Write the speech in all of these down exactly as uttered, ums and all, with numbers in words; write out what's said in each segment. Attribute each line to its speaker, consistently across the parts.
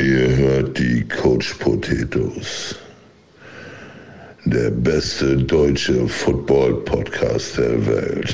Speaker 1: Ihr hört die Coach Potatoes. Der beste deutsche Football-Podcast der Welt.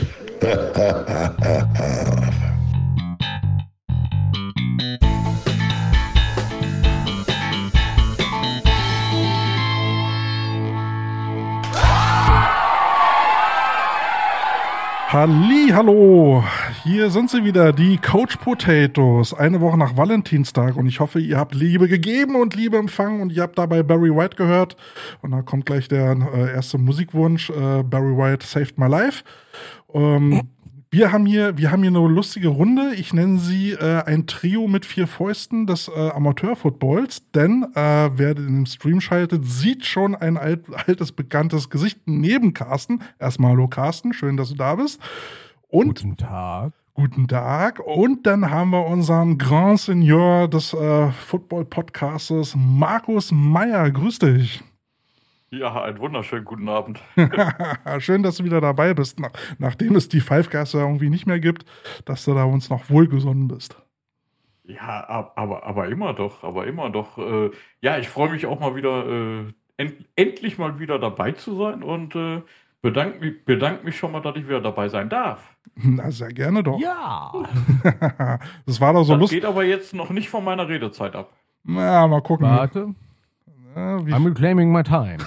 Speaker 2: Halli, hallo, hier sind sie wieder, die Coach Potatoes, eine Woche nach Valentinstag und ich hoffe, ihr habt Liebe gegeben und Liebe empfangen und ihr habt dabei Barry White gehört und da kommt gleich der äh, erste Musikwunsch, äh, Barry White Saved My Life. Ähm, wir haben hier, wir haben hier eine lustige Runde, ich nenne sie äh, ein Trio mit vier Fäusten des äh, Amateurfootballs, denn äh, wer den Stream schaltet, sieht schon ein alt, altes, bekanntes Gesicht neben Carsten. Erstmal hallo Carsten, schön, dass du da bist. Und
Speaker 3: guten Tag.
Speaker 2: Guten Tag. Und dann haben wir unseren Grand Senior des äh, Football-Podcastes, Markus Meyer. Grüß dich.
Speaker 4: Ja, einen wunderschönen guten Abend.
Speaker 2: Schön, dass du wieder dabei bist, nach, nachdem es die Five Guys ja irgendwie nicht mehr gibt, dass du da uns noch wohlgesonnen bist.
Speaker 4: Ja, aber, aber immer doch, aber immer doch. Äh, ja, ich freue mich auch mal wieder, äh, end, endlich mal wieder dabei zu sein und äh, bedanke mich, bedank mich schon mal, dass ich wieder dabei sein darf.
Speaker 2: Na, sehr gerne doch.
Speaker 3: Ja.
Speaker 2: Das war doch so
Speaker 4: das
Speaker 2: lustig.
Speaker 4: geht aber jetzt noch nicht von meiner Redezeit ab.
Speaker 2: Na, mal gucken.
Speaker 3: Warte.
Speaker 2: Ja, wie
Speaker 3: I'm reclaiming my time.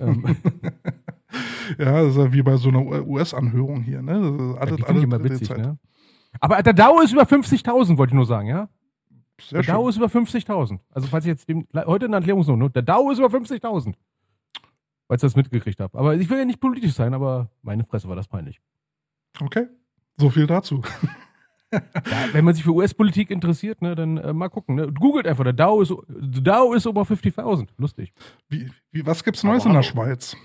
Speaker 2: Ja, das ist ja wie bei so einer U S-Anhörung hier, ne? Das ist alles,
Speaker 3: Ja, die finde
Speaker 2: alles
Speaker 3: ich immer
Speaker 2: die
Speaker 3: witzig,
Speaker 2: Zeit.
Speaker 3: ne? Aber der Dow ist über fünfzigtausend, wollte ich nur sagen, ja?
Speaker 2: Sehr
Speaker 3: Der Dow
Speaker 2: schön.
Speaker 3: ist über fünfzigtausend. Also falls ich jetzt dem, heute eine Erklärungsnummer, der Dow ist über fünfzigtausend. Falls ich das mitgekriegt habe. Aber ich will ja nicht politisch sein, aber meine Fresse war das peinlich.
Speaker 2: Okay, so viel dazu.
Speaker 3: Ja, wenn man sich für U S-Politik interessiert, ne, dann äh, mal gucken. Ne? Googelt einfach, der Dow ist, der Dow ist über fünfzigtausend. Lustig.
Speaker 2: Wie, wie, was gibt's Neues
Speaker 4: Aber
Speaker 2: in der
Speaker 4: hallo.
Speaker 2: Schweiz?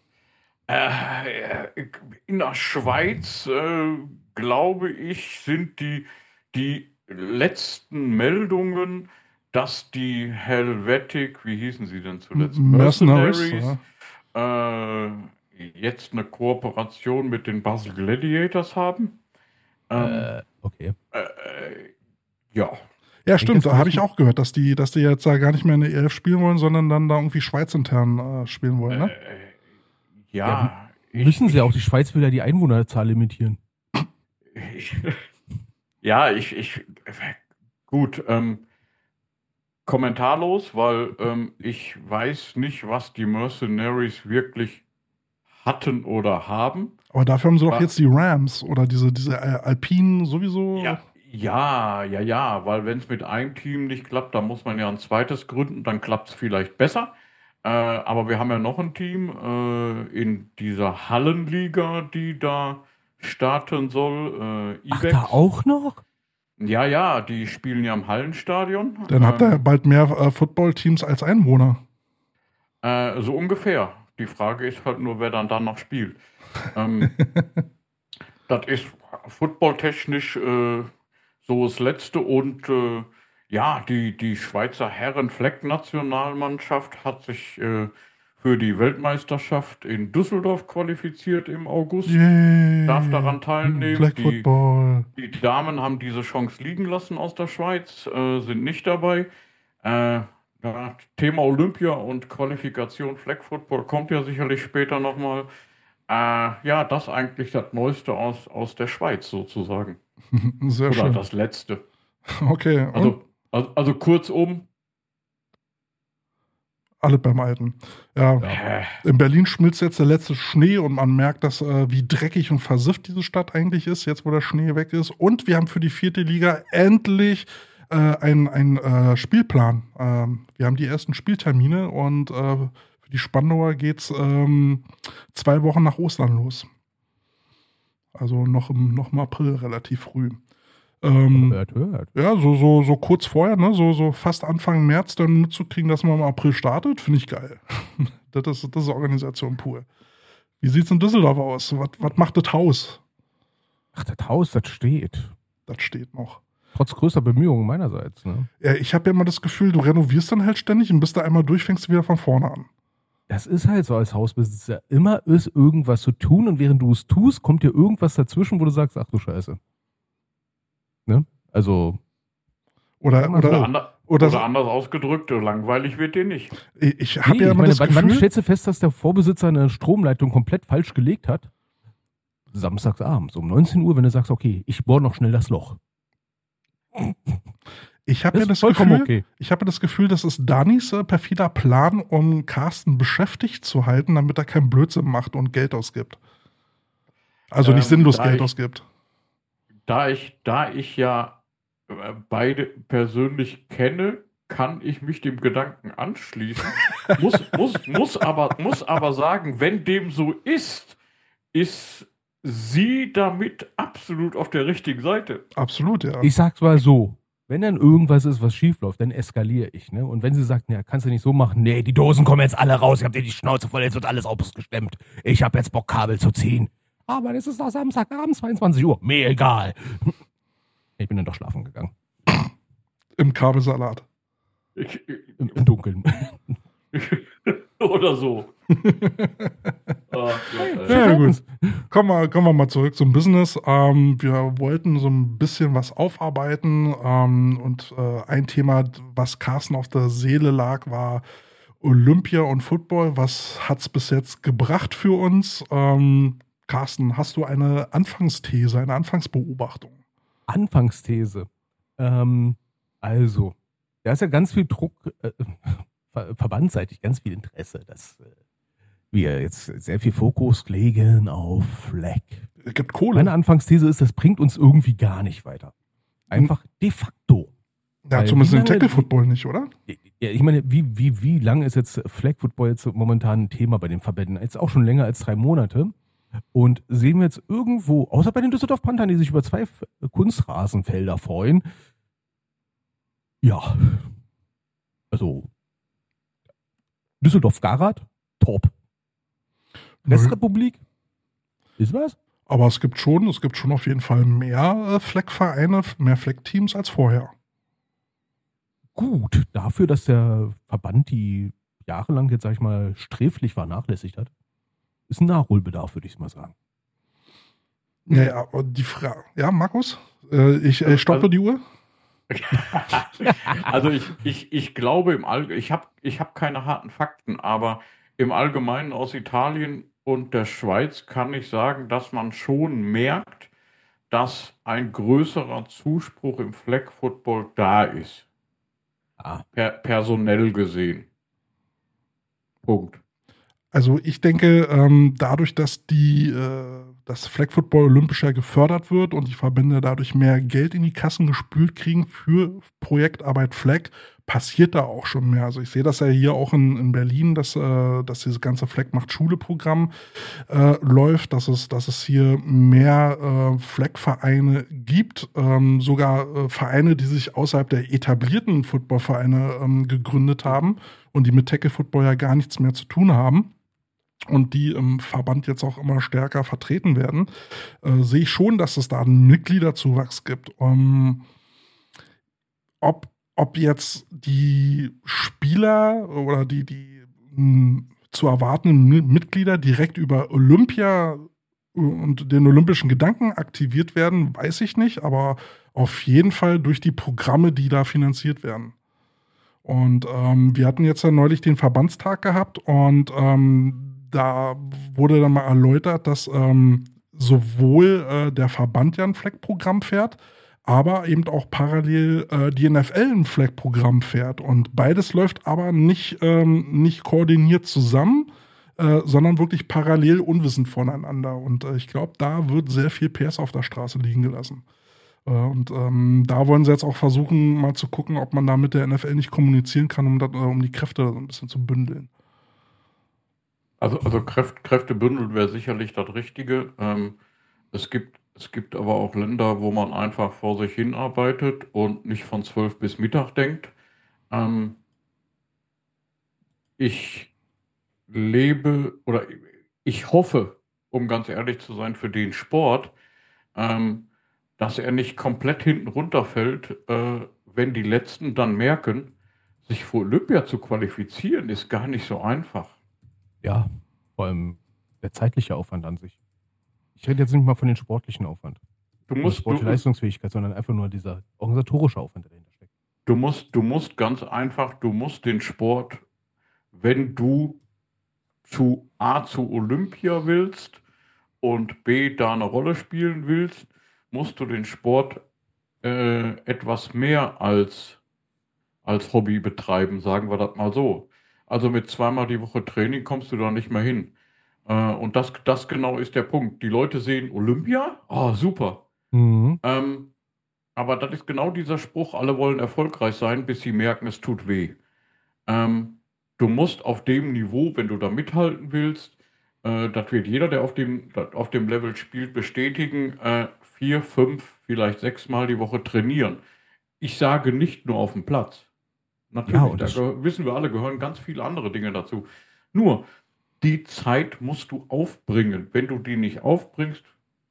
Speaker 4: Äh, in der Schweiz, äh, glaube ich, sind die, die letzten Meldungen, dass die Helvetic, wie hießen sie denn zuletzt?
Speaker 2: Mercenaries,
Speaker 4: äh, jetzt eine Kooperation mit den Basel Gladiators haben. Ähm,
Speaker 3: Äh, okay.
Speaker 4: äh, ja.
Speaker 2: Ja, stimmt,
Speaker 3: jetzt
Speaker 2: da habe ich
Speaker 3: müssen-
Speaker 2: auch gehört, dass die, dass die jetzt da gar nicht mehr in der E elf spielen wollen, sondern dann da irgendwie schweizintern äh, spielen wollen, ne?
Speaker 4: Äh, ja.
Speaker 3: Ja,
Speaker 4: ich-
Speaker 3: Müssen sie auch, die Schweiz will ja die Einwohnerzahl limitieren.
Speaker 4: Ich, ja, ich, ich, gut, ähm, kommentarlos, weil ähm, ich weiß nicht, was die Mercenaries wirklich hatten oder haben.
Speaker 2: Aber dafür haben sie doch
Speaker 4: Wa-
Speaker 2: jetzt die Rams oder diese, diese äh, Alpinen sowieso.
Speaker 4: Ja, ja, ja, ja, weil wenn es mit einem Team nicht klappt, dann muss man ja ein zweites gründen, dann klappt es vielleicht besser. Äh, aber wir haben ja noch ein Team äh, in dieser Hallenliga, die da starten soll. Äh,
Speaker 3: Ach,
Speaker 4: Ibex.
Speaker 3: da auch noch?
Speaker 4: Ja, ja, die spielen ja im Hallenstadion.
Speaker 2: Dann habt ihr
Speaker 4: Ähm,
Speaker 2: bald mehr äh, Footballteams als Einwohner.
Speaker 4: äh, so ungefähr. Die Frage ist halt nur, wer dann da noch spielt. Ähm, das ist footballtechnisch äh, so das Letzte. Und äh, ja, die, die Schweizer Herren-Flag-Nationalmannschaft hat sich äh, für die Weltmeisterschaft in Düsseldorf qualifiziert im August.
Speaker 2: Yay.
Speaker 4: Darf daran teilnehmen.
Speaker 2: Flag
Speaker 4: Die,
Speaker 2: Football.
Speaker 4: die Damen haben diese Chance liegen lassen aus der Schweiz, äh, sind nicht dabei. Äh, ja, Thema Olympia und Qualifikation Flag Football kommt ja sicherlich später nochmal. Äh, ja, das eigentlich das Neueste aus, aus der Schweiz sozusagen.
Speaker 2: Sehr
Speaker 4: Oder
Speaker 2: schön.
Speaker 4: das Letzte.
Speaker 2: Okay, und
Speaker 4: Also, also, also kurzum,
Speaker 2: alle beim Alten. Ja,
Speaker 4: äh,
Speaker 2: in Berlin schmilzt jetzt der letzte Schnee und man merkt, dass, äh, wie dreckig und versifft diese Stadt eigentlich ist, jetzt wo der Schnee weg ist. Und wir haben für die vierte Liga endlich äh, einen, einen äh, Spielplan. Ähm, wir haben die ersten Spieltermine und äh, für die Spandauer geht's ähm, zwei Wochen nach Ostern los. Also noch im, noch im April relativ früh. Ähm,
Speaker 3: Hört, hört.
Speaker 2: ja, so, so, so kurz vorher, ne, so, so fast Anfang März dann mitzukriegen, dass man im April startet, finde ich geil. das, ist, das ist Organisation pur. Wie sieht's in Düsseldorf aus? Was, was macht das Haus?
Speaker 3: Ach, das Haus, das steht.
Speaker 2: Das steht noch.
Speaker 3: Trotz größter Bemühungen meinerseits. Ne?
Speaker 2: Ja, ich habe ja immer das Gefühl, du renovierst dann halt ständig und bist da einmal durch, fängst du wieder von vorne an.
Speaker 3: Das ist halt so als Hausbesitzer. Immer ist irgendwas zu tun und während du es tust, kommt dir irgendwas dazwischen, wo du sagst, ach du Scheiße. Ne? Also,
Speaker 2: Oder, oder,
Speaker 4: Oder, ander,
Speaker 2: oder,
Speaker 4: oder anders ausgedrückt, langweilig wird dir nicht.
Speaker 2: ich, ich habe
Speaker 3: Nee,
Speaker 2: ja
Speaker 3: ich
Speaker 2: immer
Speaker 3: meine,
Speaker 2: das
Speaker 3: wann,
Speaker 2: Gefühl,
Speaker 3: wann stellst du fest, dass der Vorbesitzer eine Stromleitung komplett falsch gelegt hat? Samstags abends um neunzehn Uhr, wenn du sagst, okay, ich bohre noch schnell das Loch.
Speaker 2: ich habe
Speaker 3: Das
Speaker 2: ja
Speaker 3: ist
Speaker 2: das
Speaker 3: vollkommen
Speaker 2: Gefühl,
Speaker 3: okay.
Speaker 2: ich habe das Gefühl, das ist Danis äh, perfider Plan, um Carsten beschäftigt zu halten, damit er keinen Blödsinn macht und Geld ausgibt. Also nicht
Speaker 4: Ähm,
Speaker 2: sinnlos
Speaker 4: da
Speaker 2: Geld
Speaker 4: ich-
Speaker 2: ausgibt.
Speaker 4: Da ich, da ich ja äh, beide persönlich kenne, kann ich mich dem Gedanken anschließen. muss, muss, muss, aber, muss aber sagen, wenn dem so ist, ist sie damit absolut auf der richtigen Seite.
Speaker 2: Absolut, ja.
Speaker 3: Ich sag's mal so, wenn dann irgendwas ist, was schief läuft, dann eskaliere ich. Ne? Und wenn sie sagt, ja, kannst du nicht so machen, nee, die Dosen kommen jetzt alle raus, ich hab dir die Schnauze voll, jetzt wird alles ausgestemmt. Ich hab jetzt Bock, Kabel zu ziehen. Aber es ist doch Samstagabend, zweiundzwanzig Uhr. Mir egal. Ich bin dann doch schlafen gegangen.
Speaker 2: Im Kabelsalat.
Speaker 4: Ich,
Speaker 3: Im, im Dunkeln.
Speaker 4: oder so. Ah, Gott, ey.
Speaker 2: Ja, gut. Kommen wir, kommen wir mal zurück zum Business. Ähm, wir wollten so ein bisschen was aufarbeiten. Ähm, und äh, ein Thema, was Carsten auf der Seele lag, war Olympia und Football. Was hat es bis jetzt gebracht für uns? Ähm, Carsten, hast du eine Anfangsthese, eine Anfangsbeobachtung?
Speaker 3: Anfangsthese. Ähm, also, da ist ja ganz viel Druck, äh, ver verbandsseitig ganz viel Interesse, dass äh, wir jetzt sehr viel Fokus legen auf Flag.
Speaker 2: Es gibt Kohle.
Speaker 3: Meine Anfangsthese ist, das bringt uns irgendwie gar nicht weiter. Einfach de facto.
Speaker 2: Ja,
Speaker 3: weil
Speaker 2: zumindest
Speaker 3: wie
Speaker 2: im
Speaker 3: lange-
Speaker 2: Tackle-Football nicht, oder?
Speaker 3: Ja, ich meine, wie, wie, wie lange ist jetzt Flag Football jetzt momentan ein Thema bei den Verbänden? Jetzt auch schon länger als drei Monate. Und sehen wir jetzt irgendwo, außer bei den Düsseldorf Panthern, die sich über zwei F- Kunstrasenfelder freuen. Ja. Also, Düsseldorf-Garat, top. Restrepublik, ist was?
Speaker 2: Aber es gibt schon, es gibt schon auf jeden Fall mehr äh, Fleck-Vereine, mehr Fleck-Teams als vorher.
Speaker 3: Gut, dafür, dass der Verband die jahrelang jetzt, sag ich mal, sträflich vernachlässigt hat, ist ein Nachholbedarf, würde ich mal sagen.
Speaker 2: Ja, ja, und die Frage. Ja, Markus? Äh, ich äh, stoppe
Speaker 4: Also-
Speaker 2: die Uhr.
Speaker 4: Also ich, ich, ich glaube im All, ich habe ich hab keine harten Fakten, aber im Allgemeinen aus Italien und der Schweiz kann ich sagen, dass man schon merkt, dass ein größerer Zuspruch im Flag Football da ist.
Speaker 3: Ah,
Speaker 4: Per, personell gesehen. Punkt.
Speaker 2: Also ich denke, ähm, dadurch, dass die, äh, das Flag Football olympischer gefördert wird und die Verbände dadurch mehr Geld in die Kassen gespült kriegen für Projektarbeit Flag, passiert da auch schon mehr. Also ich sehe das ja hier auch in, in Berlin, dass, äh, dass dieses ganze Flag macht Schule-Programm äh, läuft, dass es, dass es hier mehr äh, Flag-Vereine gibt, ähm, sogar äh, Vereine, die sich außerhalb der etablierten Footballvereine ähm, gegründet haben und die mit Tackle-Football ja gar nichts mehr zu tun haben. Und die im Verband jetzt auch immer stärker vertreten werden, äh, sehe ich schon, dass es da einen Mitgliederzuwachs gibt. Um, ob, ob jetzt die Spieler oder die, die mh, zu erwartenden Mi- Mitglieder direkt über Olympia und den olympischen Gedanken aktiviert werden, weiß ich nicht, aber auf jeden Fall durch die Programme, die da finanziert werden. Und ähm, wir hatten jetzt ja neulich den Verbandstag gehabt und ähm, da wurde dann mal erläutert, dass ähm, sowohl äh, der Verband ja ein Flag-Programm fährt, aber eben auch parallel äh, die N F L ein Flag-Programm fährt. Und beides läuft aber nicht, ähm, nicht koordiniert zusammen, äh, sondern wirklich parallel unwissend voneinander. Und äh, ich glaube, da wird sehr viel P S auf der Straße liegen gelassen. Äh, und ähm, da wollen sie jetzt auch versuchen, mal zu gucken, ob man da mit der N F L nicht kommunizieren kann, um, dat, äh, um die Kräfte so ein bisschen zu bündeln.
Speaker 4: Also, also Kräft, Kräftebündel wäre sicherlich das Richtige. Ähm, es gibt, es gibt aber auch Länder, wo man einfach vor sich hin arbeitet und nicht von zwölf bis Mittag denkt. Ähm, ich lebe oder ich hoffe, um ganz ehrlich zu sein, für den Sport, ähm, dass er nicht komplett hinten runterfällt, äh, wenn die Letzten dann merken, sich für Olympia zu qualifizieren, ist gar nicht so einfach.
Speaker 3: ja, vor allem der zeitliche Aufwand an sich. Ich rede jetzt nicht mal von den sportlichen Aufwand.
Speaker 4: Du
Speaker 3: Nicht
Speaker 4: musst,
Speaker 3: sportliche
Speaker 4: du,
Speaker 3: Leistungsfähigkeit, sondern einfach nur dieser organisatorische Aufwand, der dahinter steckt.
Speaker 4: Du musst, du musst ganz einfach, du musst den Sport, wenn du zu A zu Olympia willst und B da eine Rolle spielen willst, musst du den Sport äh, etwas mehr als, als Hobby betreiben, sagen wir das mal so. Also mit zweimal die Woche Training kommst du da nicht mehr hin. Äh, und das, das genau ist der Punkt. Die Leute sehen Olympia, oh super.
Speaker 3: Mhm.
Speaker 4: Ähm, aber das ist genau dieser Spruch, alle wollen erfolgreich sein, bis sie merken, es tut weh. Ähm, du musst auf dem Niveau, wenn du da mithalten willst, äh, das wird jeder, der auf dem, das auf dem Level spielt, bestätigen, äh, vier, fünf, vielleicht sechs Mal die Woche trainieren. Ich sage nicht nur auf dem Platz. Natürlich,
Speaker 3: Ja, und
Speaker 4: da
Speaker 3: das-
Speaker 4: gehö- wissen wir alle, gehören ganz viele andere Dinge dazu. Nur, die Zeit musst du aufbringen. Wenn du die nicht aufbringst,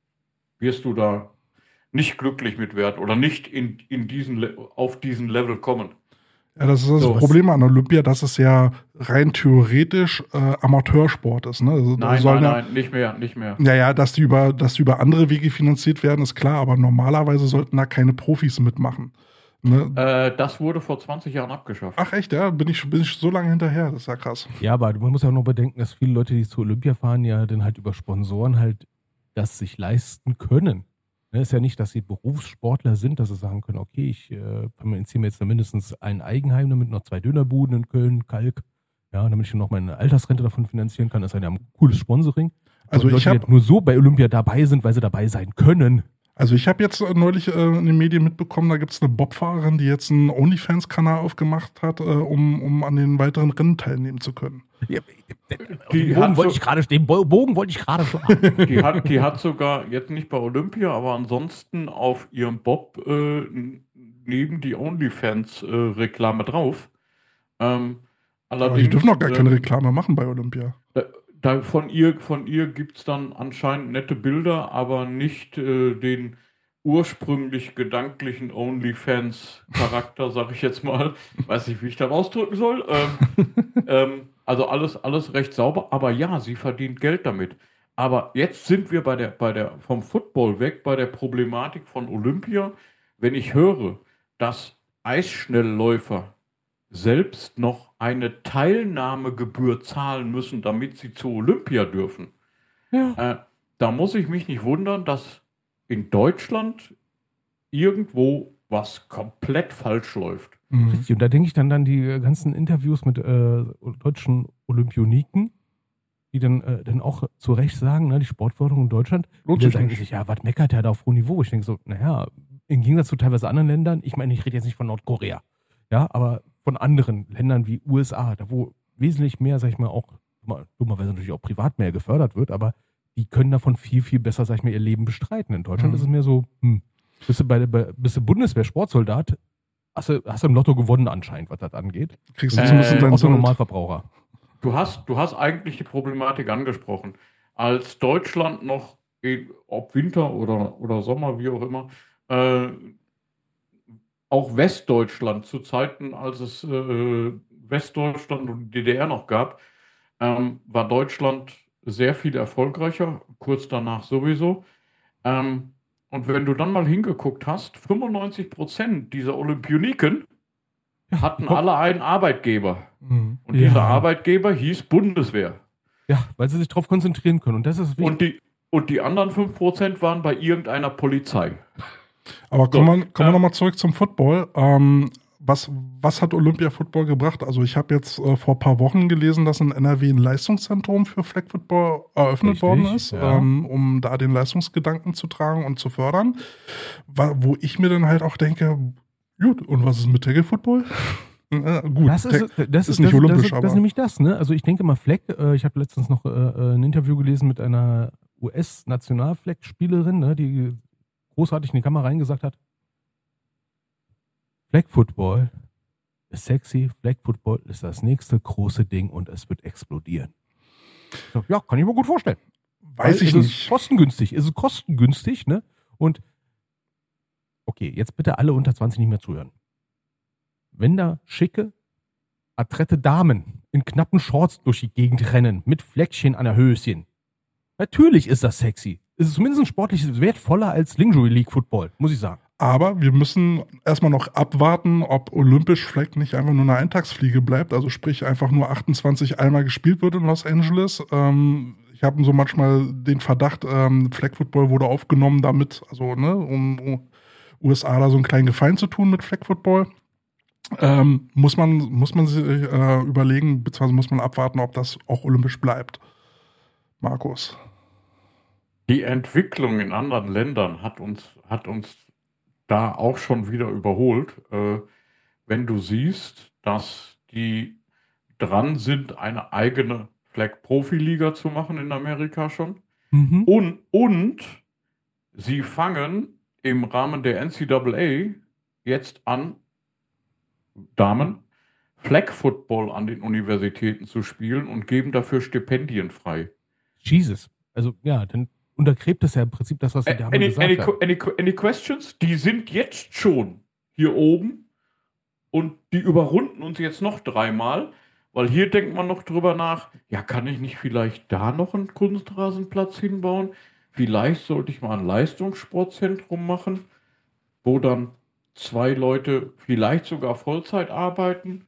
Speaker 4: wirst du da nicht glücklich mit werden oder nicht in, in diesen, Le- auf diesen Level kommen.
Speaker 2: Ja, das ist das
Speaker 4: So.
Speaker 2: Problem an Olympia, dass es ja rein theoretisch äh, Amateursport ist. Ne? Also, da
Speaker 4: Nein,
Speaker 2: sollen
Speaker 4: nein,
Speaker 2: ja,
Speaker 4: nein, nicht mehr, nicht mehr.
Speaker 2: Ja, ja, dass die über, dass die über andere Wege finanziert werden, ist klar, aber normalerweise sollten da keine Profis mitmachen. Ne?
Speaker 4: Äh, das wurde vor zwanzig Jahren abgeschafft.
Speaker 2: Ach echt, ja, bin ich, bin ich so lange hinterher, das ist ja krass.
Speaker 3: Ja, aber man muss ja auch noch bedenken, dass viele Leute, die zu Olympia fahren, ja dann halt über Sponsoren halt das sich leisten können. Ne, ist ja nicht, dass sie Berufssportler sind, dass sie sagen können, okay, ich äh, finanziere mir jetzt mindestens ein Eigenheim, damit noch zwei Dönerbuden in Köln, Kalk, ja, damit ich noch meine Altersrente davon finanzieren kann. Das ist ja ein cooles Sponsoring.
Speaker 2: Also
Speaker 3: Und
Speaker 2: ich
Speaker 3: Leute, die
Speaker 2: hab-
Speaker 3: halt nur so bei Olympia dabei sind, weil sie dabei sein können.
Speaker 2: Also ich habe jetzt äh, neulich äh, in den Medien mitbekommen, da gibt es eine Bobfahrerin, die jetzt einen OnlyFans-Kanal aufgemacht hat, äh, um, um an den weiteren Rennen teilnehmen zu können.
Speaker 3: Ja,
Speaker 4: Die
Speaker 3: den
Speaker 4: hat
Speaker 3: Bogen wollte
Speaker 4: so-
Speaker 3: ich gerade, den Bo- Bogen wollte ich gerade schlagen.
Speaker 4: Die hat, die hat sogar, jetzt nicht bei Olympia, aber ansonsten auf ihrem Bob äh, neben die OnlyFans-Reklame drauf. Ähm,
Speaker 2: Aber die
Speaker 4: allerdings,
Speaker 2: dürfen doch gar
Speaker 4: äh,
Speaker 2: keine Reklame machen bei Olympia.
Speaker 4: Da, da von ihr, von ihr gibt es dann anscheinend nette Bilder, aber nicht äh, den ursprünglich gedanklichen OnlyFans-Charakter, sag ich jetzt mal. Weiß nicht, wie ich das ausdrücken soll. Ähm, ähm, also alles, alles recht sauber, aber ja, sie verdient Geld damit. Aber jetzt sind wir bei der, bei der, vom Football weg, bei der Problematik von Olympia. Wenn ich höre, dass Eisschnellläufer selbst noch eine Teilnahmegebühr zahlen müssen, damit sie zu Olympia dürfen.
Speaker 3: Ja.
Speaker 4: Äh, da muss ich mich nicht wundern, dass in Deutschland irgendwo was komplett falsch läuft.
Speaker 2: Mhm.
Speaker 3: Richtig, und da denke ich dann an die äh, ganzen Interviews mit äh, deutschen Olympioniken, die dann, äh, dann auch zu Recht sagen, ne, die Sportförderung in Deutschland,
Speaker 2: Lohnt
Speaker 3: die
Speaker 2: sich
Speaker 3: sagen
Speaker 2: nicht.
Speaker 3: sich, ja, was meckert der da auf hohem Niveau? Ich denke so, naja, im Gegensatz zu teilweise anderen Ländern, ich meine, ich rede jetzt nicht von Nordkorea, ja, aber von anderen Ländern wie U S A, da wo wesentlich mehr, sag ich mal, auch, dummerweise natürlich auch privat mehr gefördert wird, aber die können davon viel, viel besser, sag ich mal, ihr Leben bestreiten. In Deutschland
Speaker 2: Mhm.
Speaker 3: ist es mehr so, hm, bist du bei der, bei, bist du Bundeswehr-Sportsoldat, hast du, hast du im Lotto gewonnen anscheinend, was das angeht.
Speaker 2: Kriegst du
Speaker 4: Äh,
Speaker 2: zumindest deinen
Speaker 3: Außer
Speaker 2: Sold.
Speaker 3: Normalverbraucher.
Speaker 4: Du hast, du hast eigentlich die Problematik angesprochen. Als Deutschland noch, eh, ob Winter oder, oder Sommer, wie auch immer, äh, auch Westdeutschland zu Zeiten, als es äh, Westdeutschland und die D D R noch gab, ähm, war Deutschland sehr viel erfolgreicher, kurz danach sowieso. Ähm, und wenn du dann mal hingeguckt hast, fünfundneunzig Prozent dieser Olympioniken hatten
Speaker 3: komm.
Speaker 4: alle einen Arbeitgeber.
Speaker 2: Mhm.
Speaker 4: Und
Speaker 3: Ja.
Speaker 4: dieser Arbeitgeber hieß Bundeswehr.
Speaker 3: Ja, weil sie sich darauf konzentrieren können. Und das ist wichtig.
Speaker 4: Und die, und die anderen fünf Prozent waren bei irgendeiner Polizei.
Speaker 2: Aber kommen wir, kommen wir
Speaker 4: ja.
Speaker 2: nochmal zurück zum Football. Ähm, was, was hat Olympia Football gebracht? Also ich habe jetzt äh, vor ein paar Wochen gelesen, dass in N R W ein Leistungszentrum für Flag Football eröffnet
Speaker 3: Richtig,
Speaker 2: worden ist,
Speaker 3: ja.
Speaker 2: ähm, um da den Leistungsgedanken zu tragen und zu fördern. Wa- wo ich mir dann halt auch denke, gut, und was ist mit Tackle Football? äh, gut,
Speaker 3: Das ist,
Speaker 2: Tack-
Speaker 3: das
Speaker 2: ist
Speaker 3: ist
Speaker 2: nicht
Speaker 3: das,
Speaker 2: olympisch,
Speaker 3: das, ist-
Speaker 2: aber-
Speaker 3: das ist nämlich das, ne? Also ich denke mal, Fleck, äh, ich habe letztens noch äh, äh, ein Interview gelesen mit einer U S-Nationalfleck-Spielerin, ne, die großartig in die Kamera reingesagt hat, Flag Football ist sexy, Flag Football ist das nächste große Ding und es wird explodieren. So, ja, kann ich mir gut vorstellen.
Speaker 2: weiß
Speaker 3: Weil
Speaker 2: ich
Speaker 3: es ist
Speaker 2: nicht.
Speaker 3: kostengünstig, es ist kostengünstig, ne? Und okay, jetzt bitte alle unter zwanzig nicht mehr zuhören. Wenn da schicke, adrette Damen in knappen Shorts durch die Gegend rennen, mit Fleckchen an der Höschen, natürlich ist das sexy. Es ist zumindest ein sportliches wertvoller als Lingerie League Football, muss ich sagen.
Speaker 2: Aber wir müssen erstmal noch abwarten, ob olympisch Flag nicht einfach nur eine Eintagsfliege bleibt. Also sprich einfach nur achtundzwanzig einmal gespielt wird in Los Angeles. Ähm, ich habe so manchmal den Verdacht, ähm, Flag Football wurde aufgenommen damit, also ne, um, um U S A da so einen kleinen Gefallen zu tun mit Flag Football. Ähm, muss man muss man sich äh, überlegen, beziehungsweise muss man abwarten, ob das auch olympisch bleibt. Markus.
Speaker 4: Die Entwicklung in anderen Ländern hat uns, hat uns da auch schon wieder überholt. Äh, wenn du siehst, dass die dran sind, eine eigene Flag-Profi-Liga zu machen in Amerika schon.
Speaker 3: Mhm.
Speaker 4: Und, und sie fangen im Rahmen der N C double A jetzt an, Damen, Flag Football an den Universitäten zu spielen und geben dafür Stipendien frei.
Speaker 3: Jesus. Also ja, dann untergräbt das ja im Prinzip das, was wir
Speaker 4: Ä-
Speaker 3: damals
Speaker 4: Any,
Speaker 3: gesagt
Speaker 4: any,
Speaker 3: haben.
Speaker 4: any, any questions? Die sind jetzt schon hier oben und die überrunden uns jetzt noch dreimal, weil hier denkt man noch drüber nach, ja, kann ich nicht vielleicht da noch einen Kunstrasenplatz hinbauen? Vielleicht sollte ich mal ein Leistungssportzentrum machen, wo dann zwei Leute vielleicht sogar Vollzeit arbeiten.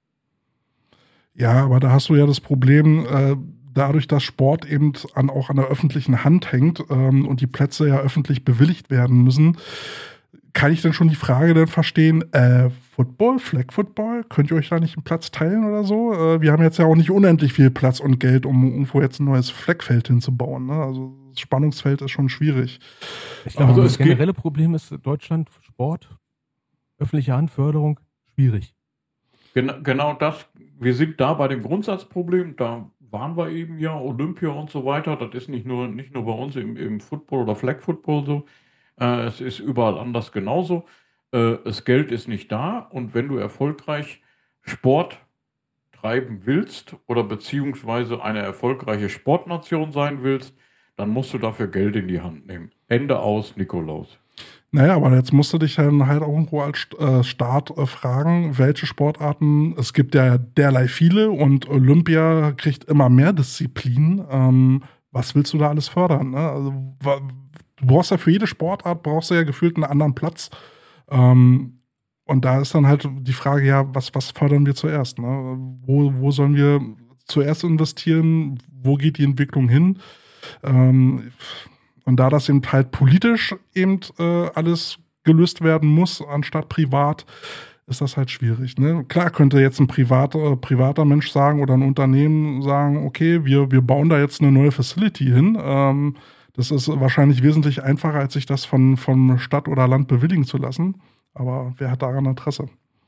Speaker 2: Ja, aber da hast du ja das Problem, äh, dadurch, dass Sport eben an, auch an der öffentlichen Hand hängt ähm, und die Plätze ja öffentlich bewilligt werden müssen, kann ich dann schon die Frage dann verstehen, äh, Football, Flag Football, könnt ihr euch da nicht einen Platz teilen oder so? Äh, wir haben jetzt ja auch nicht unendlich viel Platz und Geld, um irgendwo jetzt ein neues Flagfeld hinzubauen. Ne? Also das Spannungsfeld ist schon schwierig.
Speaker 3: Ich glaube,
Speaker 4: Also
Speaker 3: das
Speaker 4: es geht-
Speaker 3: generelle Problem ist Deutschland, Sport, öffentliche Handförderung, schwierig.
Speaker 4: Genau, genau das, wir sind da bei dem Grundsatzproblem, da waren wir eben ja, Olympia und so weiter, das ist nicht nur, nicht nur bei uns im, im Football oder Flag Football so, äh, es ist überall anders genauso. Äh, das Geld ist nicht da und wenn du erfolgreich Sport treiben willst oder beziehungsweise eine erfolgreiche Sportnation sein willst, dann musst du dafür Geld in die Hand nehmen. Ende aus, Nikolaus.
Speaker 2: Naja, aber jetzt musst du dich dann halt auch irgendwo als äh, Staat äh, fragen, welche Sportarten, es gibt ja derlei viele und Olympia kriegt immer mehr Disziplinen. Ähm, was willst du da alles fördern? Ne? Also, wa- du brauchst ja für jede Sportart, brauchst du ja gefühlt einen anderen Platz. Ähm, und da ist dann halt die Frage, ja, was, was fördern wir zuerst? Ne? Wo, wo sollen wir zuerst investieren? Wo geht die Entwicklung hin? Ähm, Und da das eben halt politisch eben äh, alles gelöst werden muss, anstatt privat, ist das halt schwierig. Ne? Klar könnte jetzt ein privat, äh, privater Mensch sagen oder ein Unternehmen sagen, okay, wir, wir bauen da jetzt eine neue Facility hin. Ähm, das ist wahrscheinlich wesentlich einfacher, als sich das von, von Stadt oder Land bewilligen zu lassen. Aber wer hat daran Interesse?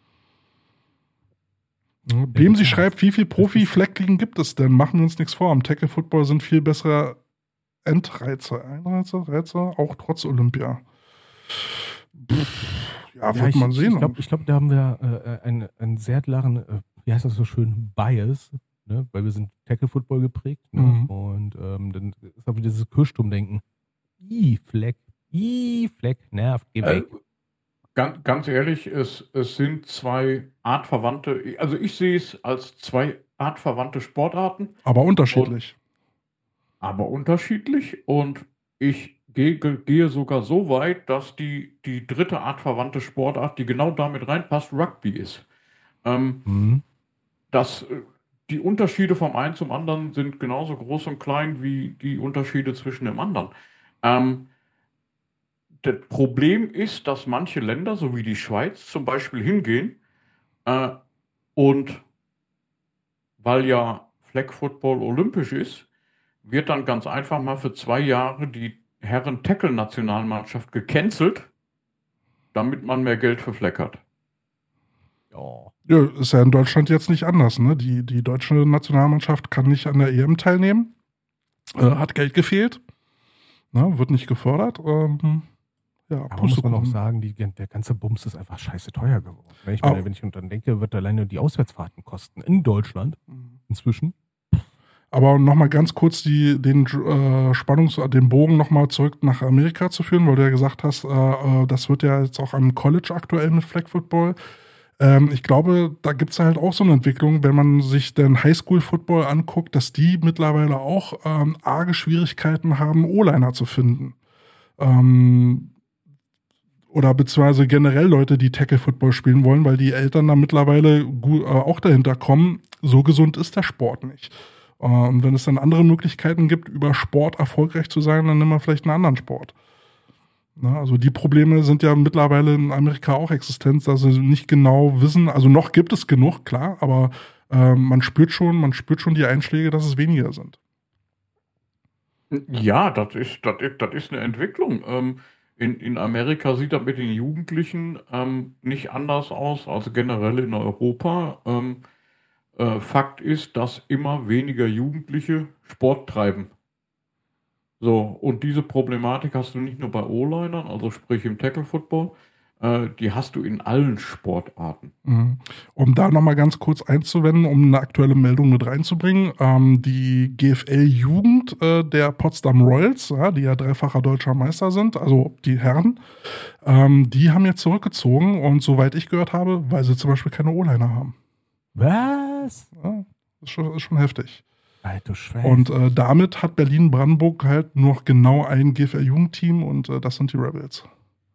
Speaker 2: Wem sie schreibt, wie viel Profi-Fleckligen gibt es denn? Machen wir uns nichts vor. Am Tackle-Football sind viel bessere Endreize, Einreize, Reize, auch trotz Olympia. Pff, ja,
Speaker 3: Ja,
Speaker 2: wird
Speaker 3: ich,
Speaker 2: man
Speaker 3: ich,
Speaker 2: sehen.
Speaker 3: Ich glaube, ich glaub, da haben wir äh, einen, einen sehr klaren, äh, wie heißt das so schön, Bias, ne? Weil wir sind Tackle-Football geprägt. Ne?
Speaker 2: Mhm.
Speaker 3: Und ähm, dann ist aber dieses Kirchturmdenken. I, Fleck, I, Fleck, nervt, geh weg.
Speaker 4: Äh, ganz, ganz ehrlich, es, es sind zwei artverwandte, also ich sehe es als zwei artverwandte Sportarten,
Speaker 2: Aber unterschiedlich.
Speaker 4: aber unterschiedlich und ich gehe, gehe sogar so weit, dass die, die dritte artverwandte Sportart, die genau damit reinpasst, Rugby ist. Ähm,
Speaker 3: Mhm.
Speaker 4: das, äh, die Unterschiede vom einen zum anderen sind genauso groß und klein wie die Unterschiede zwischen dem anderen. Ähm, das Problem ist, dass manche Länder, so wie die Schweiz zum Beispiel, hingehen äh, und weil ja Flag Football olympisch ist, wird dann ganz einfach mal für zwei Jahre die Herren-Tackle-Nationalmannschaft gecancelt, damit man mehr Geld für Flag hat.
Speaker 3: Ja.
Speaker 2: Ja, ist ja in Deutschland jetzt nicht anders. Ne? Die, die deutsche Nationalmannschaft kann nicht an der E M teilnehmen. Äh, hat Geld gefehlt. Ne? Wird nicht gefördert. Ähm, ja,
Speaker 3: Aber muss man auch
Speaker 2: Pustekuchen.
Speaker 3: sagen, die, der ganze Bums ist einfach scheiße teuer geworden. Ich meine,
Speaker 2: Aber-
Speaker 3: wenn ich dann denke, wird alleine die Auswärtsfahrten kosten in Deutschland inzwischen.
Speaker 2: Aber nochmal ganz kurz die, den äh, Spannungs-, den Bogen nochmal zurück nach Amerika zu führen, weil du ja gesagt hast, äh, äh, das wird ja jetzt auch am College aktuell mit Flag Football. Ähm, ich glaube, da gibt es halt auch so eine Entwicklung, wenn man sich den Highschool-Football anguckt, dass die mittlerweile auch ähm, arge Schwierigkeiten haben, O-Liner zu finden. Ähm, oder beziehungsweise generell Leute, die Tackle-Football spielen wollen, weil die Eltern da mittlerweile gut, äh, auch dahinter kommen, so gesund ist der Sport nicht. Äh, und wenn es dann andere Möglichkeiten gibt, über Sport erfolgreich zu sein, dann nimm mal vielleicht einen anderen Sport. Na, also die Probleme sind ja mittlerweile in Amerika auch existent, dass sie nicht genau wissen, also noch gibt es genug, klar, aber äh, man spürt schon, man spürt schon die Einschläge, dass es weniger sind.
Speaker 4: Ja, das ist, das ist, das ist eine Entwicklung. Ähm, in, in Amerika sieht das mit den Jugendlichen ähm, nicht anders aus als generell in Europa. Ähm, äh, Fakt ist, dass immer weniger Jugendliche Sport treiben. So, und diese Problematik hast du nicht nur bei O-Linern, also sprich im Tackle-Football, äh, die hast du in allen Sportarten.
Speaker 2: Mhm. Um da nochmal ganz kurz einzuwenden, um eine aktuelle Meldung mit reinzubringen, ähm, die G F L-Jugend äh, der Potsdam Royals, ja, die ja dreifacher deutscher Meister sind, also die Herren, ähm, die haben jetzt zurückgezogen und soweit ich gehört habe, weil sie zum Beispiel keine O-Liner haben.
Speaker 3: Was?
Speaker 2: Ja, ist schon, ist schon heftig.
Speaker 3: Alter Schweiß.
Speaker 2: Und äh, damit hat Berlin-Brandenburg halt nur noch genau ein G F L-Jugendteam und äh, das sind die Rebels.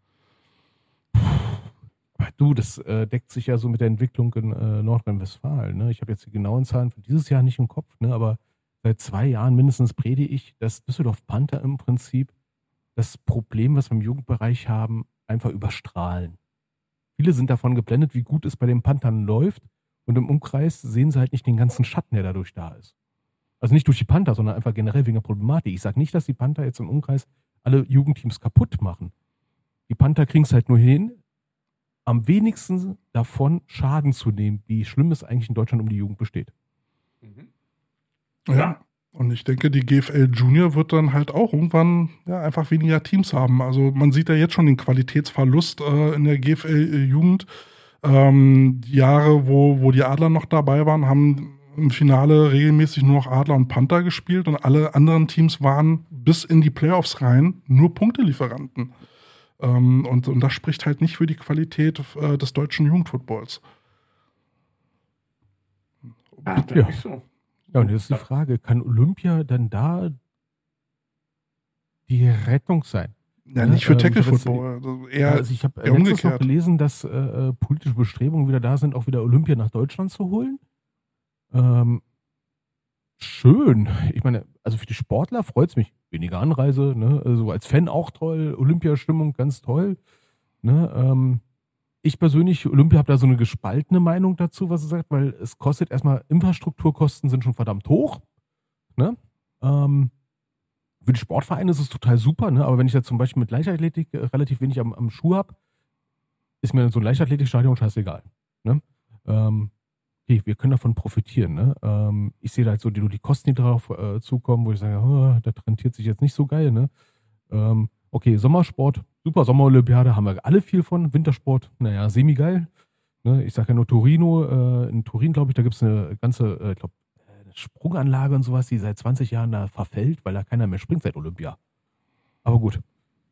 Speaker 3: Du, das äh, deckt sich ja so mit der Entwicklung in äh, Nordrhein-Westfalen. Ne? Ich habe jetzt die genauen Zahlen für dieses Jahr nicht im Kopf, ne? Aber seit zwei Jahren mindestens predige ich, dass Düsseldorf Panther im Prinzip das Problem, was wir im Jugendbereich haben, einfach überstrahlen. Viele sind davon geblendet, wie gut es bei den Panthern läuft und im Umkreis sehen sie halt nicht den ganzen Schatten, der dadurch da ist. Also nicht durch die Panther, sondern einfach generell wegen der Problematik. Ich sage nicht, dass die Panther jetzt im Umkreis alle Jugendteams kaputt machen. Die Panther kriegen es halt nur hin, am wenigsten davon Schaden zu nehmen, wie schlimm es eigentlich in Deutschland um die Jugend besteht.
Speaker 4: Mhm.
Speaker 2: Ja. ja. Und ich denke, die G F L Junior wird dann halt auch irgendwann ja, einfach weniger Teams haben. Also man sieht ja jetzt schon den Qualitätsverlust äh, in der G F L-Jugend. Ähm, die Jahre, wo, wo die Adler noch dabei waren, haben im Finale regelmäßig nur noch Adler und Panther gespielt und alle anderen Teams waren bis in die Playoffs rein nur Punktelieferanten. Ähm, und, und das spricht halt nicht für die Qualität äh, des deutschen Jugendfootballs.
Speaker 4: Ah, das
Speaker 3: Ja.
Speaker 4: ist so.
Speaker 3: Ja, und jetzt ist die Frage, kann Olympia dann da die Rettung sein?
Speaker 2: Ja, nicht für
Speaker 3: ähm,
Speaker 2: Tackle-Football. Also eher,
Speaker 3: Ja, also ich habe
Speaker 2: eher
Speaker 3: letztens noch
Speaker 2: umgekehrt.
Speaker 3: gelesen, dass äh, politische Bestrebungen wieder da sind, auch wieder Olympia nach Deutschland zu holen. Ähm, schön. Ich meine, also für die Sportler freut es mich. Weniger Anreise, ne? Also als Fan auch toll. Olympiastimmung, ganz toll. Ne? Ähm, ich persönlich, Olympia, habe da so eine gespaltene Meinung dazu, was es sagt, weil es kostet erstmal, Infrastrukturkosten sind schon verdammt hoch. Ne? Ähm, für die Sportvereine ist es total super, ne? Aber wenn ich da zum Beispiel mit Leichtathletik äh, relativ wenig am, am Schuh habe, ist mir so ein Leichtathletikstadion scheißegal. Ne? Ähm, okay, wir können davon profitieren. Ne? Ähm, ich sehe da halt so die, die Kosten, die drauf äh, zukommen, wo ich sage, oh, das rentiert sich jetzt nicht so geil. Ne? Ähm, okay, Sommersport, super, Sommerolympiade, haben wir alle viel von. Wintersport, naja, semi-geil. Ne? Ich sage ja nur Torino, äh, in Turin, glaube ich, da gibt es eine ganze, äh, ich glaube, Sprunganlage und sowas, die seit zwanzig Jahren da verfällt, weil da keiner mehr springt seit Olympia. Aber gut.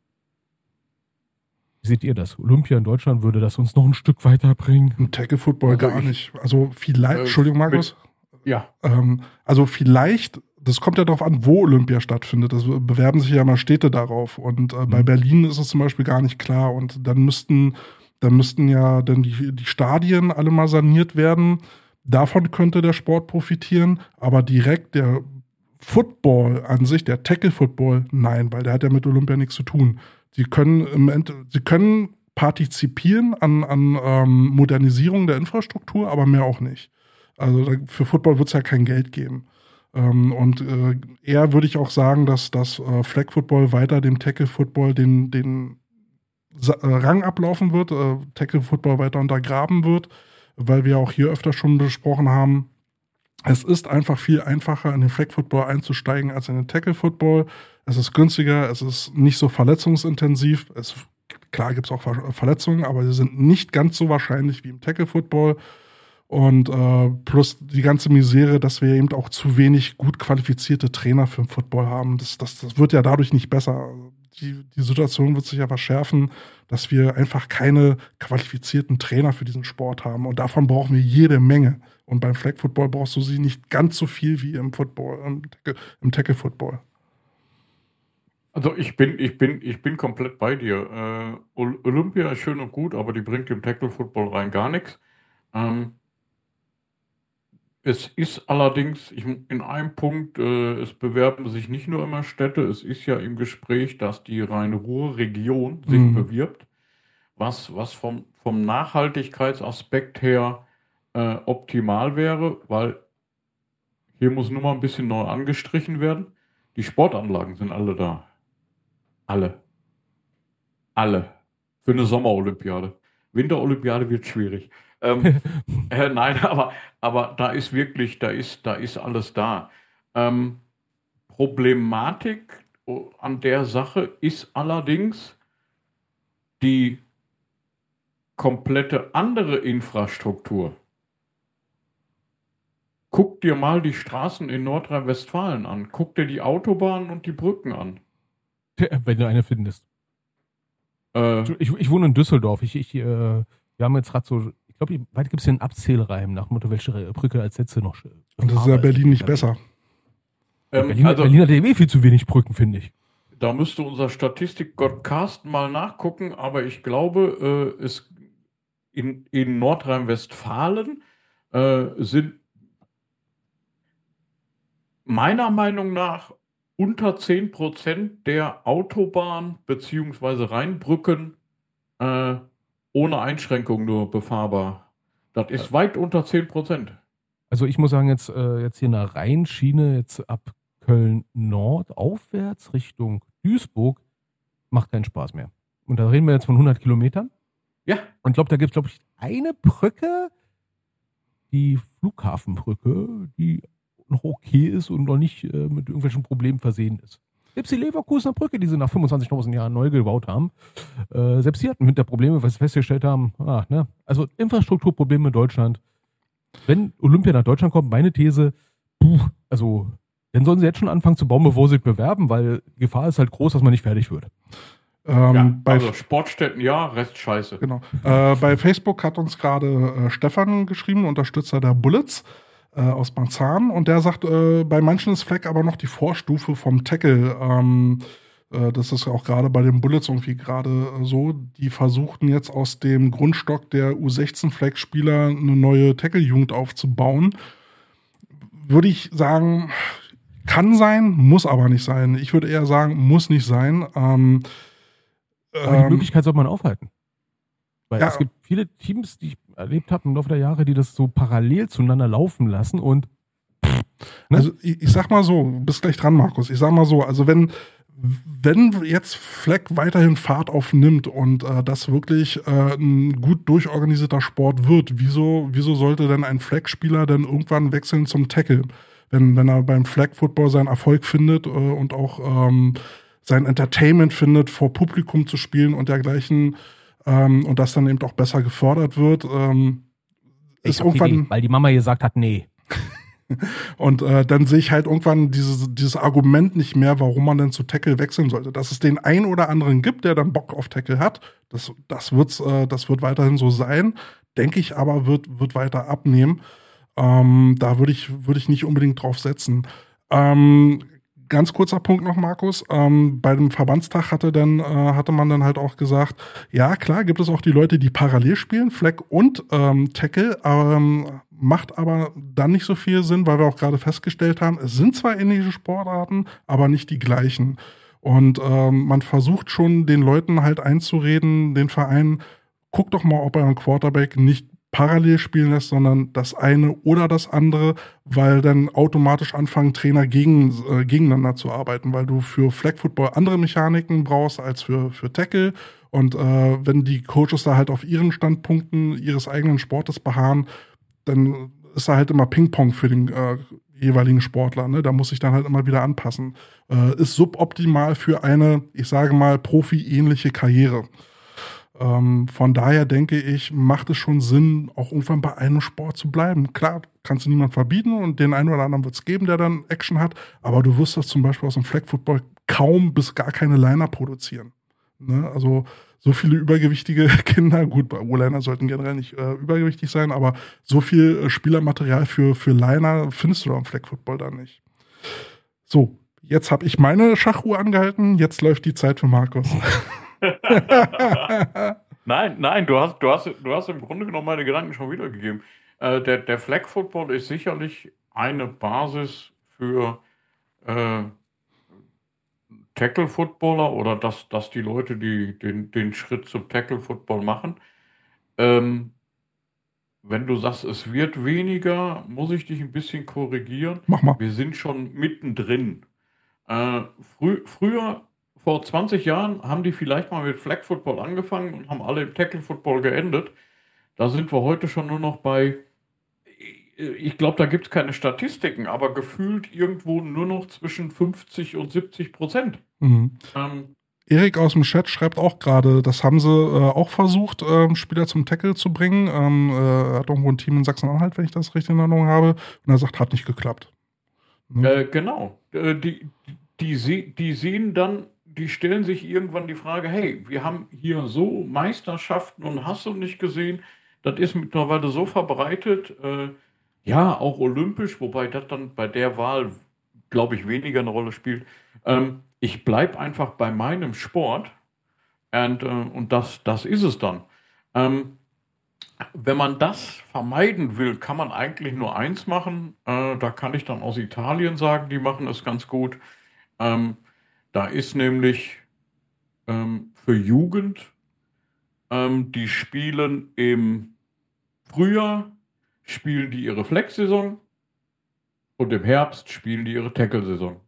Speaker 3: Wie seht ihr das? Olympia in Deutschland würde das uns noch ein Stück weiterbringen?
Speaker 2: Im Tackle-Football
Speaker 4: Also
Speaker 2: gar
Speaker 4: ich-
Speaker 2: nicht. Also vielleicht,
Speaker 4: Äh,
Speaker 2: Entschuldigung, Markus.
Speaker 4: Ja,
Speaker 2: Ähm, also vielleicht, das kommt ja darauf an, wo Olympia stattfindet. Das bewerben sich ja mal Städte darauf. Und äh, bei
Speaker 3: Mhm.
Speaker 2: Berlin ist es zum Beispiel gar nicht klar. Und dann müssten, dann müssten ja dann die, die Stadien alle mal saniert werden. Davon könnte der Sport profitieren, aber direkt der Football an sich, der Tackle-Football, nein, weil der hat ja mit Olympia nichts zu tun. Sie können im Ende, sie können partizipieren an, an ähm, Modernisierung der Infrastruktur, aber mehr auch nicht. Also da, für Football wird es ja kein Geld geben. Ähm, und äh, eher würde ich auch sagen, dass das äh, Flag Football weiter dem Tackle Football den, den Sa äh, Rang ablaufen wird, äh, Tackle Football weiter untergraben wird, weil wir auch hier öfter schon besprochen haben, es ist einfach viel einfacher, in den Flag Football einzusteigen als in den Tackle Football. Es ist günstiger, es ist nicht so verletzungsintensiv. Es, klar gibt es auch Ver Verletzungen, aber sie sind nicht ganz so wahrscheinlich wie im Tackle Football. Und äh, plus die ganze Misere, dass wir eben auch zu wenig gut qualifizierte Trainer für den Football haben. Das, das, das wird ja dadurch nicht besser. Die, die Situation wird sich ja verschärfen, dass wir einfach keine qualifizierten Trainer für diesen Sport haben. Und davon brauchen wir jede Menge. Und beim Flag Football brauchst du sie nicht ganz so viel wie im Football, im, im Tackle Football.
Speaker 4: Also ich bin, ich bin, ich bin komplett bei dir. Äh, Olympia ist schön und gut, aber die bringt im Tackle Football rein gar nichts. Ähm, es ist allerdings ich, in einem Punkt, äh, es bewerben sich nicht nur immer Städte, es ist ja im Gespräch, dass die Rhein-Ruhr-Region sich
Speaker 2: Mhm.
Speaker 4: bewirbt, was, was vom, vom Nachhaltigkeitsaspekt her äh, optimal wäre, weil hier muss nur mal ein bisschen neu angestrichen werden. Die Sportanlagen sind alle da. Alle. Alle. Für eine Sommerolympiade. Winterolympiade wird schwierig. Ähm, äh, nein, aber, aber da ist wirklich, da ist, da ist alles da. Ähm, Problematik oh, an der Sache ist allerdings die komplette andere Infrastruktur. Guck dir mal die Straßen in Nordrhein-Westfalen an. Guck dir die Autobahnen und die Brücken an.
Speaker 3: Wenn du eine findest.
Speaker 4: Äh,
Speaker 3: Ich, ich wohne in Düsseldorf. Ich, ich, äh, wir haben jetzt gerade so, ich glaube, weit gibt es hier einen Abzählreim nach dem Motto, welche Brücke als letzte noch.
Speaker 2: Und das ist ja Berlin nicht besser.
Speaker 3: Ja,
Speaker 4: ähm,
Speaker 3: Berlin,
Speaker 4: also,
Speaker 3: Berlin hat ja eh viel zu wenig Brücken, finde ich.
Speaker 4: da müsste unser Statistikgott Carsten mal nachgucken, aber ich glaube, äh, es in, in Nordrhein-Westfalen äh, sind meiner Meinung nach unter zehn Prozent der Autobahn- bzw. Rheinbrücken äh, ohne Einschränkung nur befahrbar. Das ist weit unter zehn Prozent.
Speaker 3: Also ich muss sagen, jetzt, äh, jetzt hier in der Rheinschiene, jetzt ab Köln Nord aufwärts Richtung Duisburg, macht keinen Spaß mehr. Und da reden wir jetzt von hundert Kilometern.
Speaker 4: Ja.
Speaker 3: Und ich glaube, da gibt es, glaube ich, eine Brücke, die Flughafenbrücke, die noch okay ist und noch nicht äh, mit irgendwelchen Problemen versehen ist. Selbst die Leverkusener Brücke, die sie nach fünfundzwanzigtausend Jahren neu gebaut haben, äh, selbst die hatten Winterprobleme, weil sie festgestellt haben, ah, ne? Also Infrastrukturprobleme in Deutschland. Wenn Olympia nach Deutschland kommt, meine These, puh, also dann sollen sie jetzt schon anfangen zu bauen, bevor sie sich bewerben, weil die Gefahr ist halt groß, dass man nicht fertig wird.
Speaker 2: Ähm,
Speaker 4: ja,
Speaker 2: bei
Speaker 4: also Sportstätten ja, Rest scheiße.
Speaker 2: Genau. Äh, bei Facebook hat uns gerade äh, Stefan geschrieben, Unterstützer der Bullets äh, aus Marzahn. Und der sagt, äh, bei manchen ist Flag aber noch die Vorstufe vom Tackle. Ähm, äh, das ist auch gerade bei den Bullets irgendwie gerade äh, so. Die versuchten jetzt aus dem Grundstock der U sechzehn Flag-Spieler eine neue Tackle-Jugend aufzubauen. Würde ich sagen, kann sein, muss aber nicht sein. Ich würde eher sagen, muss nicht sein. Ähm,
Speaker 3: Aber die Möglichkeit sollte man aufhalten. Weil
Speaker 2: ja.
Speaker 3: es gibt viele Teams, die ich erlebt habe im Laufe der Jahre, die das so parallel zueinander laufen lassen und ne?
Speaker 2: Also ich, ich sag mal so, bist gleich dran, Markus. Ich sag mal so, also wenn, wenn jetzt Flag weiterhin Fahrt aufnimmt und äh, das wirklich äh, ein gut durchorganisierter Sport wird, wieso, wieso sollte denn ein Flag-Spieler dann irgendwann wechseln zum Tackle? Wenn, wenn er beim Flag-Football seinen Erfolg findet äh, und auch ähm, sein Entertainment findet, vor Publikum zu spielen und dergleichen ähm, und das dann eben auch besser gefördert wird, ähm, ist irgendwann...
Speaker 3: Die, weil die Mama gesagt hat, nee.
Speaker 2: Und äh, dann sehe ich halt irgendwann dieses, dieses Argument nicht mehr, warum man denn zu Tackle wechseln sollte. Dass es den einen oder anderen gibt, der dann Bock auf Tackle hat, das, das, wird's, äh, das wird weiterhin so sein, denke ich aber, wird, wird weiter abnehmen. Ähm, da würde ich, würd ich nicht unbedingt drauf setzen. Ähm, Ganz kurzer Punkt noch, Markus. Ähm, bei dem Verbandstag hatte, dann, äh, hatte man dann halt auch gesagt, ja klar, gibt es auch die Leute, die parallel spielen, Flag und ähm, Tackle, ähm, macht aber dann nicht so viel Sinn, weil wir auch gerade festgestellt haben, es sind zwar ähnliche Sportarten, aber nicht die gleichen. Und ähm, man versucht schon den Leuten halt einzureden, den Verein, guckt doch mal, ob er einen Quarterback nicht parallel spielen lässt, sondern das eine oder das andere, weil dann automatisch anfangen, Trainer gegen, äh, gegeneinander zu arbeiten, weil du für Flag Football andere Mechaniken brauchst als für, für Tackle. Und äh, wenn die Coaches da halt auf ihren Standpunkten ihres eigenen Sportes beharren, dann ist da halt immer Ping-Pong für den äh, jeweiligen Sportler. Ne? Da muss ich dann halt immer wieder anpassen. Äh, ist suboptimal für eine, ich sage mal, Profi-ähnliche Karriere. Ähm, von daher denke ich, macht es schon Sinn, auch irgendwann bei einem Sport zu bleiben. Klar, kannst du niemand verbieten und den einen oder anderen wird es geben, der dann Action hat, aber du wirst das zum Beispiel aus dem Flag Football kaum bis gar keine Liner produzieren. Ne? Also so viele übergewichtige Kinder, gut, O-Liner sollten generell nicht äh, übergewichtig sein, aber so viel äh, Spielermaterial für, für Liner findest du da im Flag Football dann nicht. So, Jetzt habe ich meine Schachuhr angehalten, jetzt läuft die Zeit für Markus.
Speaker 4: Nein, nein, du hast, du hast, du hast im Grunde genommen meine Gedanken schon wiedergegeben. Äh, der, der Flag Football ist sicherlich eine Basis für äh, Tackle-Footballer oder dass, dass die Leute, die den, den Schritt zum Tackle-Football machen. Ähm, wenn du sagst, es wird weniger, muss ich dich ein bisschen korrigieren.
Speaker 2: Mach mal.
Speaker 4: Wir sind schon mittendrin. Äh, frü früher, vor zwanzig Jahren, haben die vielleicht mal mit Flag Football angefangen und haben alle im Tackle Football geendet. Da sind wir heute schon nur noch bei, ich glaube, da gibt es keine Statistiken, aber gefühlt irgendwo nur noch zwischen fünfzig und siebzig Prozent.
Speaker 2: Mhm.
Speaker 4: Ähm,
Speaker 2: Erik aus dem Chat schreibt auch gerade, das haben sie äh, auch versucht, ähm, Spieler zum Tackle zu bringen. Ähm, äh, hat irgendwo ein Team in Sachsen-Anhalt, wenn ich das richtig in Erinnerung habe. Und er sagt, hat nicht geklappt. Mhm.
Speaker 4: Äh, genau. Äh, die, die, die, die sehen dann, die stellen sich irgendwann die Frage, hey, wir haben hier so Meisterschaften und hast du nicht gesehen, das ist mittlerweile so verbreitet, äh, ja, auch olympisch, wobei das dann bei der Wahl, glaube ich, weniger eine Rolle spielt. Ähm, ich bleibe einfach bei meinem Sport und, äh, und das, das ist es dann. Ähm, Wenn man das vermeiden will, kann man eigentlich nur eins machen. Äh, da kann ich dann aus Italien sagen, die machen es ganz gut. Ähm, da ist nämlich ähm, für Jugend, ähm, die spielen im Frühjahr, spielen die ihre Flex-Saison und im Herbst spielen die ihre Tackle-Saison.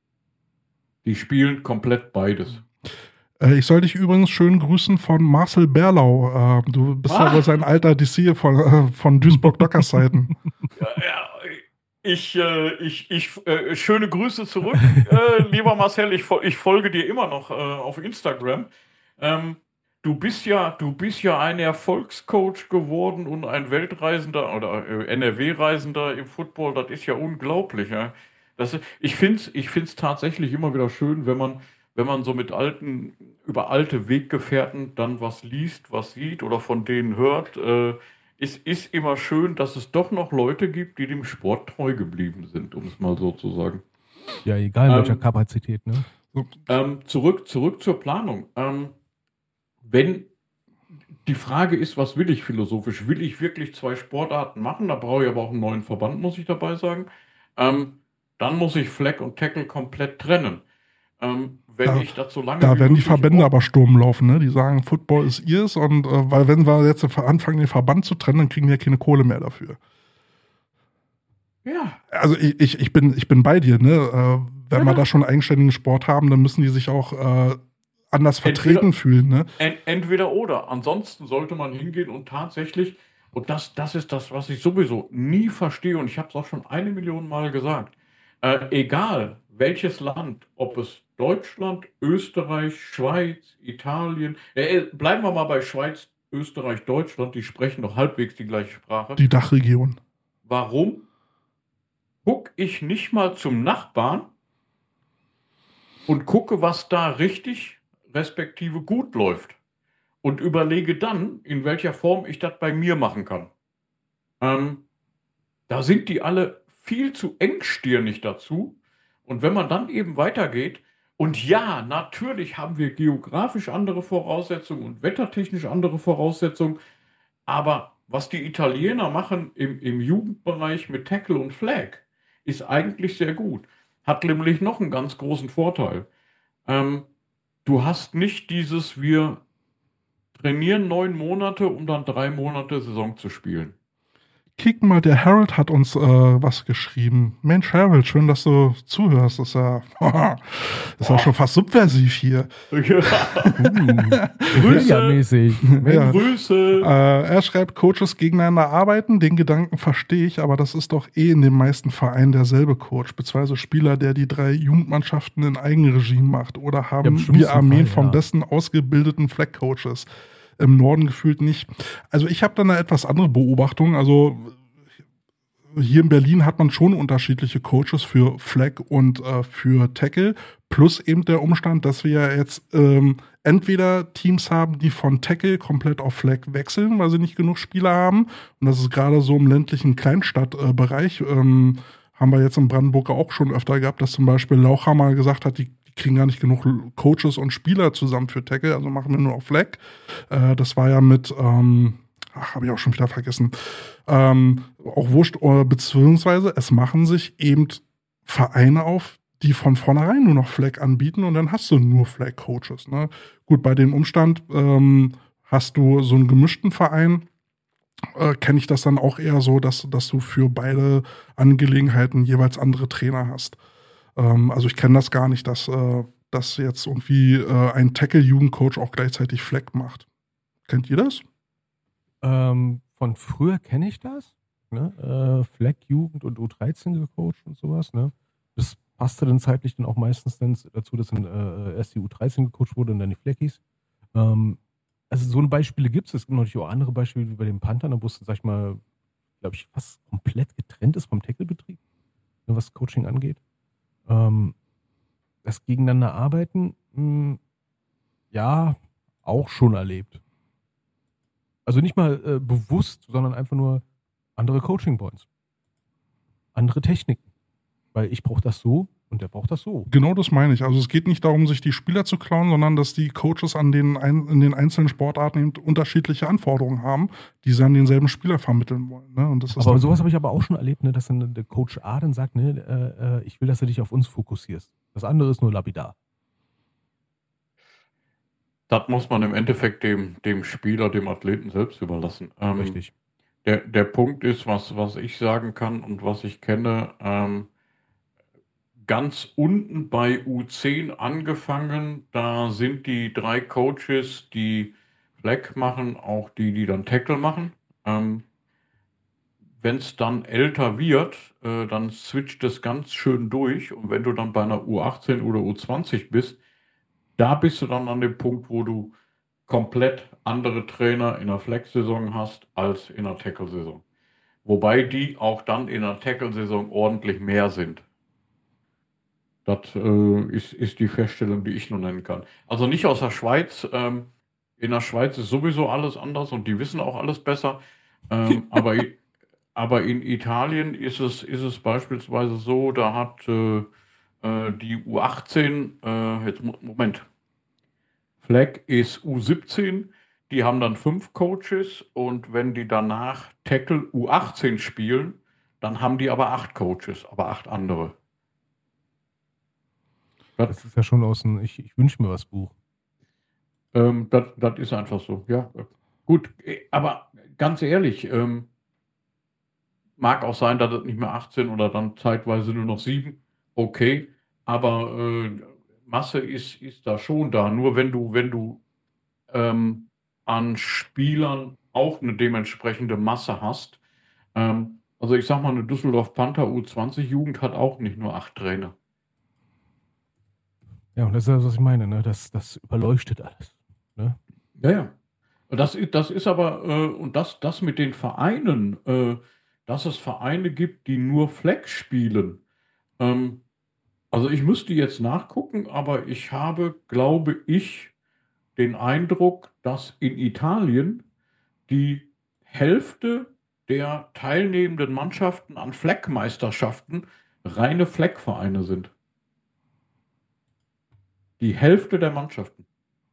Speaker 4: Die spielen komplett beides.
Speaker 2: Äh, ich soll dich übrigens schön grüßen von Marcel Berlau. Äh, du bist
Speaker 4: Ah.
Speaker 2: ja wohl sein alter D C von, äh, von Duisburg-Dockers-Seiten.
Speaker 4: Ja, ja, ich, äh, ich, ich, äh, schöne Grüße zurück, äh, lieber Marcel. Ich, fol- ich folge dir immer noch äh, auf Instagram. Ähm, du bist ja, du bist ja ein Erfolgscoach geworden und ein Weltreisender oder äh, N R W-Reisender im Football. Das ist ja unglaublich. Ja? Das, ist- ich finde es ich find's tatsächlich immer wieder schön, wenn man, wenn man so mit alten, über alte Weggefährten dann was liest, was sieht oder von denen hört. Äh, es ist immer schön, dass es doch noch Leute gibt, die dem Sport treu geblieben sind, um es mal so zu sagen.
Speaker 3: Ja, egal in welcher
Speaker 4: Ähm,
Speaker 3: Kapazität, ne?
Speaker 2: So,
Speaker 4: Ähm, zurück, zurück zur Planung. Ähm, wenn die Frage ist, was will ich philosophisch? Will ich wirklich zwei Sportarten machen? Da brauche ich aber auch einen neuen Verband, muss ich dabei sagen. Ähm, dann muss ich Flag und Tackle komplett trennen. Ähm, wenn
Speaker 2: Da-
Speaker 4: ich das so lange
Speaker 2: Da
Speaker 4: wie
Speaker 2: werden die
Speaker 4: möglich
Speaker 2: Verbände
Speaker 4: auf-
Speaker 2: aber Sturm laufen, ne? Die sagen, Football ist ihrs und äh, weil wenn wir jetzt anfangen, den Verband zu trennen, dann kriegen wir ja keine Kohle mehr dafür.
Speaker 4: Ja,
Speaker 2: Also ich, ich, ich, bin, ich bin bei dir, ne? Äh, wenn wir
Speaker 4: Ja.
Speaker 2: da schon einen eigenständigen Sport haben, dann müssen die sich auch äh, anders vertreten
Speaker 4: Entweder-
Speaker 2: fühlen, ne?
Speaker 4: en entweder oder. Ansonsten sollte man hingehen und tatsächlich, und das, das ist das, was ich sowieso nie verstehe, und ich habe es auch schon eine Million Mal gesagt, äh, egal welches Land, ob es Deutschland, Österreich, Schweiz, Italien, äh, bleiben wir mal bei Schweiz, Österreich, Deutschland, die sprechen doch halbwegs die gleiche Sprache.
Speaker 2: Die Dachregion.
Speaker 4: Warum gucke ich nicht mal zum Nachbarn und gucke, was da richtig, respektive gut läuft? Und überlege dann, in welcher Form ich das bei mir machen kann. Ähm, da sind die alle viel zu engstirnig dazu. Und wenn man dann eben weitergeht, und ja, natürlich haben wir geografisch andere Voraussetzungen und wettertechnisch andere Voraussetzungen, aber was die Italiener machen im, im Jugendbereich mit Tackle und Flag, ist eigentlich sehr gut. Hat nämlich noch einen ganz großen Vorteil. Ähm, du hast nicht dieses, wir trainieren neun Monate, um dann drei Monate Saison zu spielen.
Speaker 2: Kick mal, der Harold hat uns äh, was geschrieben. Mensch, Harold, schön, dass du zuhörst. Das ist ja, das ist ja schon fast subversiv hier.
Speaker 3: Guerilla-mäßig.
Speaker 2: Ja.
Speaker 4: Grüße.
Speaker 2: Äh, er schreibt, Coaches gegeneinander arbeiten. Den Gedanken verstehe ich, aber das ist doch eh in den meisten Vereinen derselbe Coach. Beziehungsweise Spieler, der die drei Jugendmannschaften in Eigenregie macht. Oder
Speaker 3: Ja,
Speaker 2: haben
Speaker 3: im schlimmsten
Speaker 2: wir Armeen
Speaker 3: Fall,
Speaker 2: von
Speaker 3: ja.
Speaker 2: besten ausgebildeten Flag-Coaches. Im Norden gefühlt nicht. Also ich habe da eine etwas andere Beobachtung. Also hier in Berlin hat man schon unterschiedliche Coaches für Flag und äh, für Tackle. Plus eben der Umstand, dass wir ja jetzt ähm, entweder Teams haben, die von Tackle komplett auf Flag wechseln, weil sie nicht genug Spieler haben. Und das ist gerade so im ländlichen Kleinstadtbereich. Ähm, haben wir jetzt in Brandenburg auch schon öfter gehabt, dass zum Beispiel Lauchhammer gesagt hat, die, die kriegen gar nicht genug Coaches und Spieler zusammen für Tackle, also machen wir nur auf Flag. Äh, das war ja mit, ähm, ach, habe ich auch schon wieder vergessen, ähm, auch wurscht, beziehungsweise es machen sich eben Vereine auf, die von vornherein nur noch Flag anbieten und dann hast du nur Flag-Coaches. Ne? Gut, bei dem Umstand ähm, hast du so einen gemischten Verein, äh, kenne ich das dann auch eher so, dass, dass du für beide Angelegenheiten jeweils andere Trainer hast. Ähm, also ich kenne das gar nicht, dass, äh, dass jetzt irgendwie äh, ein Tackle-Jugendcoach auch gleichzeitig Flag macht. Kennt ihr das?
Speaker 3: Ähm, von früher kenne ich das. Ne? Äh, Flag-Jugend und U dreizehn gecoacht und sowas. Ne? Das passte dann zeitlich dann auch meistens dann dazu, dass dann äh, erst die U dreizehn gecoacht wurde und dann die Flaggies. Ähm, also so eine Beispiele gibt es. Es gibt natürlich auch andere Beispiele wie bei den Panthern, wo es, sag ich mal, glaube ich, fast komplett getrennt ist vom Tackle-Betrieb, ne, was Coaching angeht. Ähm, das Gegeneinander arbeiten, mh, ja, auch schon erlebt. Also nicht mal äh, bewusst, sondern einfach nur andere Coaching-Points. Andere Techniken. Weil ich brauche das so und der braucht das so.
Speaker 2: Genau das meine ich. Also es geht nicht darum, sich die Spieler zu klauen, sondern dass die Coaches an den ein, in den einzelnen Sportarten eben unterschiedliche Anforderungen haben, die sie an denselben Spieler vermitteln wollen. Ne? Und das ist
Speaker 3: aber sowas habe ich aber auch schon erlebt, ne, dass dann der Coach A dann sagt, ne, äh, äh, ich will, dass du dich auf uns fokussierst. Das andere ist nur lapidar.
Speaker 4: Das muss man im Endeffekt dem, dem Spieler, dem Athleten selbst überlassen. Ähm,
Speaker 3: Richtig.
Speaker 4: Der, der Punkt ist, was, was ich sagen kann und was ich kenne, ähm, ganz unten bei U zehn angefangen, da sind die drei Coaches, die Flag machen, auch die, die dann Tackle machen. Ähm, wenn es dann älter wird, äh, dann switcht es ganz schön durch und wenn du dann bei einer U achtzehn oder U zwanzig bist, da bist du dann an dem Punkt, wo du komplett andere Trainer in der Flag-Saison hast als in der Tackle-Saison. Wobei die auch dann in der Tackle-Saison ordentlich mehr sind. Das äh, ist, ist die Feststellung, die ich nur nennen kann. Also nicht aus der Schweiz. Ähm, in der Schweiz ist sowieso alles anders und die wissen auch alles besser. Ähm, aber, aber in Italien ist es, ist es beispielsweise so, da hat äh, äh, die U achtzehn, äh, jetzt Moment, Flag ist U siebzehn, die haben dann fünf Coaches und wenn die danach Tackle U achtzehn spielen, dann haben die aber acht Coaches, aber acht andere. Das,
Speaker 3: das ist ja schon aus dem Ich, ich wünsche mir was Buch.
Speaker 4: Ähm, das, das ist einfach so, ja. Gut, aber ganz ehrlich, ähm, mag auch sein, dass es nicht mehr achtzehn oder dann zeitweise nur noch sieben, okay, aber äh, Masse ist, ist da schon da. Nur wenn du, wenn du ähm, an Spielern auch eine dementsprechende Masse hast. Ähm, also ich sag mal, eine Düsseldorf Panther U zwanzig Jugend hat auch nicht nur acht Trainer.
Speaker 3: Ja, und das ist ja, was ich meine, ne? Das, das überleuchtet alles. Ne?
Speaker 4: Ja, ja. Das, das ist aber, äh, und das, das mit den Vereinen, äh, dass es Vereine gibt, die nur Flag spielen. Ähm, also ich müsste jetzt nachgucken, aber ich habe, glaube ich, den Eindruck, dass in Italien die Hälfte der teilnehmenden Mannschaften an Flag-Meisterschaften reine Flag-Vereine sind. Die Hälfte der Mannschaften.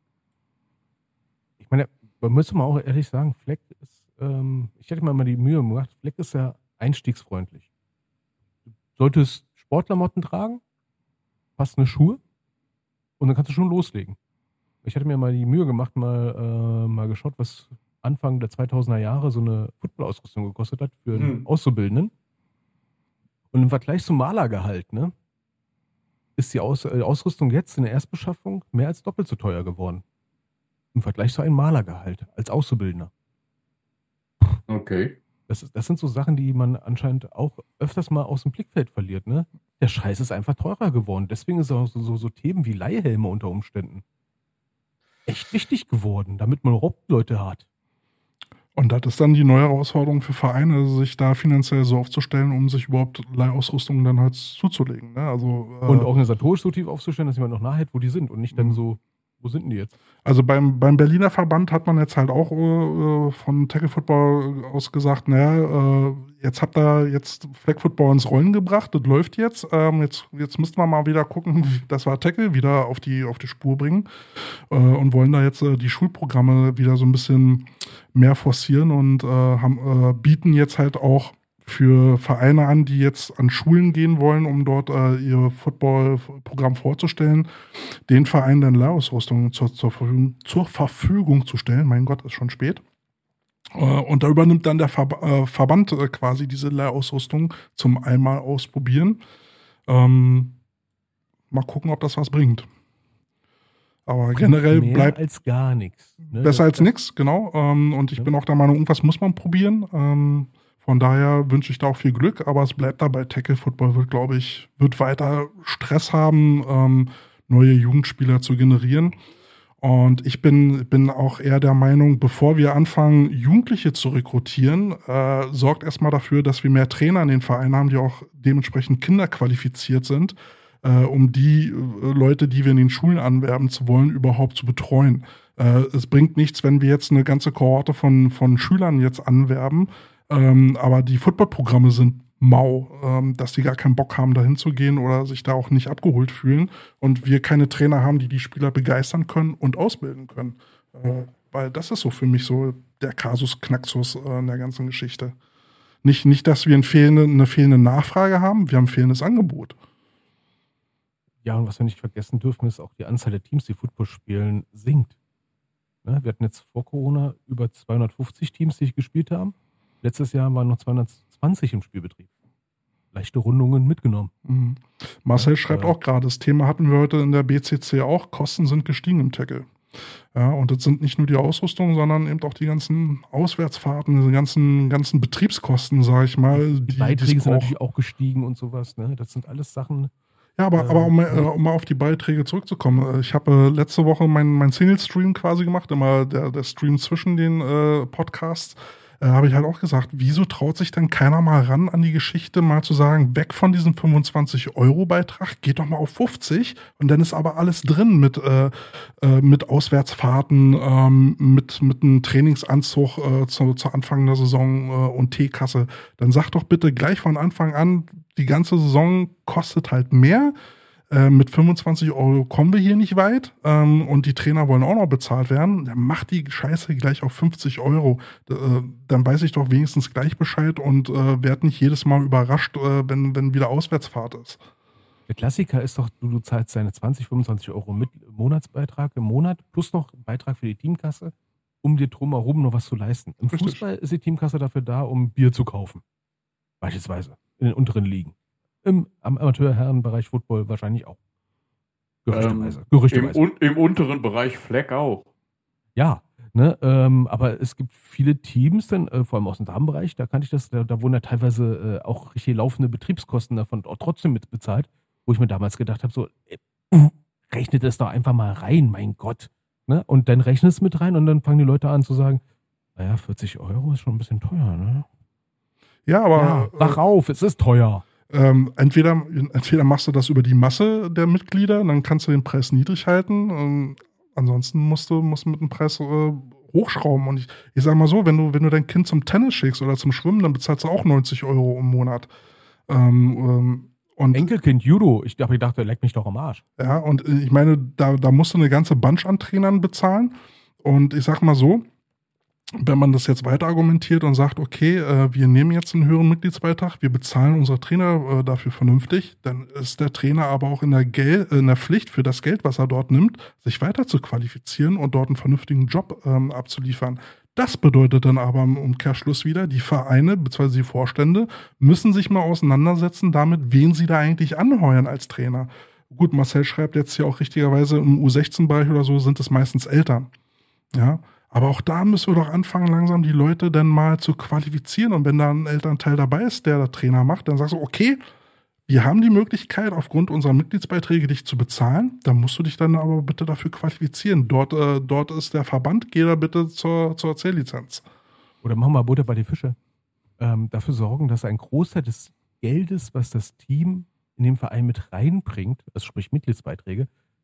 Speaker 3: Ich meine, man muss mal auch ehrlich sagen, Flag ist, ähm, ich hätte mir mal die Mühe gemacht, Flag ist ja einstiegsfreundlich. Du solltest Sportklamotten tragen, passende Schuhe und dann kannst du schon loslegen. Ich hatte mir mal die Mühe gemacht, mal, äh, mal geschaut, was Anfang der zweitausender Jahre so eine Football-Ausrüstung gekostet hat für einen
Speaker 4: Hm.
Speaker 3: Auszubildenden. Und im Vergleich zum Malergehalt, ne, ist die Aus äh, Ausrüstung jetzt in der Erstbeschaffung mehr als doppelt so teuer geworden. Im Vergleich zu einem Malergehalt als Auszubildender.
Speaker 4: Okay.
Speaker 3: Das, ist, das sind so Sachen, die man anscheinend auch öfters mal aus dem Blickfeld verliert, ne? Der Scheiß ist einfach teurer geworden. Deswegen ist auch so, so, so Themen wie Leihhelme unter Umständen echt wichtig geworden, damit man überhaupt Leute hat.
Speaker 2: Und das ist dann die neue Herausforderung für Vereine, sich da finanziell so aufzustellen, um sich überhaupt Leihausrüstung dann halt zuzulegen. Ne? Also, äh,
Speaker 3: Und organisatorisch so tief aufzustellen, dass jemand noch nachhält, wo die sind und nicht dann so Wo sind denn die jetzt?
Speaker 2: Also beim, beim Berliner Verband hat man jetzt halt auch äh, von Tackle Football aus gesagt, naja, äh, jetzt habt ihr jetzt Flag Football ins Rollen gebracht, das läuft jetzt. Ähm, jetzt. Jetzt müssten wir mal wieder gucken, dass wir Tackle wieder auf die, auf die Spur bringen äh, und wollen da jetzt äh, die Schulprogramme wieder so ein bisschen mehr forcieren und äh, haben, äh, bieten jetzt halt auch für Vereine an, die jetzt an Schulen gehen wollen, um dort äh, ihr Football-Programm vorzustellen, den Vereinen dann Lehrausrüstung zur, zur, Verfügung, zur Verfügung zu stellen. Mein Gott, ist schon spät. Äh, und da übernimmt dann der Ver- äh, Verband äh, quasi diese Lehrausrüstung zum einmal ausprobieren. Ähm, mal gucken, ob das was bringt. Aber generell
Speaker 3: Mehr
Speaker 2: bleibt
Speaker 3: als gar nichts. Ne?
Speaker 2: besser
Speaker 3: Das-
Speaker 2: als nichts, genau. Ähm, und ich
Speaker 3: Ja.
Speaker 2: bin auch der Meinung, irgendwas muss man probieren. Ähm, von daher wünsche ich da auch viel Glück, aber es bleibt dabei. Tackle Football wird, glaube ich, wird weiter Stress haben, ähm, neue Jugendspieler zu generieren. Und ich bin, bin auch eher der Meinung, bevor wir anfangen, Jugendliche zu rekrutieren, äh, sorgt erstmal dafür, dass wir mehr Trainer in den Vereinen haben, die auch dementsprechend kinderqualifiziert sind, äh, um die äh, Leute, die wir in den Schulen anwerben zu wollen, überhaupt zu betreuen. Äh, es bringt nichts, wenn wir jetzt eine ganze Kohorte von, von Schülern jetzt anwerben, ähm, aber die Footballprogramme sind mau, ähm, dass die gar keinen Bock haben, da hinzugehen oder sich da auch nicht abgeholt fühlen und wir keine Trainer haben, die die Spieler begeistern können und ausbilden können. Äh, weil das ist so für mich so der Kasus Knaxus äh, in der ganzen Geschichte. Nicht, nicht dass wir eine fehlende, eine fehlende Nachfrage haben, wir haben ein fehlendes Angebot.
Speaker 3: Ja, und was wir nicht vergessen dürfen, ist auch die Anzahl der Teams, die Football spielen, sinkt. Ne? Wir hatten jetzt vor Corona über zweihundertfünfzig Teams, die gespielt haben. Letztes Jahr waren noch zweihundertzwanzig im Spielbetrieb. Leichte Rundungen mitgenommen.
Speaker 2: Mhm. Marcel
Speaker 3: Ja,
Speaker 2: schreibt
Speaker 3: äh,
Speaker 2: auch gerade, das Thema hatten wir heute in der B C C auch, Kosten sind gestiegen im Tackle. Ja, und das sind nicht nur die Ausrüstung, sondern eben auch die ganzen Auswärtsfahrten, diese ganzen, ganzen Betriebskosten, sage ich mal.
Speaker 3: Die,
Speaker 2: Die,
Speaker 3: Beiträge
Speaker 2: die
Speaker 3: sind
Speaker 2: auch,
Speaker 3: natürlich auch gestiegen und sowas. Ne? Das sind alles Sachen.
Speaker 2: ja, aber,
Speaker 3: äh,
Speaker 2: aber um, mal, äh, um mal auf die Beiträge zurückzukommen. äh, Ich habe äh, letzte Woche meinen mein Single-Stream quasi gemacht, immer der, der Stream zwischen den äh, Podcasts. Äh, habe ich halt auch gesagt, wieso traut sich denn keiner mal ran an die Geschichte, mal zu sagen, weg von diesem fünfundzwanzig-Euro-Beitrag, geht doch mal auf fünfzig und dann ist aber alles drin mit, äh, äh, mit Auswärtsfahrten, ähm, mit, mit einem Trainingsanzug äh, zu, zu Anfang der Saison äh, und Teekasse. Dann sag doch bitte gleich von Anfang an, die ganze Saison kostet halt mehr. Äh, mit fünfundzwanzig Euro kommen wir hier nicht weit ähm, und die Trainer wollen auch noch bezahlt werden. Dann macht die Scheiße gleich auf fünfzig Euro. D äh, dann weiß ich doch wenigstens gleich Bescheid und äh, werde nicht jedes Mal überrascht, äh, wenn, wenn wieder Auswärtsfahrt ist.
Speaker 3: Der Klassiker ist doch, du, du zahlst deine zwanzig, fünfundzwanzig Euro mit Monatsbeitrag im Monat plus noch einen Beitrag für die Teamkasse, um dir drumherum noch was zu leisten. Im
Speaker 2: Richtig.
Speaker 3: Fußball ist die Teamkasse dafür da, um Bier zu kaufen. Beispielsweise. In den unteren Ligen. Im am Amateurherrenbereich Football wahrscheinlich auch. Gerüchteweise.
Speaker 4: Ähm, Im,
Speaker 3: Gerüchteweise.
Speaker 4: un Im unteren Bereich Fleck auch.
Speaker 3: Ja, ne, ähm, aber es gibt viele Teams, dann, äh, vor allem aus dem Damenbereich, da kannte ich das, da, da wurden ja teilweise äh, auch richtig laufende Betriebskosten davon auch trotzdem mit bezahlt, wo ich mir damals gedacht habe, so, äh, rechnet es doch einfach mal rein, mein Gott. Ne? Und dann rechnet es mit rein und dann fangen die Leute an zu sagen, naja, vierzig Euro ist schon ein bisschen teuer, ne?
Speaker 2: Ja, aber
Speaker 3: Ja, wach auf, es ist teuer.
Speaker 2: Ähm, entweder, entweder machst du das über die Masse der Mitglieder, dann kannst du den Preis niedrig halten. Ähm, ansonsten musst du, musst du mit dem Preis äh, hochschrauben. Und ich, ich sag mal so, wenn du, wenn du dein Kind zum Tennis schickst oder zum Schwimmen, dann bezahlst du auch neunzig Euro im Monat. Ähm, ähm, und,
Speaker 3: Enkelkind Judo, ich dachte, ich dachte, leck mich doch am Arsch.
Speaker 2: ja, und ich meine, da, da musst du eine ganze Bunch an Trainern bezahlen. Und ich sag mal so, wenn man das jetzt weiter argumentiert und sagt, okay, äh, wir nehmen jetzt einen höheren Mitgliedsbeitrag, wir bezahlen unsere Trainer äh, dafür vernünftig, dann ist der Trainer aber auch in der, Gel äh, in der Pflicht für das Geld, was er dort nimmt, sich weiter zu qualifizieren und dort einen vernünftigen Job ähm, abzuliefern. Das bedeutet dann aber im Umkehrschluss wieder, die Vereine bzw. die Vorstände müssen sich mal auseinandersetzen damit, wen sie da eigentlich anheuern als Trainer. Gut, Marcel schreibt jetzt hier auch richtigerweise, im U sechzehn-Bereich oder so sind es meistens Eltern. Ja, aber auch da müssen wir doch anfangen, langsam die Leute dann mal zu qualifizieren. Und wenn da ein Elternteil dabei ist, der der Trainer macht, dann sagst du, okay, wir haben die Möglichkeit, aufgrund unserer Mitgliedsbeiträge dich zu bezahlen. Dann musst du dich dann aber bitte dafür qualifizieren. Dort, äh, dort ist der Verband, geh da bitte zur, zur C-Lizenz.
Speaker 3: Oder machen wir Butter bei die Fische. Ähm, dafür sorgen, dass ein Großteil des Geldes, was das Team in den Verein mit reinbringt, also sprich Mitgliedsbeiträge,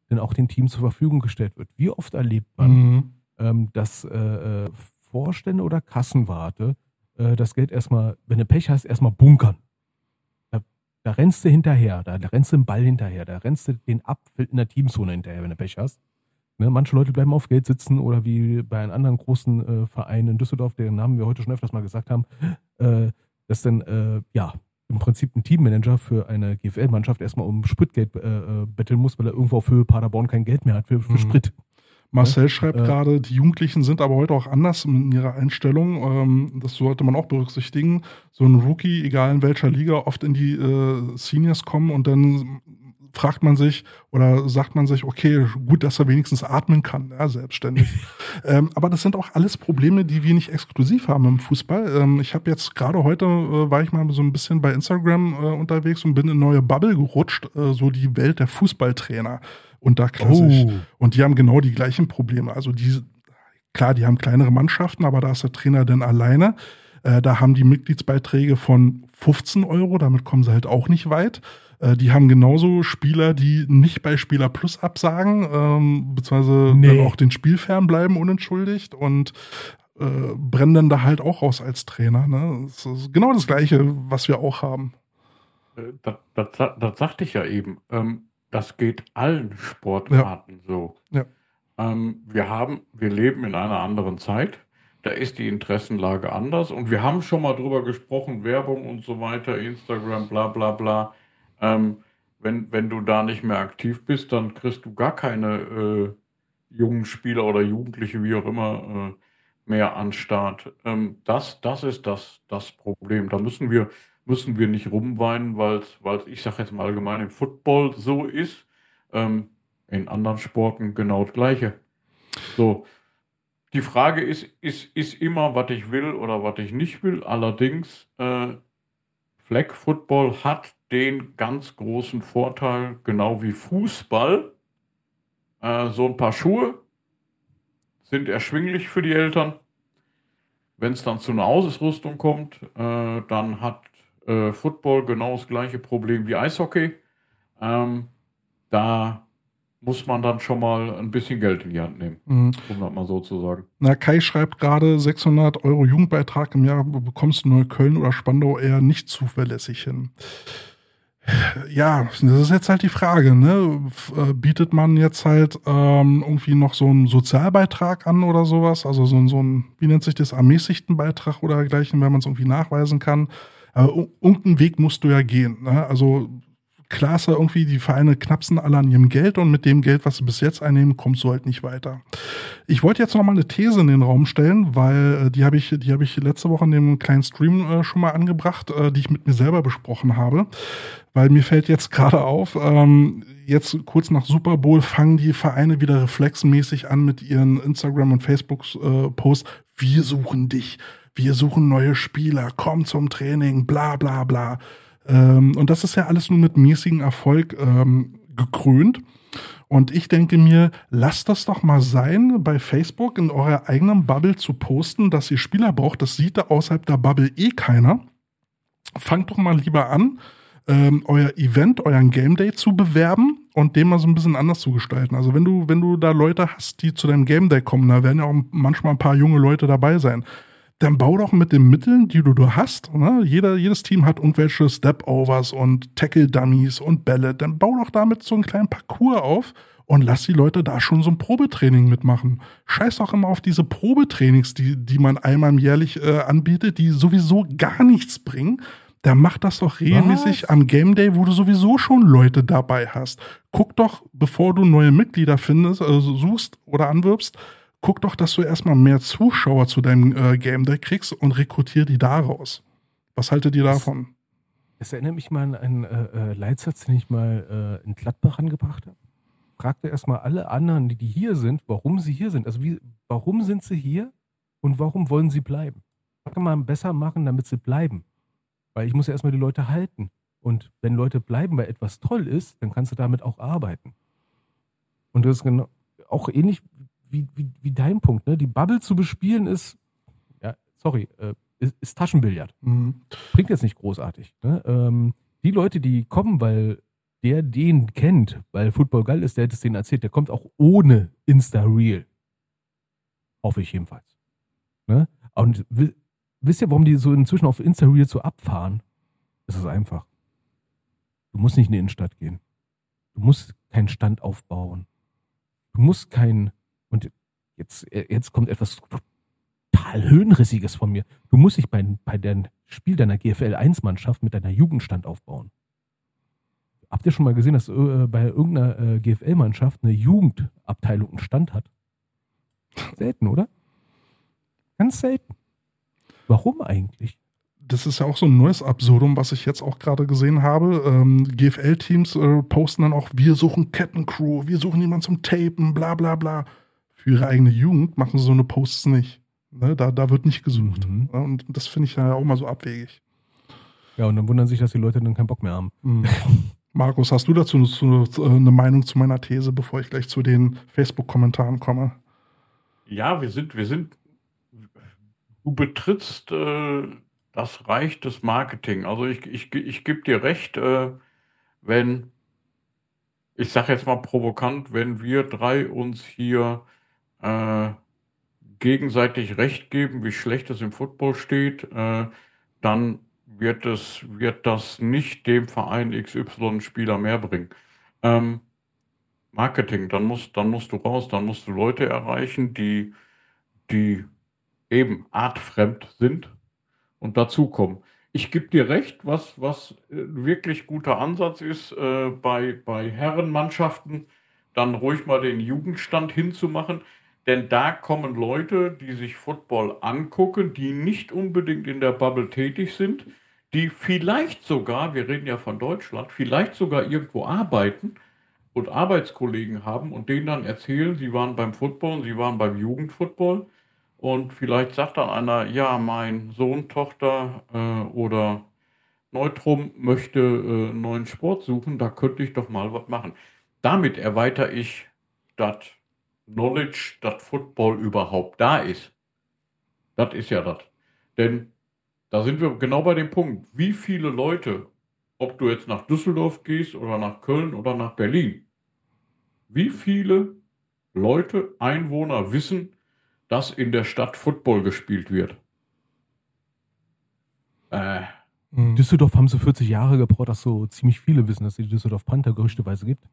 Speaker 3: denn auch den Teams zur Verfügung gestellt wird. Wie oft erlebt man,
Speaker 2: Mhm.
Speaker 3: ähm, dass äh, Vorstände oder Kassenwarte äh, das Geld erstmal, wenn du Pech hast, erstmal bunkern. Da, da rennst du hinterher, da, da rennst du den Ball hinterher, da rennst du den Apfel in der Teamzone hinterher, wenn du Pech hast. Ne, manche Leute bleiben auf Geld sitzen oder wie bei einem anderen großen äh, Verein in Düsseldorf, deren Namen wir heute schon öfters mal gesagt haben, äh, dass dann äh, ja im Prinzip ein Teammanager für eine G F L-Mannschaft erstmal um Spritgeld äh, betteln muss, weil er irgendwo auf Höhe Paderborn kein Geld mehr hat für, für
Speaker 2: Mhm.
Speaker 3: Sprit.
Speaker 2: Marcel schreibt
Speaker 3: Äh,
Speaker 2: gerade, die Jugendlichen sind aber heute auch anders in ihrer Einstellung. Ähm, das sollte man auch berücksichtigen. So ein Rookie, egal in welcher Liga, oft in die äh, Seniors kommen und dann fragt man sich oder sagt man sich, okay, gut, dass er wenigstens atmen kann, ja, selbstständig. ähm, aber das sind auch alles Probleme, die wir nicht exklusiv haben im Fußball. Ähm, ich habe jetzt gerade heute, äh, war ich mal so ein bisschen bei Instagram äh, unterwegs und bin in eine neue Bubble gerutscht, äh, so die Welt der Fußballtrainer. Und da klassisch.
Speaker 3: Oh.
Speaker 2: Und die haben genau die gleichen Probleme. Also die, klar, die haben kleinere Mannschaften, aber da ist der Trainer dann alleine. Äh, da haben die Mitgliedsbeiträge von fünfzehn Euro, damit kommen sie halt auch nicht weit. Äh, die haben genauso Spieler, die nicht bei Spieler Plus absagen, ähm, beziehungsweise
Speaker 3: Nee.
Speaker 2: dann auch den Spiel fernbleiben unentschuldigt und äh, brennen dann da halt auch raus als Trainer. Ne? Das ist genau das Gleiche, was wir auch haben.
Speaker 4: Äh, Das, das, das sagte ich ja eben. Ähm, das geht allen Sportarten so.
Speaker 2: Ja.
Speaker 4: Ähm, wir haben, wir leben in einer anderen Zeit. Da ist die Interessenlage anders. Und wir haben schon mal drüber gesprochen, Werbung und so weiter, Instagram, bla bla bla. Ähm, wenn, wenn du da nicht mehr aktiv bist, dann kriegst du gar keine äh, jungen Spieler oder Jugendliche, wie auch immer, äh, mehr an Start. Ähm, das, das ist das, das Problem. Da müssen wir, müssen wir nicht rumweinen, weil es, ich sage jetzt mal allgemein, im Football so ist. Ähm, in anderen Sporten genau das Gleiche. So, die Frage ist, ist, ist immer, was ich will oder was ich nicht will. Allerdings, äh, Flag Football hat den ganz großen Vorteil, genau wie Fußball, äh, so ein paar Schuhe sind erschwinglich für die Eltern. Wenn es dann zu einer Ausrüstung kommt, äh, dann hat äh, Football genau das gleiche Problem wie Eishockey. Ähm, da muss man dann schon mal ein bisschen Geld in die Hand nehmen,
Speaker 2: Mhm.
Speaker 4: um das mal so zu sagen.
Speaker 2: Na, Kai schreibt gerade, sechshundert Euro Jugendbeitrag im Jahr bekommst du Neukölln oder Spandau eher nicht zuverlässig hin. Ja, das ist jetzt halt die Frage, ne? F- äh, Bietet man jetzt halt ähm, irgendwie noch so einen Sozialbeitrag an oder sowas? Also so, ein- so ein, wie nennt sich das, ermäßigten Beitrag oder dergleichen, wenn man es irgendwie nachweisen kann. Aber ir- irgendeinen Weg musst du ja gehen, ne? Also klar ist ja irgendwie, die Vereine knapsen alle an ihrem Geld und mit dem Geld, was sie bis jetzt einnehmen, kommst du halt nicht weiter. Ich wollte jetzt noch mal eine These in den Raum stellen, weil äh, die habe ich, die habe ich letzte Woche in dem kleinen Stream äh, schon mal angebracht, äh, die ich mit mir selber besprochen habe. Weil mir fällt jetzt gerade auf, ähm, jetzt kurz nach Super Bowl fangen die Vereine wieder reflexmäßig an mit ihren Instagram- und Facebook-Posts. Wir suchen dich, wir suchen neue Spieler, komm zum Training, bla bla bla. Ähm, und das ist ja alles nur mit mäßigem Erfolg ähm, gekrönt. Und ich denke mir, lasst das doch mal sein, bei Facebook in eurer eigenen Bubble zu posten, dass ihr Spieler braucht. Das sieht da außerhalb der Bubble eh keiner. Fangt doch mal lieber an, ähm, euer Event, euren Game Day zu bewerben und den mal so ein bisschen anders zu gestalten. Also wenn du, wenn du da Leute hast, die zu deinem Game Day kommen, da werden ja auch manchmal ein paar junge Leute dabei sein. Dann bau doch mit den Mitteln, die du, du hast, ne? Jeder, jedes Team hat irgendwelche Step-Overs und Tackle-Dummies und Bälle. Dann bau doch damit so einen kleinen Parcours auf und lass die Leute da schon so ein Probetraining mitmachen. Scheiß doch immer auf diese Probetrainings, die, die man einmal jährlich äh, anbietet, die sowieso gar nichts bringen. Dann mach das doch regelmäßig
Speaker 3: Was?
Speaker 2: am Game Day, wo du sowieso schon Leute dabei hast. Guck doch, bevor du neue Mitglieder findest, also suchst oder anwirbst, guck doch, dass du erstmal mehr Zuschauer zu deinem äh, Game Day kriegst und rekrutier die daraus. Was haltet ihr davon?
Speaker 3: Es erinnert mich mal an einen äh, äh, Leitsatz, den ich mal äh, in Gladbach angebracht habe. Fragte erstmal alle anderen, die, die hier sind, warum sie hier sind. Also wie, warum sind sie hier und warum wollen sie bleiben? Was kann man besser machen, damit sie bleiben? Weil ich muss ja erstmal die Leute halten. Und wenn Leute bleiben, weil etwas toll ist, dann kannst du damit auch arbeiten. Und das ist genau auch ähnlich wie, wie, wie dein Punkt. Ne? Die Bubble zu bespielen ist, ja, sorry, äh, ist, ist Taschenbillard.
Speaker 2: Mhm.
Speaker 3: Bringt jetzt nicht großartig. Ne? Ähm, die Leute, die kommen, weil der den kennt, weil Football geil ist, der hat es denen erzählt, der kommt auch ohne Insta-Reel. Hoffe ich jedenfalls. Ne? Und w- wisst ihr, warum die so inzwischen auf Insta-Reel so abfahren? Das ist einfach. Du musst nicht in die Innenstadt gehen. Du musst keinen Stand aufbauen. Du musst kein, und jetzt, jetzt kommt etwas total Höhenrissiges von mir. Du musst dich bei, bei dem Spiel deiner G F L eins Mannschaft mit deiner Jugendstand aufbauen. Habt ihr schon mal gesehen, dass äh, bei irgendeiner äh, G F L-Mannschaft eine Jugendabteilung einen Stand hat? Selten, oder? Ganz selten. Warum eigentlich?
Speaker 2: Das ist ja auch so ein neues Absurdum, was ich jetzt auch gerade gesehen habe. Ähm, G F L-Teams äh, posten dann auch, wir suchen Kettencrew, wir suchen jemanden zum Tapen, bla bla bla. Für ihre eigene Jugend machen sie so eine Posts nicht. Ne? Da, da wird nicht gesucht.
Speaker 3: Mhm.
Speaker 2: Ja, und das finde ich ja auch mal so abwegig.
Speaker 3: Ja, und dann wundern sich, dass die Leute dann keinen Bock mehr haben.
Speaker 2: Mhm. Markus, hast du dazu zu, zu, eine Meinung zu meiner These, bevor ich gleich zu den Facebook-Kommentaren komme?
Speaker 4: Ja, wir sind, wir sind, du betrittst äh, das Reich des Marketing. Also ich, ich, ich gebe dir recht, äh, wenn, ich sage jetzt mal provokant, wenn wir drei uns hier äh, gegenseitig recht geben, wie schlecht es im Football steht, äh, dann wird es, wird das nicht dem Verein X Y Spieler mehr bringen. Ähm, Marketing, dann musst, dann musst du raus, dann musst du Leute erreichen, die, die eben artfremd sind und dazukommen. Ich gebe dir recht, was, was äh, wirklich guter Ansatz ist, äh, bei, bei Herrenmannschaften dann ruhig mal den Jugendstand hinzumachen, denn da kommen Leute, die sich Football angucken, die nicht unbedingt in der Bubble tätig sind, die vielleicht sogar, wir reden ja von Deutschland, vielleicht sogar irgendwo arbeiten und Arbeitskollegen haben und denen dann erzählen, sie waren beim Football und sie waren beim Jugendfootball. Und vielleicht sagt dann einer, ja, mein Sohn, Tochter äh, oder Neutrum möchte äh, einen neuen Sport suchen, da könnte ich doch mal was machen. Damit erweitere ich das Knowledge, dass Football überhaupt da ist. Das ist ja das. Denn da sind wir genau bei dem Punkt, wie viele Leute, ob du jetzt nach Düsseldorf gehst oder nach Köln oder nach Berlin, wie viele Leute, Einwohner wissen, dass in der Stadt Football gespielt wird. Äh,
Speaker 3: In Düsseldorf haben sie vierzig Jahre gebraucht, dass so ziemlich viele wissen, dass es die Düsseldorf Panther gerüchteweise gibt.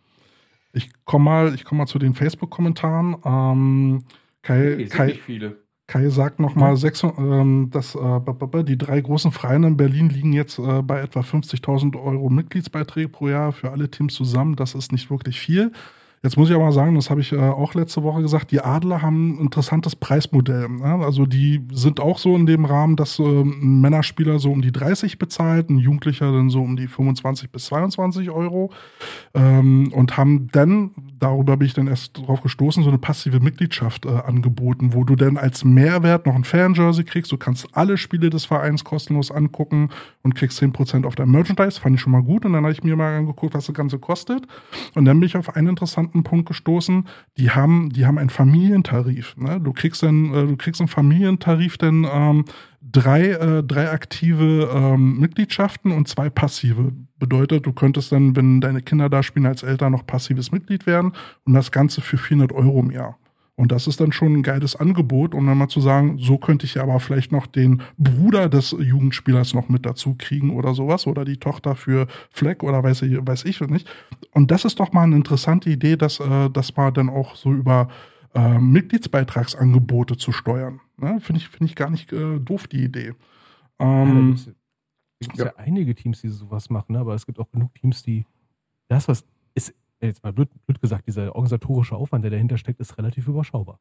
Speaker 2: Ich komme mal, ich komm mal zu den Facebook-Kommentaren. Ähm, Kai,
Speaker 4: nee, sind
Speaker 2: Kai,
Speaker 4: nicht viele.
Speaker 2: Kai sagt nochmal, ähm, dass äh, die drei großen Vereine in Berlin liegen jetzt äh, bei etwa fünfzigtausend Euro Mitgliedsbeiträge pro Jahr für alle Teams zusammen. Das ist nicht wirklich viel. Jetzt muss ich aber sagen, das habe ich äh, auch letzte Woche gesagt, die Adler haben ein interessantes Preismodell. Ne? Also die sind auch so in dem Rahmen, dass äh, ein Männerspieler so um die dreißig bezahlt, ein Jugendlicher dann so um die fünfundzwanzig bis zweiundzwanzig Euro ähm, und haben dann, darüber bin ich dann erst drauf gestoßen, so eine passive Mitgliedschaft äh, angeboten, wo du dann als Mehrwert noch ein Fan-Jersey kriegst. Du kannst alle Spiele des Vereins kostenlos angucken und kriegst zehn Prozent auf dein Merchandise. Fand ich schon mal gut. Und dann habe ich mir mal angeguckt, was das Ganze kostet. Und dann bin ich auf einen interessanten Punkt gestoßen. Die haben, die haben einen Familientarif. Ne? Du kriegst dann, äh, du kriegst einen Familientarif, denn ähm, drei, äh, drei aktive ähm, Mitgliedschaften und zwei passive. Bedeutet, du könntest dann, wenn deine Kinder da spielen, als Eltern noch passives Mitglied werden und das Ganze für vierhundert Euro im Jahr. Und das ist dann schon ein geiles Angebot, um dann mal zu sagen, so könnte ich ja aber vielleicht noch den Bruder des Jugendspielers noch mit dazu kriegen oder sowas oder die Tochter für Fleck oder weiß ich, weiß ich nicht. Und das ist doch mal eine interessante Idee, dass, äh, dass man dann auch so über äh, Mitgliedsbeitragsangebote zu steuern. Ne? Finde ich, finde ich gar nicht äh, doof, die Idee. Ähm,
Speaker 3: Ja, es gibt ja. ja einige Teams, die sowas machen, aber es gibt auch genug Teams, die das, was ist, jetzt mal blöd, blöd gesagt, dieser organisatorische Aufwand, der dahinter steckt, ist relativ überschaubar.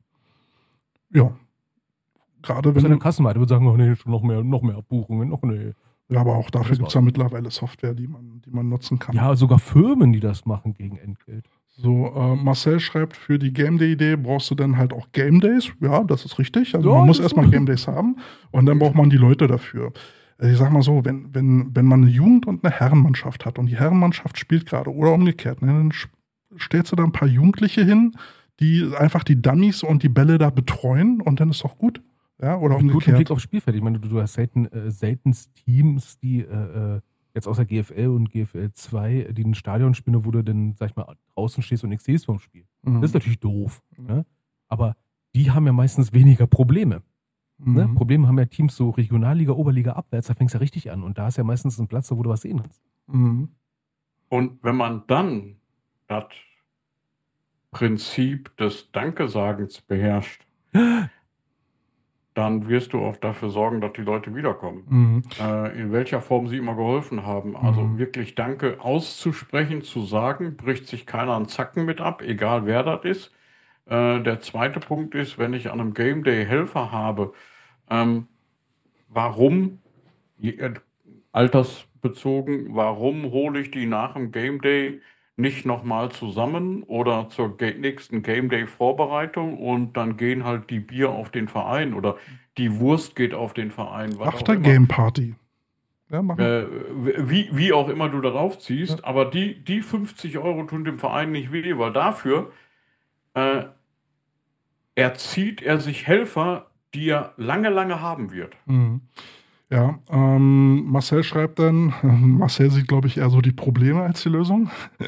Speaker 2: Ja. Gerade wenn
Speaker 3: du... Kassenwart würde sagen, oh nee, schon noch mehr, noch mehr Abbuchungen, noch nee.
Speaker 2: Ja, aber auch dafür gibt es ja mittlerweile Software, die man, die man nutzen kann.
Speaker 3: Ja, sogar Firmen, die das machen gegen Entgelt.
Speaker 2: So, äh, Marcel schreibt, für die Game Day-Idee brauchst du dann halt auch Game Days. Ja, das ist richtig. Also ja, man muss erstmal Game Days haben und dann braucht man die Leute dafür. Ich sag mal so, wenn, wenn, wenn man eine Jugend- und eine Herrenmannschaft hat und die Herrenmannschaft spielt gerade oder umgekehrt, ne, dann stellst du da ein paar Jugendliche hin, die einfach die Dummies und die Bälle da betreuen und dann ist doch gut. Ja, oder umgekehrt.
Speaker 3: Guten Blick aufs Spielfeld. Ich meine, du, du hast selten, äh, selten Teams, die äh, jetzt außer G F L und G F L zwei, die ein Stadion spielen, wo du dann, sag ich mal, draußen stehst und nichts siehst vom Spiel.
Speaker 2: Mhm.
Speaker 3: Das ist natürlich doof. Ne? Aber die haben ja meistens weniger Probleme.
Speaker 2: Mhm.
Speaker 3: Ne? Probleme haben ja Teams so Regionalliga, Oberliga, abwärts, da fängst du ja richtig an. Und da ist ja meistens ein Platz, wo du was sehen kannst.
Speaker 2: Mhm.
Speaker 4: Und wenn man dann das Prinzip des Dankesagens beherrscht, dann wirst du auch dafür sorgen, dass die Leute wiederkommen.
Speaker 2: Mhm.
Speaker 4: Äh, in welcher Form sie immer geholfen haben. Also
Speaker 2: Mhm.
Speaker 4: wirklich Danke auszusprechen, zu sagen, bricht sich keiner einen Zacken mit ab, egal wer das ist. Äh, der zweite Punkt ist, wenn ich an einem Game Day Helfer habe, ähm, warum, äh, altersbezogen, warum hole ich die nach dem Game Day nicht nochmal zusammen oder zur ge- nächsten Game Day Vorbereitung und dann gehen halt die Bier auf den Verein oder die Wurst geht auf den Verein. Was auch
Speaker 2: After
Speaker 4: immer.
Speaker 2: Game Party. Ja, machen.
Speaker 4: Äh, wie, wie auch immer du darauf ziehst,
Speaker 2: Ja.
Speaker 4: aber die, die fünfzig Euro tun dem Verein nicht weh, weil dafür äh, erzieht er sich Helfer, die er lange, lange haben wird.
Speaker 2: Mhm. Ja, ähm, Marcel schreibt dann, Marcel sieht, glaube ich, eher so die Probleme als die Lösung.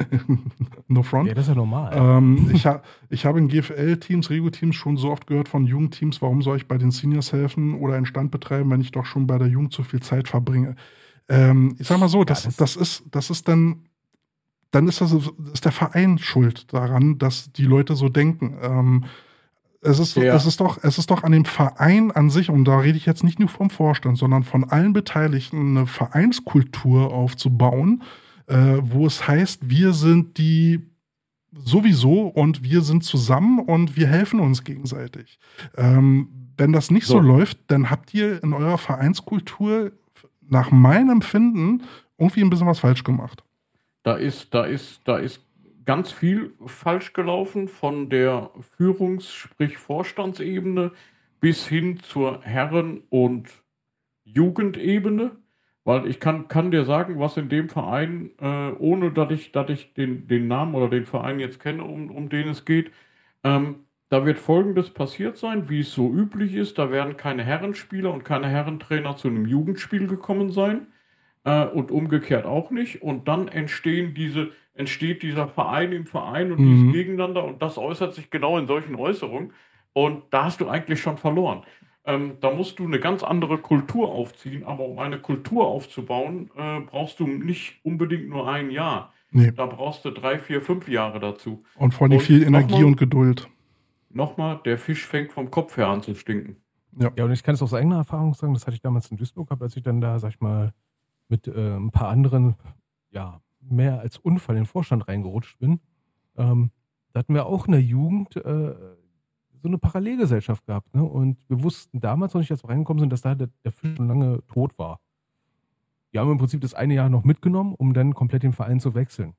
Speaker 2: No front.
Speaker 3: Ja, das ist ja normal.
Speaker 2: Ähm, ich, ha ich habe in G F L-Teams, Rego-Teams schon so oft gehört von Jugendteams, warum soll ich bei den Seniors helfen oder einen Stand betreiben, wenn ich doch schon bei der Jugend zu viel Zeit verbringe. Ähm, ich sag mal so, das,
Speaker 3: das-
Speaker 2: das ist, das ist dann, dann ist das ist der Verein schuld daran, dass die Leute so denken. Ähm, es ist,
Speaker 4: Ja.
Speaker 2: es ist doch, es ist doch an dem Verein an sich, und da rede ich jetzt nicht nur vom Vorstand, sondern von allen Beteiligten, eine Vereinskultur aufzubauen, äh, wo es heißt, wir sind die sowieso und wir sind zusammen und wir helfen uns gegenseitig. Ähm, wenn das nicht so.
Speaker 4: So.
Speaker 2: läuft, dann habt ihr in eurer Vereinskultur nach meinem Empfinden irgendwie ein bisschen was falsch gemacht.
Speaker 4: Da ist, da ist, da ist ganz viel falsch gelaufen von der Führungs-, sprich Vorstandsebene bis hin zur Herren- und Jugendebene. Weil ich kann, kann dir sagen, was in dem Verein, äh, ohne dass ich, dass ich den, den Namen oder den Verein jetzt kenne, um, um den es geht, ähm, da wird Folgendes passiert sein, wie es so üblich ist. Da werden keine Herrenspieler und keine Herrentrainer zu einem Jugendspiel gekommen sein. Äh, und umgekehrt auch nicht. Und dann entstehen diese, entsteht dieser Verein im Verein und
Speaker 2: Mhm.
Speaker 4: dieses Gegeneinander und das äußert sich genau in solchen Äußerungen. Und da hast du eigentlich schon verloren. Ähm, da musst du eine ganz andere Kultur aufziehen, aber um eine Kultur aufzubauen, äh, brauchst du nicht unbedingt nur ein Jahr.
Speaker 2: Nee.
Speaker 4: Da brauchst du drei, vier, fünf Jahre dazu.
Speaker 2: Und vor allem
Speaker 4: Und
Speaker 2: viel Energie
Speaker 4: nochmal-
Speaker 2: und Geduld.
Speaker 4: Nochmal, der Fisch fängt vom Kopf her an zu stinken.
Speaker 3: Ja, und ich kann es aus eigener Erfahrung sagen, das hatte ich damals in Duisburg gehabt, als ich dann da, sag ich mal, mit äh, ein paar anderen, ja, mehr als Unfall in den Vorstand reingerutscht bin. Ähm, da hatten wir auch in der Jugend äh, so eine Parallelgesellschaft gehabt. Ne? Und wir wussten damals noch nicht, als wir reingekommen sind, dass da der, der Fisch schon lange tot war. Die haben im Prinzip das eine Jahr noch mitgenommen, um dann komplett den Verein zu wechseln.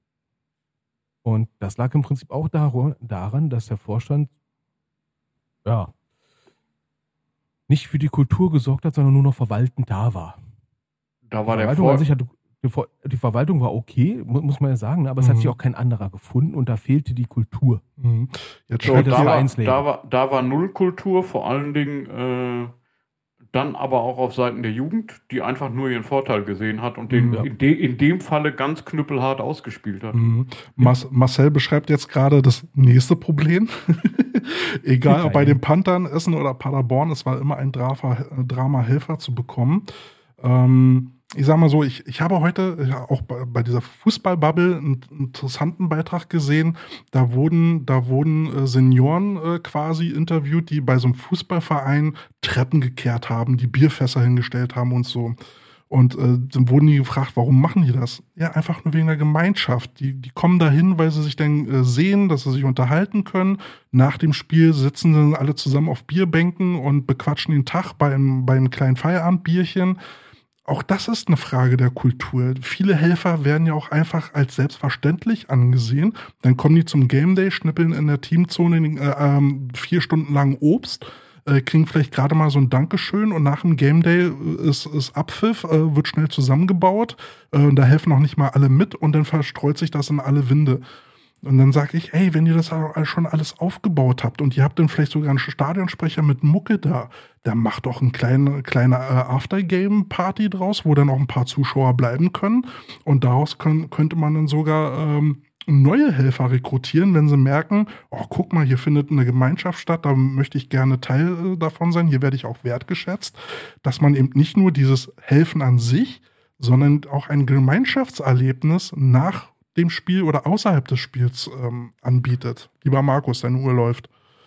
Speaker 3: Und das lag im Prinzip auch dar- daran, dass der Vorstand, ja, nicht für die Kultur gesorgt hat, sondern nur noch verwaltend da war.
Speaker 4: Da war
Speaker 3: Die
Speaker 4: der
Speaker 3: Verwaltung,
Speaker 4: Vor
Speaker 3: an sich hat, die, Ver- die Verwaltung war okay, mu- muss man ja sagen, ne? Aber es hat
Speaker 2: Mhm.
Speaker 3: sich auch kein anderer gefunden und da fehlte die Kultur.
Speaker 2: Mhm. Jetzt
Speaker 4: So,
Speaker 2: schreibt
Speaker 3: das
Speaker 4: da,
Speaker 2: ihr,
Speaker 4: war,
Speaker 3: Vereinsleben.
Speaker 4: da, war, da war Nullkultur, vor allen Dingen äh, dann aber auch auf Seiten der Jugend, die einfach nur ihren Vorteil gesehen hat und den
Speaker 2: Ja.
Speaker 4: in, de, in dem Falle ganz knüppelhart ausgespielt hat.
Speaker 2: Mhm. Mas Marcel beschreibt jetzt gerade das nächste Problem. Egal ob bei den Panthern, Essen oder Paderborn, es war immer ein Drama, Drama Helfer zu bekommen. Ähm, ich sag mal so, ich, ich habe heute ja, auch bei, bei dieser Fußballbubble einen interessanten Beitrag gesehen. Da wurden, da wurden äh, Senioren äh, quasi interviewt, die bei so einem Fußballverein Treppen gekehrt haben, die Bierfässer hingestellt haben und so. Und äh, dann wurden die gefragt, warum machen die das? Ja, einfach nur wegen der Gemeinschaft. Die, die kommen dahin, weil sie sich dann äh, sehen, dass sie sich unterhalten können. Nach dem Spiel sitzen dann alle zusammen auf Bierbänken und bequatschen den Tag beim, beim kleinen Feierabendbierchen. Auch das ist eine Frage der Kultur. Viele Helfer werden ja auch einfach als selbstverständlich angesehen. Dann kommen die zum Game Day, schnippeln in der Teamzone äh, ähm, vier Stunden lang Obst, äh, kriegen vielleicht gerade mal so ein Dankeschön und nach dem Game Day ist, ist Abpfiff, äh, wird schnell zusammengebaut. Äh, da helfen noch nicht mal alle mit und dann verstreut sich das in alle Winde. Und dann sage ich, ey, wenn ihr das schon alles aufgebaut habt und ihr habt dann vielleicht sogar einen Stadionsprecher mit Mucke da, dann macht doch eine kleine, kleine äh, Aftergame-Party draus, wo dann auch ein paar Zuschauer bleiben können. Und daraus können, könnte man dann sogar ähm, neue Helfer rekrutieren, wenn sie merken, oh, guck mal, hier findet eine Gemeinschaft statt, da möchte ich gerne Teil äh, davon sein, hier werde ich auch wertgeschätzt, dass man eben nicht nur dieses Helfen an sich, sondern auch ein Gemeinschaftserlebnis nach dem Spiel oder außerhalb des Spiels ähm, anbietet. Lieber Markus, deine Uhr läuft.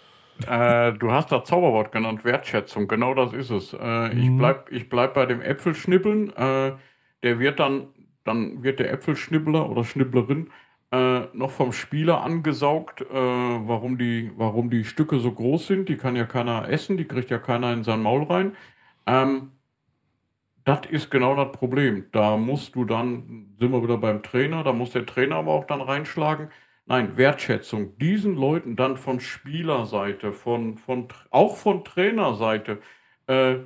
Speaker 4: Äh, du hast das Zauberwort genannt, Wertschätzung, genau das ist es. Äh,
Speaker 3: Mhm.
Speaker 4: Ich bleib, ich bleib bei dem Äpfelschnippeln. Äh, der wird dann, dann wird der Äpfelschnibbler oder Schnibblerin äh, noch vom Spieler angesaugt, äh, warum die, warum die Stücke so groß sind. Die kann ja keiner essen, die kriegt ja keiner in sein Maul rein. Ähm, das ist genau das Problem. Da musst du dann, sind wir wieder beim Trainer, da muss der Trainer aber auch dann reinschlagen. Nein, Wertschätzung. Diesen Leuten dann von Spielerseite, von, von, auch von Trainerseite, äh,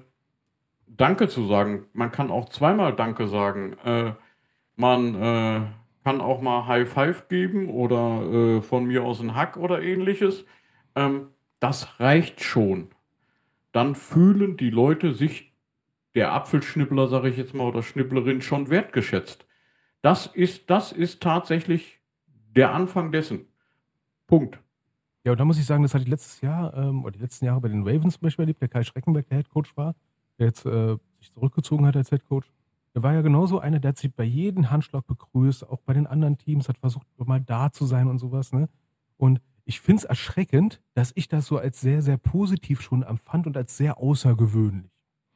Speaker 4: Danke zu sagen. Man kann auch zweimal Danke sagen. Äh, man äh, kann auch mal High Five geben oder äh, von mir aus ein Hack oder ähnliches. Ähm, das reicht schon. Dann fühlen die Leute sich, der Apfelschnippler, sage ich jetzt mal, oder Schnipplerin, schon wertgeschätzt. Das ist, das ist tatsächlich der Anfang dessen. Punkt.
Speaker 3: Ja, und da muss ich sagen, das hatte ich letztes Jahr, ähm, oder die letzten Jahre bei den Ravens zum Beispiel erlebt, der Kai Schreckenberg, der Headcoach war, der jetzt äh, sich zurückgezogen hat als Headcoach. Der war ja genauso einer, der hat sich bei jedem Handschlag begrüßt, auch bei den anderen Teams, hat versucht, mal da zu sein und sowas, ne? Und ich finde es erschreckend, dass ich das so als sehr, sehr positiv schon empfand und als sehr außergewöhnlich.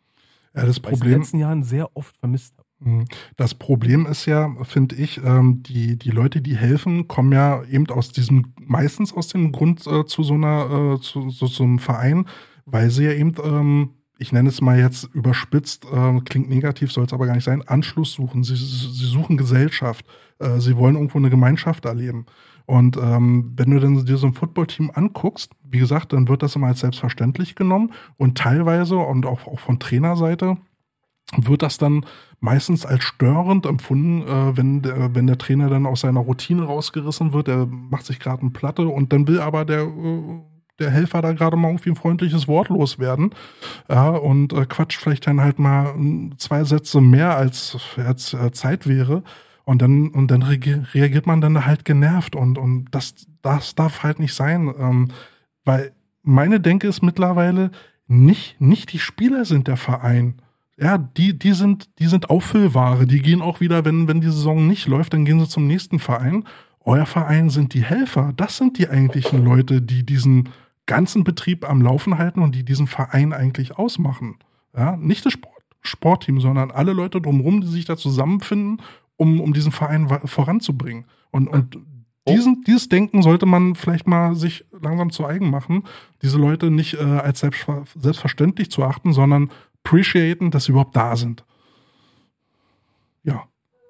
Speaker 2: Ja, das
Speaker 3: Weil ich in den
Speaker 2: Problem,
Speaker 3: letzten Jahren sehr oft vermisst habe.
Speaker 2: Mhm. Das Problem ist ja, finde ich, ähm, die, die Leute, die helfen, kommen ja eben aus diesem, meistens aus dem Grund äh, zu so einer, äh, zu, so, so einem Verein, weil sie ja eben, ähm, ich nenne es mal jetzt überspitzt, äh, klingt negativ, soll es aber gar nicht sein, Anschluss suchen. Sie, sie suchen Gesellschaft. Äh, sie wollen irgendwo eine Gemeinschaft erleben. Und ähm, wenn du dann dir so ein Footballteam anguckst, wie gesagt, dann wird das immer als selbstverständlich genommen und teilweise und auch, auch von Trainerseite wird das dann meistens als störend empfunden, äh, wenn, der, wenn der Trainer dann aus seiner Routine rausgerissen wird, der macht sich gerade eine Platte und dann will aber der, äh, der Helfer da gerade mal irgendwie ein freundliches Wort loswerden, ja, und äh, quatscht vielleicht dann halt mal äh, zwei Sätze mehr als, als äh, Zeit wäre. Und dann, und dann reagiert man dann halt genervt und, und das, das darf halt nicht sein, ähm, weil meine Denke ist mittlerweile, nicht, nicht die Spieler sind der Verein. Ja, die, die sind, die sind Auffüllware. Die gehen auch wieder, wenn, wenn die Saison nicht läuft, dann gehen sie zum nächsten Verein. Euer Verein sind die Helfer. Das sind die eigentlichen Leute, die diesen ganzen Betrieb am Laufen halten und die diesen Verein eigentlich ausmachen. Ja, nicht das Sport, Sportteam, sondern alle Leute drumherum, die sich da zusammenfinden, um, um diesen Verein voranzubringen. Und, und diesen, dieses Denken sollte man vielleicht mal sich langsam zu eigen machen, diese Leute nicht äh, als selbst, selbstverständlich zu achten, sondern appreciaten, dass sie überhaupt da sind. Ja.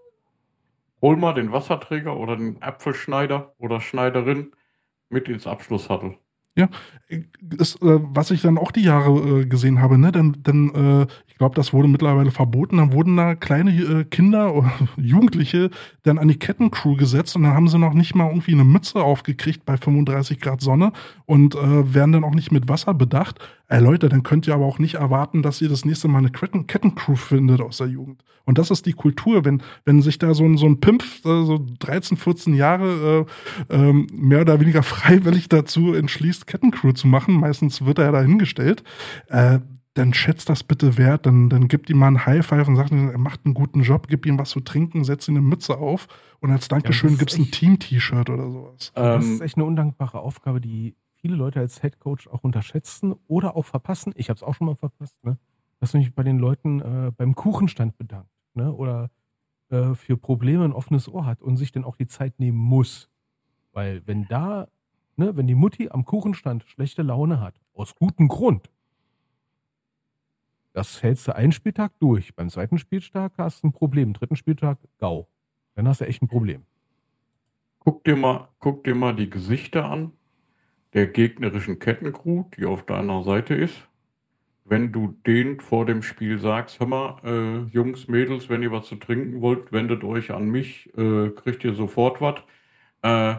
Speaker 4: Hol mal den Wasserträger oder den Apfelschneider oder Schneiderin mit ins Abschlusshuttle.
Speaker 2: Ja, ist, äh, was ich dann auch die Jahre äh, gesehen habe, ne, denn, denn äh, ich glaube, das wurde mittlerweile verboten, dann wurden da kleine äh, Kinder oder Jugendliche dann an die Kettencrew gesetzt und dann haben sie noch nicht mal irgendwie eine Mütze aufgekriegt bei fünfunddreißig Grad Sonne und äh, werden dann auch nicht mit Wasser bedacht. Ey Leute, dann könnt ihr aber auch nicht erwarten, dass ihr das nächste Mal eine Ketten Kettencrew findet aus der Jugend. Und das ist die Kultur, wenn, wenn sich da so ein, so ein Pimpf, äh, so dreizehn, vierzehn Jahre äh, ähm, mehr oder weniger freiwillig dazu entschließt, Kettencrew zu machen, meistens wird er ja dahingestellt, äh, dann schätzt das bitte wert, dann, dann gibt ihm mal ein High Five und sagt, er macht einen guten Job, gib ihm was zu trinken, setz ihm eine Mütze auf und als Dankeschön
Speaker 3: Ja,
Speaker 2: gibt's ein Team-T-Shirt oder sowas.
Speaker 3: Das
Speaker 4: Ähm,
Speaker 3: ist echt eine undankbare Aufgabe, die viele Leute als Headcoach auch unterschätzen oder auch verpassen. Ich habe es auch schon mal verpasst, ne? Dass man mich bei den Leuten äh, beim Kuchenstand bedankt, ne? Oder äh, für Probleme ein offenes Ohr hat und sich dann auch die Zeit nehmen muss. Weil wenn da, ne, wenn die Mutti am Kuchenstand schlechte Laune hat, aus gutem Grund, das hältst du einen Spieltag durch. Beim zweiten Spieltag hast du ein Problem. Im dritten Spieltag, GAU. Dann hast du echt ein Problem.
Speaker 4: guck dir mal, guck dir mal die Gesichter an der gegnerischen Kettencrew, die auf deiner Seite ist. Wenn du denen vor dem Spiel sagst, hör mal, äh, Jungs, Mädels, wenn ihr was zu trinken wollt, wendet euch an mich, äh, kriegt ihr sofort was. Äh,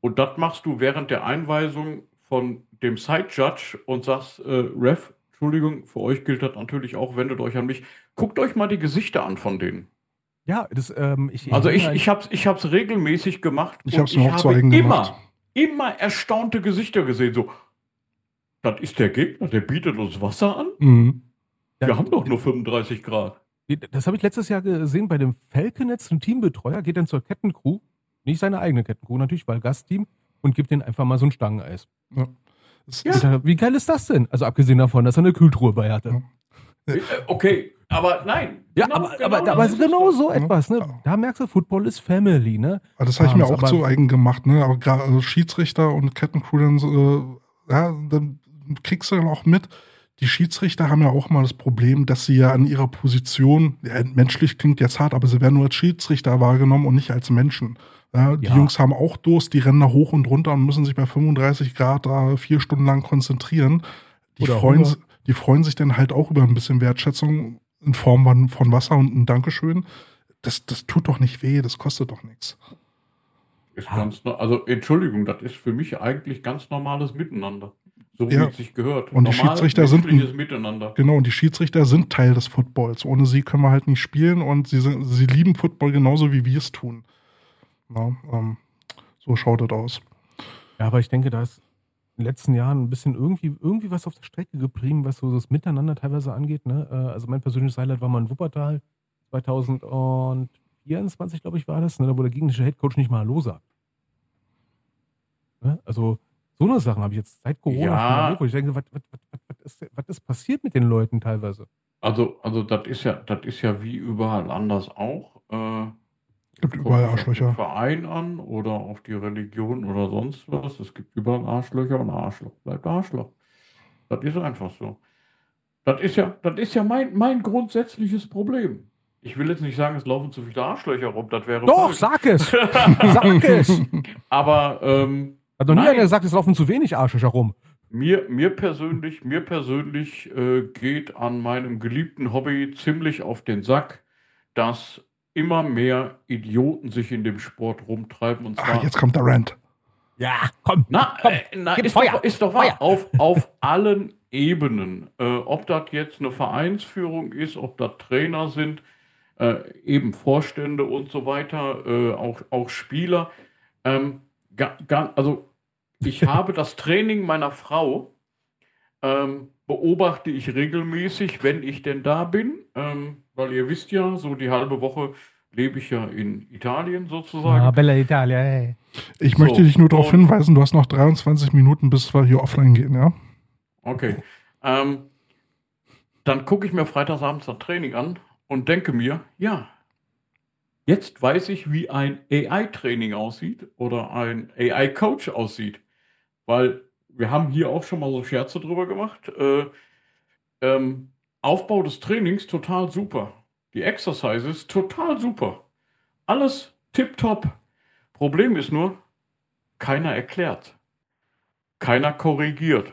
Speaker 4: Und das machst du während der Einweisung von dem Side-Judge und sagst, äh, Ref, Entschuldigung, für euch gilt das natürlich auch, wendet euch an mich. Guckt euch mal die Gesichter an von denen.
Speaker 3: Ja, das, ähm, ich,
Speaker 4: Also
Speaker 3: bin
Speaker 4: ich,
Speaker 3: ein-
Speaker 4: ich habe es ich hab's regelmäßig gemacht.
Speaker 2: Ich
Speaker 4: und
Speaker 2: hab's mir auch zu
Speaker 4: habe
Speaker 2: eigen
Speaker 4: immer,
Speaker 2: gemacht.
Speaker 4: immer erstaunte Gesichter gesehen. So, das ist der Gegner, der bietet uns Wasser an.
Speaker 2: Mhm.
Speaker 4: Wir
Speaker 3: Ja,
Speaker 4: haben doch nur fünfunddreißig Grad.
Speaker 3: Das habe ich letztes Jahr gesehen bei dem Falconets, ein Teambetreuer geht dann zur Kettencrew, nicht seine eigene Kettencrew natürlich, weil Gastteam, und gibt denen einfach mal so ein Stangeneis.
Speaker 2: Ja. Es
Speaker 4: Ja.
Speaker 2: ist-
Speaker 3: Ich dachte, wie geil ist das denn? Also abgesehen davon, dass er eine Kühltruhe bei hatte.
Speaker 2: Ja.
Speaker 4: Äh, Okay, aber nein.
Speaker 3: Ja,
Speaker 4: genau-
Speaker 3: aber,
Speaker 4: genau
Speaker 3: aber,
Speaker 4: das
Speaker 3: aber
Speaker 4: ist
Speaker 3: genau
Speaker 4: es.
Speaker 3: so
Speaker 2: Ja.
Speaker 3: etwas, ne?
Speaker 2: Ja.
Speaker 3: Da merkst du, Football ist Family, ne?
Speaker 2: Aber das habe ich mir
Speaker 3: Ah,
Speaker 2: auch
Speaker 3: aber-
Speaker 2: zu eigen gemacht, ne? Aber gerade also Schiedsrichter und Kettencrew, dann, so, äh, ja, dann kriegst du dann auch mit, die Schiedsrichter haben ja auch mal das Problem, dass sie ja an ihrer Position, ja, menschlich klingt jetzt hart, aber sie werden nur als Schiedsrichter wahrgenommen und nicht als Menschen. Ja, die
Speaker 3: Ja.
Speaker 2: Jungs haben auch Durst, die rennen da hoch und runter und müssen sich bei fünfunddreißig Grad da vier Stunden lang konzentrieren. Die
Speaker 3: Oder
Speaker 2: freuen,
Speaker 3: Hunger.
Speaker 2: si- die freuen sich dann halt auch über ein bisschen Wertschätzung in Form von, von Wasser und ein Dankeschön. Das, das tut doch nicht weh, das kostet doch nichts.
Speaker 4: Ist ganz, no- also Entschuldigung, das ist für mich eigentlich ganz normales Miteinander. So wie
Speaker 2: Ja.
Speaker 4: es sich gehört.
Speaker 2: Und die
Speaker 4: Normal
Speaker 2: Schiedsrichter sind-
Speaker 4: menschliches Miteinander.
Speaker 2: Genau, und die Schiedsrichter sind Teil des Footballs. Ohne sie können wir halt nicht spielen und sie, sind, sie lieben Football genauso, wie wir es tun. Na, ähm, so schaut das aus.
Speaker 3: Ja, aber ich denke, da ist in den letzten Jahren ein bisschen irgendwie, irgendwie was auf der Strecke geblieben, was so das Miteinander teilweise angeht. Ne? Äh, Also mein persönliches Highlight war mal in Wuppertal zweitausendvierundzwanzig, glaube ich, war das, ne? Da wo der gegnerische Headcoach nicht mal Hallo sagt. Ne? Also so eine Sachen habe ich jetzt seit Corona
Speaker 4: Ja.
Speaker 3: schon erlebt, wo ich denke, was, was, was, was, ist, was ist passiert mit den Leuten teilweise?
Speaker 4: Also, also das ist ja, das ist ja wie überall anders auch. Äh,
Speaker 2: Gibt
Speaker 4: kommt
Speaker 2: überall
Speaker 4: nicht auf den
Speaker 2: Arschlöcher.
Speaker 4: Verein an oder auf die Religion oder sonst was. Es gibt überall Arschlöcher und Arschloch bleibt Arschloch. Das ist einfach so. Das ist ja, das ist ja mein, mein grundsätzliches Problem. Ich will jetzt nicht sagen, es laufen zu viele Arschlöcher rum, das wäre
Speaker 3: Doch,
Speaker 4: falsch.
Speaker 3: sag es! Sag es!
Speaker 4: Aber ähm,
Speaker 3: Hat noch nie
Speaker 4: Nein.
Speaker 3: einer gesagt, es laufen zu wenig Arschlöcher rum.
Speaker 4: Mir, mir persönlich, mir persönlich äh, geht an meinem geliebten Hobby ziemlich auf den Sack, dass immer mehr Idioten sich in dem Sport rumtreiben. Und zwar,
Speaker 2: Ach, jetzt kommt der Rant.
Speaker 3: Ja, komm!
Speaker 4: na,
Speaker 3: komm,
Speaker 4: äh, na
Speaker 3: gib
Speaker 4: ist,
Speaker 3: Feuer,
Speaker 4: doch, ist doch wahr,
Speaker 3: Feuer.
Speaker 4: auf, auf allen Ebenen. Äh, ob das jetzt eine Vereinsführung ist, ob das Trainer sind, äh, eben Vorstände und so weiter, äh, auch, auch Spieler. Ähm, ga, ga, also ich habe das Training meiner Frau, ähm, beobachte ich regelmäßig, wenn ich denn da bin, ähm, weil ihr wisst ja, so die halbe Woche lebe ich ja in Italien sozusagen.
Speaker 3: Ah, Bella Italia, ey.
Speaker 2: Ich
Speaker 4: So,
Speaker 2: möchte dich nur darauf
Speaker 4: und-
Speaker 2: hinweisen, du hast noch dreiundzwanzig Minuten, bis wir hier offline gehen, ja?
Speaker 4: Okay. Ähm, dann gucke ich mir freitagsabends das Training an und denke mir, ja, jetzt weiß ich, wie ein A I-Training aussieht oder ein A I-Coach aussieht. Weil wir haben hier auch schon mal so Scherze drüber gemacht. Äh, ähm, Aufbau des Trainings total super. Die Exercises total super. Alles tipptopp. Problem ist nur, keiner erklärt. Keiner korrigiert.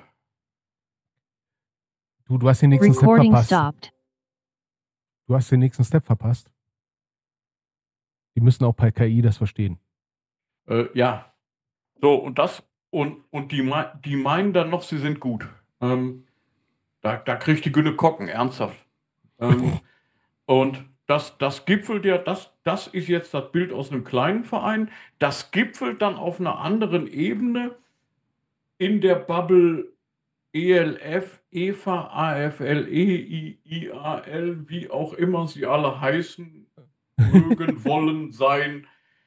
Speaker 3: Du, du hast den nächsten Step
Speaker 5: Recording
Speaker 3: verpasst.
Speaker 5: stopped.
Speaker 3: Du hast den nächsten Step verpasst. Die müssen auch bei K I das verstehen.
Speaker 4: Äh, ja. So, und das, und, und die, mei- die meinen dann noch, sie sind gut. Ähm, da, da kriegt die Günne Kocken, ernsthaft. Ähm, und das, das gipfelt ja, das, das ist jetzt das Bild aus einem kleinen Verein. Das gipfelt dann auf einer anderen Ebene in der Bubble E L F, E F A, A F L, E, I, I A L, wie auch immer sie alle heißen, mögen, wollen, sein.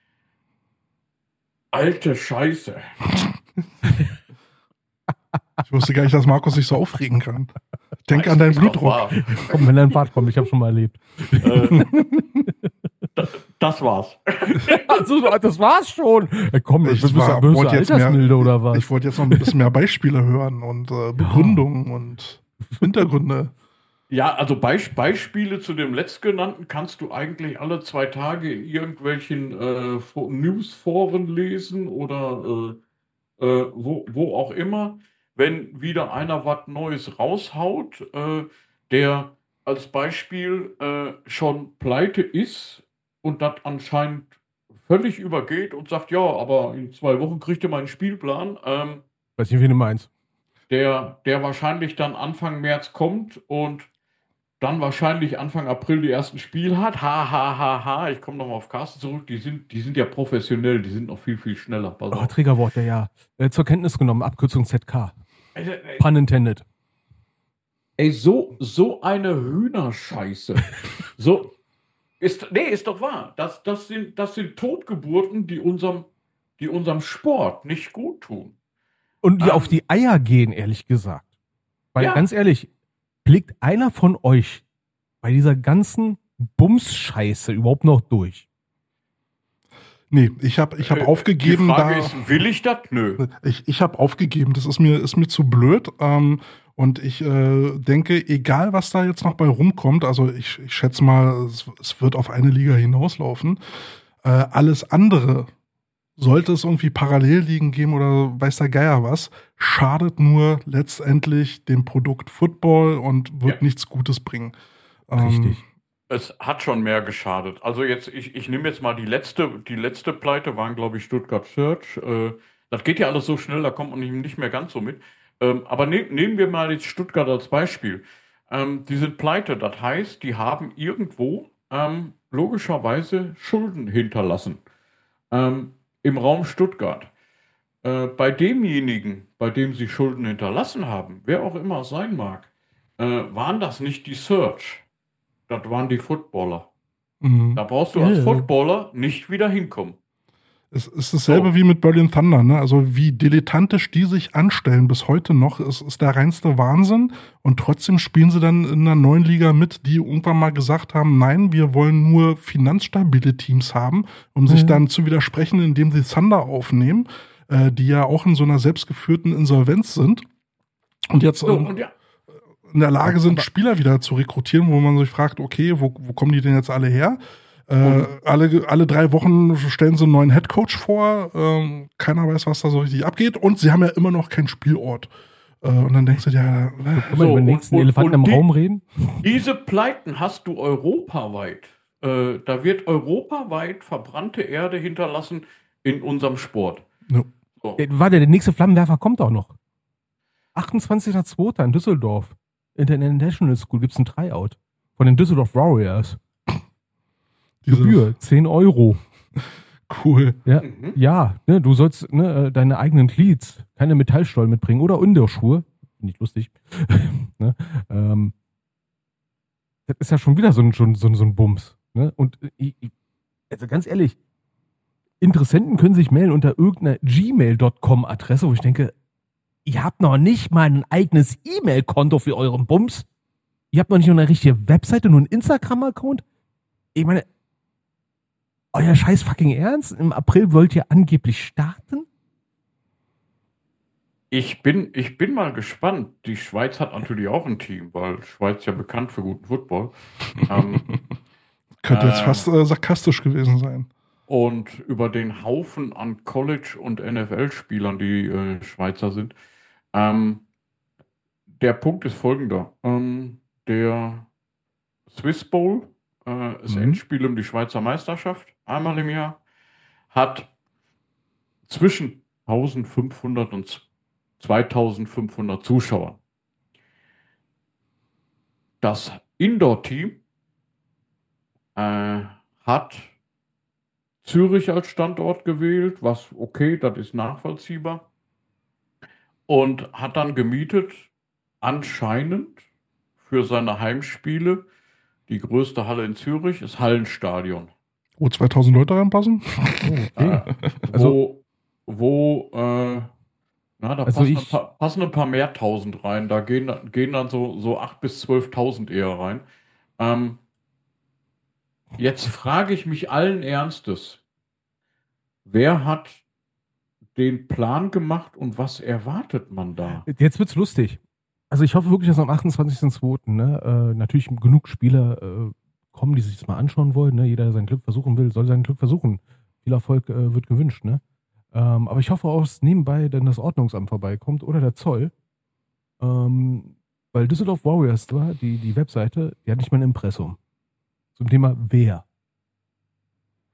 Speaker 4: Alte Scheiße.
Speaker 2: Ich wusste gar nicht, dass Markus sich so aufregen kann. Denk an deinen
Speaker 4: Ist doch
Speaker 2: Blutdruck.
Speaker 4: wahr.
Speaker 3: Komm, wenn dein Bart kommt, ich habe schon mal erlebt.
Speaker 4: Äh, das, das war's.
Speaker 3: Also, das war's schon. Ey, komm,
Speaker 2: Ich
Speaker 3: das ist
Speaker 2: war-
Speaker 3: ja böse
Speaker 2: wollte jetzt mehr-
Speaker 3: Altersmilde oder was?
Speaker 2: Ich wollte jetzt noch ein bisschen mehr Beispiele hören und äh, Begründungen und Hintergründe.
Speaker 4: Ja, also Beis Beispiele zu dem letztgenannten kannst du eigentlich alle zwei Tage in irgendwelchen äh, Fo- Newsforen lesen oder äh, äh, wo, wo auch immer, wenn wieder einer was Neues raushaut, äh, der als Beispiel äh, schon pleite ist und das anscheinend völlig übergeht und sagt, ja, aber in zwei Wochen kriegt ihr meinen Spielplan, ähm,
Speaker 3: Weiß nicht, wie du meinst.
Speaker 4: der, der wahrscheinlich dann Anfang März kommt und dann wahrscheinlich Anfang April die ersten Spiele hat. Ha, ha, ha, ha. Ich komme nochmal auf Carsten zurück. Die sind, die sind ja professionell. Die sind noch viel, viel schneller. Pass
Speaker 3: Oh,
Speaker 4: auf.
Speaker 3: Triggerwort, ja, ja. Äh, zur Kenntnis genommen, Abkürzung Z K.
Speaker 4: Ey, ey,
Speaker 3: Pun intended.
Speaker 4: ey, so, so eine Hühnerscheiße. So, ist, nee, ist doch wahr. Das, das, sind, das sind Totgeburten, die unserem, die unserem Sport nicht gut tun.
Speaker 3: Und die
Speaker 4: Ähm,
Speaker 3: auf die Eier gehen, ehrlich gesagt. Weil,
Speaker 4: Ja.
Speaker 3: ganz ehrlich, blickt einer von euch bei dieser ganzen Bums-Scheiße überhaupt noch durch?
Speaker 2: Nee, ich habe ich hab
Speaker 4: Äh,
Speaker 2: aufgegeben,
Speaker 4: Die Frage
Speaker 2: da.
Speaker 4: ist, will ich das? Nö.
Speaker 2: Ich, ich habe aufgegeben, das ist mir, ist mir zu blöd. Ähm, und ich äh, denke, egal was da jetzt noch bei rumkommt, also ich, ich schätze mal, es, es wird auf eine Liga hinauslaufen. Äh, alles andere, sollte es irgendwie Parallelligen geben oder weiß der Geier was, schadet nur letztendlich dem Produkt Football und wird
Speaker 4: Ja.
Speaker 2: nichts Gutes bringen. Ähm,
Speaker 3: Richtig.
Speaker 4: Es hat schon mehr geschadet. Also jetzt, ich, ich nehme jetzt mal die letzte, die letzte Pleite, waren glaube ich Stuttgart Search. Äh, das geht ja alles so schnell, da kommt man nicht mehr ganz so mit. Ähm, aber ne, nehmen wir mal jetzt Stuttgart als Beispiel. Ähm, die sind pleite, das heißt, die haben irgendwo ähm, logischerweise Schulden hinterlassen. Ähm, im Raum Stuttgart. Äh, bei demjenigen, bei dem sie Schulden hinterlassen haben, wer auch immer es sein mag, äh, waren das nicht die Search. Das waren die Footballer.
Speaker 2: mhm.
Speaker 4: Da brauchst du
Speaker 3: Ja,
Speaker 4: als
Speaker 3: ja.
Speaker 4: Footballer nicht wieder hinkommen.
Speaker 2: Es ist dasselbe
Speaker 4: So.
Speaker 2: wie mit Berlin Thunder, ne? Also wie dilettantisch die sich anstellen bis heute noch, ist, ist der reinste Wahnsinn. Und trotzdem spielen sie dann in einer neuen Liga mit, die irgendwann mal gesagt haben, nein, wir wollen nur finanzstabile Teams haben, um sich
Speaker 3: Mhm.
Speaker 2: dann zu widersprechen, indem sie Thunder aufnehmen, äh, die ja auch in so einer selbstgeführten Insolvenz sind. Und jetzt
Speaker 4: So,
Speaker 2: ähm,
Speaker 4: und ja,
Speaker 2: in der Lage sind, Spieler wieder zu rekrutieren, wo man sich fragt, okay, wo, wo kommen die denn jetzt alle her? Äh, alle, alle drei Wochen stellen sie einen neuen Headcoach vor, ähm, keiner weiß, was da so richtig abgeht und sie haben ja immer noch keinen Spielort. Äh, und dann denkst du dir, ja, äh,
Speaker 3: Können wir
Speaker 4: So,
Speaker 3: über den
Speaker 4: und-
Speaker 3: nächsten
Speaker 4: und-
Speaker 3: Elefanten
Speaker 4: und
Speaker 3: im
Speaker 4: die-
Speaker 3: Raum reden?
Speaker 4: diese Pleiten hast du europaweit. Äh, da wird europaweit verbrannte Erde hinterlassen in unserem Sport.
Speaker 2: ne.
Speaker 4: So.
Speaker 3: Äh, Warte, der nächste Flammenwerfer kommt auch noch. achtundzwanzigster zweiter in Düsseldorf. In der International School gibt es ein Tryout. Von den Düsseldorf Warriors.
Speaker 2: Diese-
Speaker 3: Gebühr, zehn Euro.
Speaker 2: Cool.
Speaker 3: Ja,
Speaker 4: Mhm.
Speaker 3: ja, ne, du sollst ne, äh, deine eigenen Cleats, keine Metallstollen mitbringen oder Indoor-Schuhe. Nicht lustig. ne, ähm, das ist ja schon wieder so ein, schon, so, ein- so ein Bums. Ne? Und äh, ich, ich- also ganz ehrlich, Interessenten können sich melden unter irgendeiner gmail Punkt com Adresse, wo ich denke, ihr habt noch nicht mal ein eigenes E-Mail-Konto für euren Bums. Ihr habt noch nicht nur eine richtige Webseite, nur einen Instagram-Account. Ich meine, euer scheiß fucking Ernst? Im April wollt ihr angeblich starten?
Speaker 4: Ich bin, ich bin mal gespannt. Die Schweiz hat natürlich auch ein Team, weil Schweiz ja bekannt für guten Football. ähm,
Speaker 2: Könnte jetzt
Speaker 4: Äh.
Speaker 2: fast äh, sarkastisch gewesen sein.
Speaker 4: und über den Haufen an College- und N F L-Spielern, die äh, Schweizer sind. Ähm, der Punkt ist folgender. Ähm, der Swiss Bowl, äh, das
Speaker 2: Mhm.
Speaker 4: Endspiel um die Schweizer Meisterschaft, einmal im Jahr, hat zwischen eintausendfünfhundert und zweitausendfünfhundert Zuschauer. Das Indoor-Team äh, hat Zürich als Standort gewählt, was okay, das ist nachvollziehbar. Und hat dann gemietet, anscheinend für seine Heimspiele, die größte Halle in Zürich, das Hallenstadion.
Speaker 2: Wo zweitausend Leute reinpassen?
Speaker 3: Okay. Also-
Speaker 4: wo, wo äh, na, da
Speaker 3: Also
Speaker 4: passen,
Speaker 3: ich-
Speaker 4: ein paar, passen ein paar mehr tausend rein. Da gehen, gehen dann so, so achttausend bis zwölftausend eher rein. Ähm, jetzt frage ich mich allen Ernstes, wer hat den Plan gemacht und was erwartet man da?
Speaker 3: Jetzt wird's lustig. Also ich hoffe wirklich, dass am achtundzwanzigsten zweiten Ne, äh, natürlich genug Spieler äh, kommen, die sich das mal anschauen wollen. Ne? Jeder, der sein Glück versuchen will, soll sein Glück versuchen. Viel Erfolg äh, wird gewünscht. Ne? Ähm, aber ich hoffe auch, dass nebenbei dann das Ordnungsamt vorbeikommt oder der Zoll. Ähm, weil Düsseldorf Warriors war, die, die Webseite, die hat nicht mal ein Impressum. Zum Thema wer.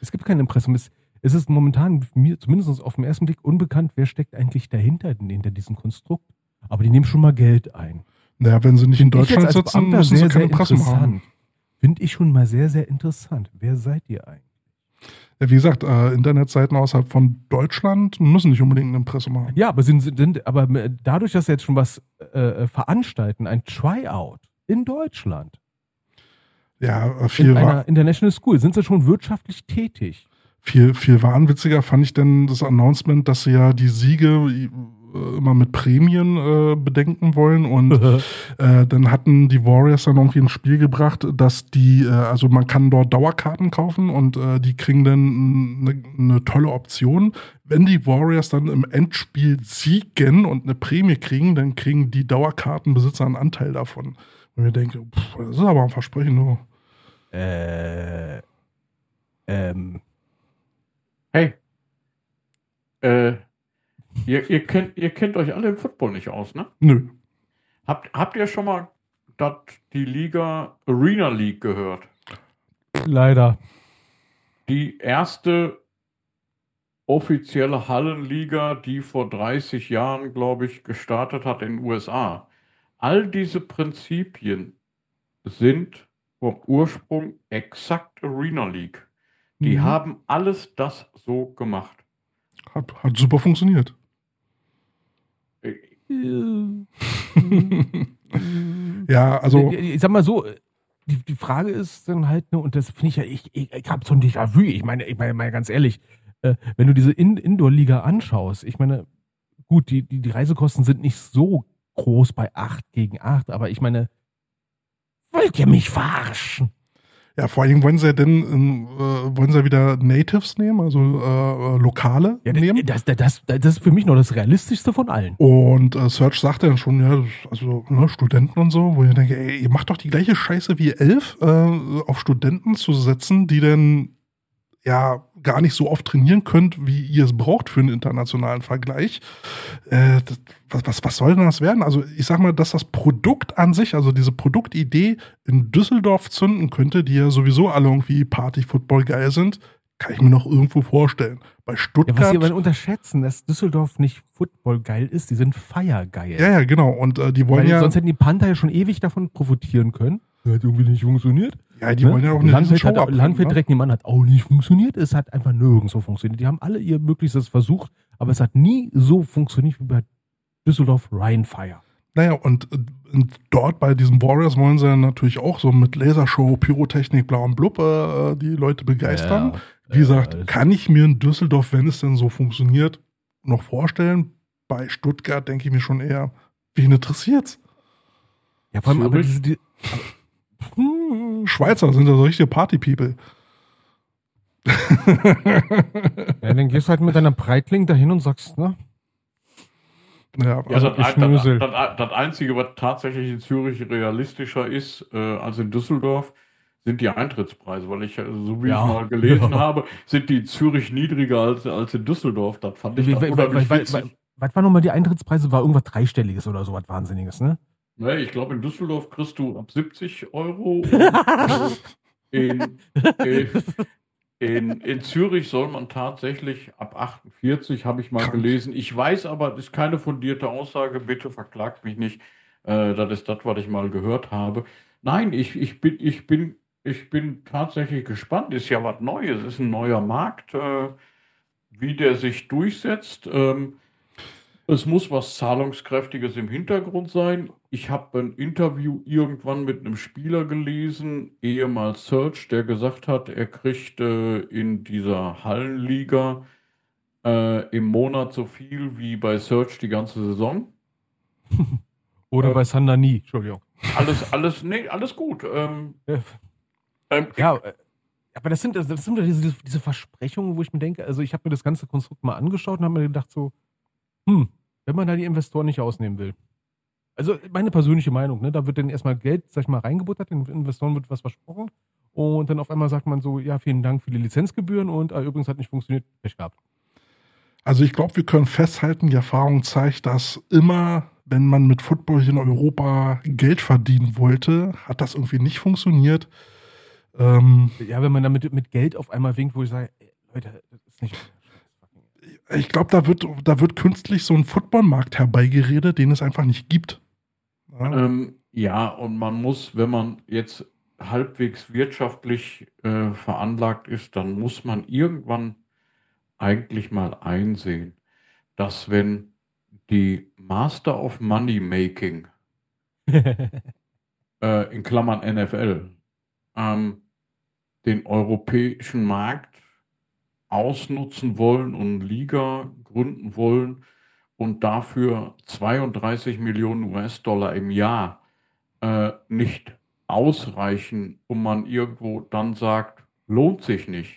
Speaker 3: Es gibt kein Impressum. Es, es ist momentan mir zumindest auf den ersten Blick unbekannt, wer steckt eigentlich dahinter, hinter diesem Konstrukt. Aber die nehmen schon mal Geld ein.
Speaker 2: Naja, wenn sie nicht in Deutschland sitzen,
Speaker 3: Beamter
Speaker 2: müssen sie
Speaker 3: sehr,
Speaker 2: kein
Speaker 3: sehr
Speaker 2: Impressum haben.
Speaker 3: Finde ich schon mal sehr, sehr interessant. Wer seid ihr eigentlich?
Speaker 2: Ja, wie gesagt, äh, Internetseiten außerhalb von Deutschland müssen nicht unbedingt ein Impressum haben.
Speaker 3: Ja, aber, sind, sind, aber dadurch, dass sie jetzt schon was äh, veranstalten, ein Tryout in Deutschland,
Speaker 2: Ja, viel
Speaker 3: in
Speaker 2: war,
Speaker 3: einer International School, sind sie schon wirtschaftlich tätig.
Speaker 2: viel, viel wahnwitziger fand ich denn das Announcement, dass sie ja die Siege äh, immer mit Prämien äh, bedenken wollen und äh, dann hatten die Warriors dann irgendwie ins Spiel gebracht, dass die, äh, also man kann dort Dauerkarten kaufen und äh, die kriegen dann eine, eine tolle Option. Wenn die Warriors dann im Endspiel siegen und eine Prämie kriegen, dann kriegen die Dauerkartenbesitzer einen Anteil davon. Und ich denke, pff, das ist aber ein Versprechen, nur.
Speaker 3: Äh, ähm,
Speaker 4: Hey, äh, ihr, ihr, kennt, ihr kennt euch alle im Football nicht aus, ne?
Speaker 2: Nö.
Speaker 4: Habt, habt ihr schon mal dat, die Liga Arena League gehört?
Speaker 3: leider.
Speaker 4: Die erste offizielle Hallenliga, die vor dreißig Jahren, glaube ich, gestartet hat in den U S A. All diese Prinzipien sind vom Ursprung exakt Arena League. Die
Speaker 2: Mhm.
Speaker 4: haben alles das so gemacht.
Speaker 2: Hat, hat super funktioniert. Ja, also.
Speaker 3: Ich sag mal so, die, die Frage ist dann halt, ne, und das finde ich ja, ich, ich, ich habe so ein Déjà-vu, ich meine, ich meine mal ganz ehrlich, äh, wenn du diese In Indoor-Liga anschaust, ich meine, gut, die, die, die Reisekosten sind nicht so groß bei acht gegen acht, aber ich meine, wollt ihr mich verarschen?
Speaker 2: Ja, vor allem wollen sie ja denn, ähm, äh, wollen sie ja wieder Natives nehmen, also äh, Lokale
Speaker 3: Ja,
Speaker 2: nehmen.
Speaker 3: das, das, das, das ist für mich noch das Realistischste von allen.
Speaker 2: Und äh, Serge sagte dann schon, ja, also ne, Studenten und so, wo ich denke, ey, ihr macht doch die gleiche Scheiße wie elf, äh, auf Studenten zu setzen, die dann ja gar nicht so oft trainieren könnt, wie ihr es braucht für einen internationalen Vergleich. Äh, das, was, was, was soll denn das werden? Also ich sag mal, dass das Produkt an sich, also diese Produktidee in Düsseldorf zünden könnte, die ja sowieso alle irgendwie Party-Football geil sind, kann ich mir noch irgendwo vorstellen. Bei
Speaker 3: Ja,
Speaker 2: Stuttgart...
Speaker 3: was sie aber unterschätzen, dass Düsseldorf nicht Football geil ist, die sind feiergeil.
Speaker 2: ja, ja, genau. Und äh, die wollen
Speaker 3: Weil
Speaker 2: ja...
Speaker 3: sonst hätten die Panther ja schon ewig davon profitieren können. Das hat irgendwie nicht funktioniert.
Speaker 2: ja, die wollen ja auch eine
Speaker 3: Landwirt,
Speaker 2: Show
Speaker 3: hat,
Speaker 2: abhalten,
Speaker 3: Landwirt
Speaker 2: ne?
Speaker 3: direkt nebenan hat auch nicht funktioniert. Es hat einfach nirgendwo funktioniert. Die haben alle ihr Möglichstes versucht, aber es hat nie so funktioniert wie bei Düsseldorf Rheinfire.
Speaker 2: Naja, und, und dort bei diesen Warriors wollen sie natürlich auch so mit Lasershow, Pyrotechnik, blau und blub äh, die Leute begeistern.
Speaker 3: Ja,
Speaker 2: Wie gesagt,
Speaker 3: äh,
Speaker 2: kann ich mir in Düsseldorf, wenn es denn so funktioniert, noch vorstellen. Bei Stuttgart denke ich mir schon eher, wen interessiert's?
Speaker 3: Ja, vor allem aber
Speaker 4: Zürich?
Speaker 3: diese, die, aber,
Speaker 2: Schweizer sind ja so richtige Party-People.
Speaker 3: ja, dann gehst du halt mit deiner Breitling dahin und sagst, ne?
Speaker 2: Ja,
Speaker 4: Ja,
Speaker 2: also,
Speaker 4: das, das,
Speaker 3: Schnösel.
Speaker 4: das, das Einzige, was tatsächlich in Zürich realistischer ist äh, als in Düsseldorf, sind die Eintrittspreise, weil ich, äh, so wie
Speaker 3: Ja.
Speaker 4: ich mal gelesen
Speaker 3: Ja.
Speaker 4: habe, sind die in Zürich niedriger als, als in Düsseldorf. Das fand ich
Speaker 3: Wie-
Speaker 4: dann
Speaker 3: wie-
Speaker 4: unheimlich
Speaker 3: wie- wie-
Speaker 4: witzig.
Speaker 3: Was war nochmal die Eintrittspreise? War irgendwas Dreistelliges oder so was Wahnsinniges, ne?
Speaker 4: Ne, ich glaube, in Düsseldorf kriegst du ab siebzig Euro. Und, äh, in, in, in, in Zürich soll man tatsächlich ab achtundvierzig, habe ich mal
Speaker 2: Krank.
Speaker 4: gelesen. Ich weiß aber, das ist keine fundierte Aussage, bitte verklagt mich nicht. Äh, das ist das, was ich mal gehört habe. Nein, ich, ich, bin, ich, bin, ich bin tatsächlich gespannt. Ist ja was Neues, ist ein neuer Markt, äh, wie der sich durchsetzt. Ähm, es muss was Zahlungskräftiges im Hintergrund sein. Ich habe ein Interview irgendwann mit einem Spieler gelesen, ehemals Search, der gesagt hat, er kriegt äh, in dieser Hallenliga äh, im Monat so viel wie bei Search die ganze Saison.
Speaker 3: Oder
Speaker 4: Äh,
Speaker 3: bei Sander nie, Entschuldigung.
Speaker 4: Alles, alles, nee, alles gut. Ähm,
Speaker 3: Ja.
Speaker 4: ähm,
Speaker 3: Ja, äh, aber das sind, das sind ja diese, diese Versprechungen, wo ich mir denke, also ich habe mir das ganze Konstrukt mal angeschaut und habe mir gedacht so, hm, wenn man da die Investoren nicht ausnehmen will. Also meine persönliche Meinung, ne, da wird dann erstmal Geld, sag ich mal, reingebuttert, den Investoren wird was versprochen und dann auf einmal sagt man so, ja, vielen Dank für die Lizenzgebühren und äh, übrigens hat nicht funktioniert, Pech gehabt.
Speaker 2: also ich glaube, wir können festhalten, die Erfahrung zeigt, dass immer, wenn man mit Football hier in Europa Geld verdienen wollte, hat das irgendwie nicht funktioniert. Ähm,
Speaker 3: Ja, wenn man damit mit Geld auf einmal winkt, wo ich sage, ey, Leute, das ist nicht...
Speaker 2: ich glaube, da wird, da wird künstlich so ein Footballmarkt herbeigeredet, den es einfach nicht gibt. Ja,
Speaker 4: Ähm, ja, und man muss, wenn man jetzt halbwegs wirtschaftlich äh, veranlagt ist, dann muss man irgendwann eigentlich mal einsehen, dass wenn die Master of Money Making, äh, in Klammern N F L, ähm, den europäischen Markt ausnutzen wollen und Liga gründen wollen und dafür zweiunddreißig Millionen U S-Dollar im Jahr äh, nicht ausreichen, und man irgendwo dann sagt, lohnt sich nicht.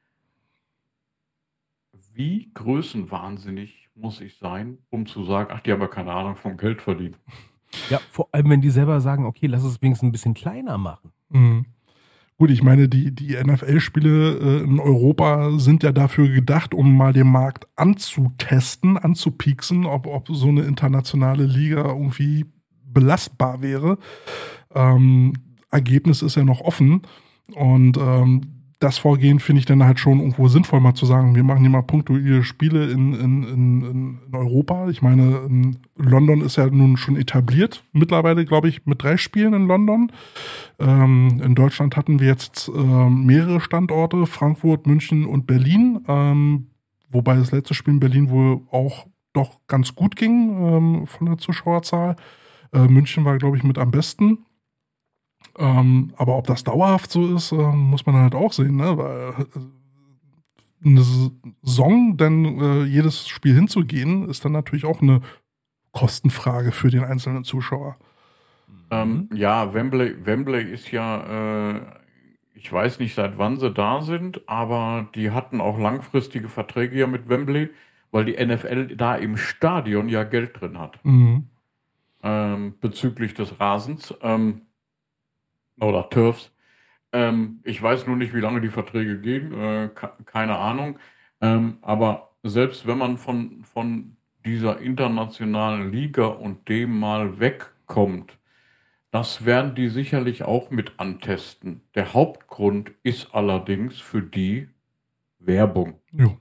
Speaker 4: Wie größenwahnsinnig muss ich sein, um zu sagen, ach, die haben ja keine Ahnung vom Geld verdienen.
Speaker 3: Ja, vor allem, wenn die selber sagen, okay, lass es wenigstens ein bisschen kleiner machen.
Speaker 2: mhm. Gut, ich meine, die, die N F L-Spiele äh, in Europa sind ja dafür gedacht, um mal den Markt anzutesten, anzupieksen, ob, ob so eine internationale Liga irgendwie belastbar wäre. Ähm, Ergebnis ist ja noch offen und ähm, das Vorgehen finde ich dann halt schon irgendwo sinnvoll, mal zu sagen, wir machen hier mal punktuelle Spiele in, in, in, in Europa. Ich meine, in London ist ja nun schon etabliert, mittlerweile, glaube ich, mit drei Spielen in London. Ähm, in Deutschland hatten wir jetzt ähm, mehrere Standorte, Frankfurt, München und Berlin, ähm, wobei das letzte Spiel in Berlin wohl auch doch ganz gut ging ähm, von der Zuschauerzahl. Äh, München war, glaube ich, mit am besten. Ähm, aber ob das dauerhaft so ist, äh, muss man halt auch sehen, ne? Weil äh, eine Saison, dann äh, jedes Spiel hinzugehen, ist dann natürlich auch eine Kostenfrage für den einzelnen Zuschauer.
Speaker 4: Ähm, ja, Wembley, Wembley ist ja, äh, ich weiß nicht, seit wann sie da sind, aber die hatten auch langfristige Verträge ja mit Wembley, weil die N F L da im Stadion ja Geld drin hat,
Speaker 2: Mhm.
Speaker 4: ähm, bezüglich des Rasens ähm, oder Turfs. Ähm, ich weiß nur nicht, wie lange die Verträge gehen, äh, ke- keine Ahnung. Ähm, aber selbst wenn man von, von dieser internationalen Liga und dem mal wegkommt, das werden die sicherlich auch mit antesten. Der Hauptgrund ist allerdings für die Werbung,
Speaker 2: Jo.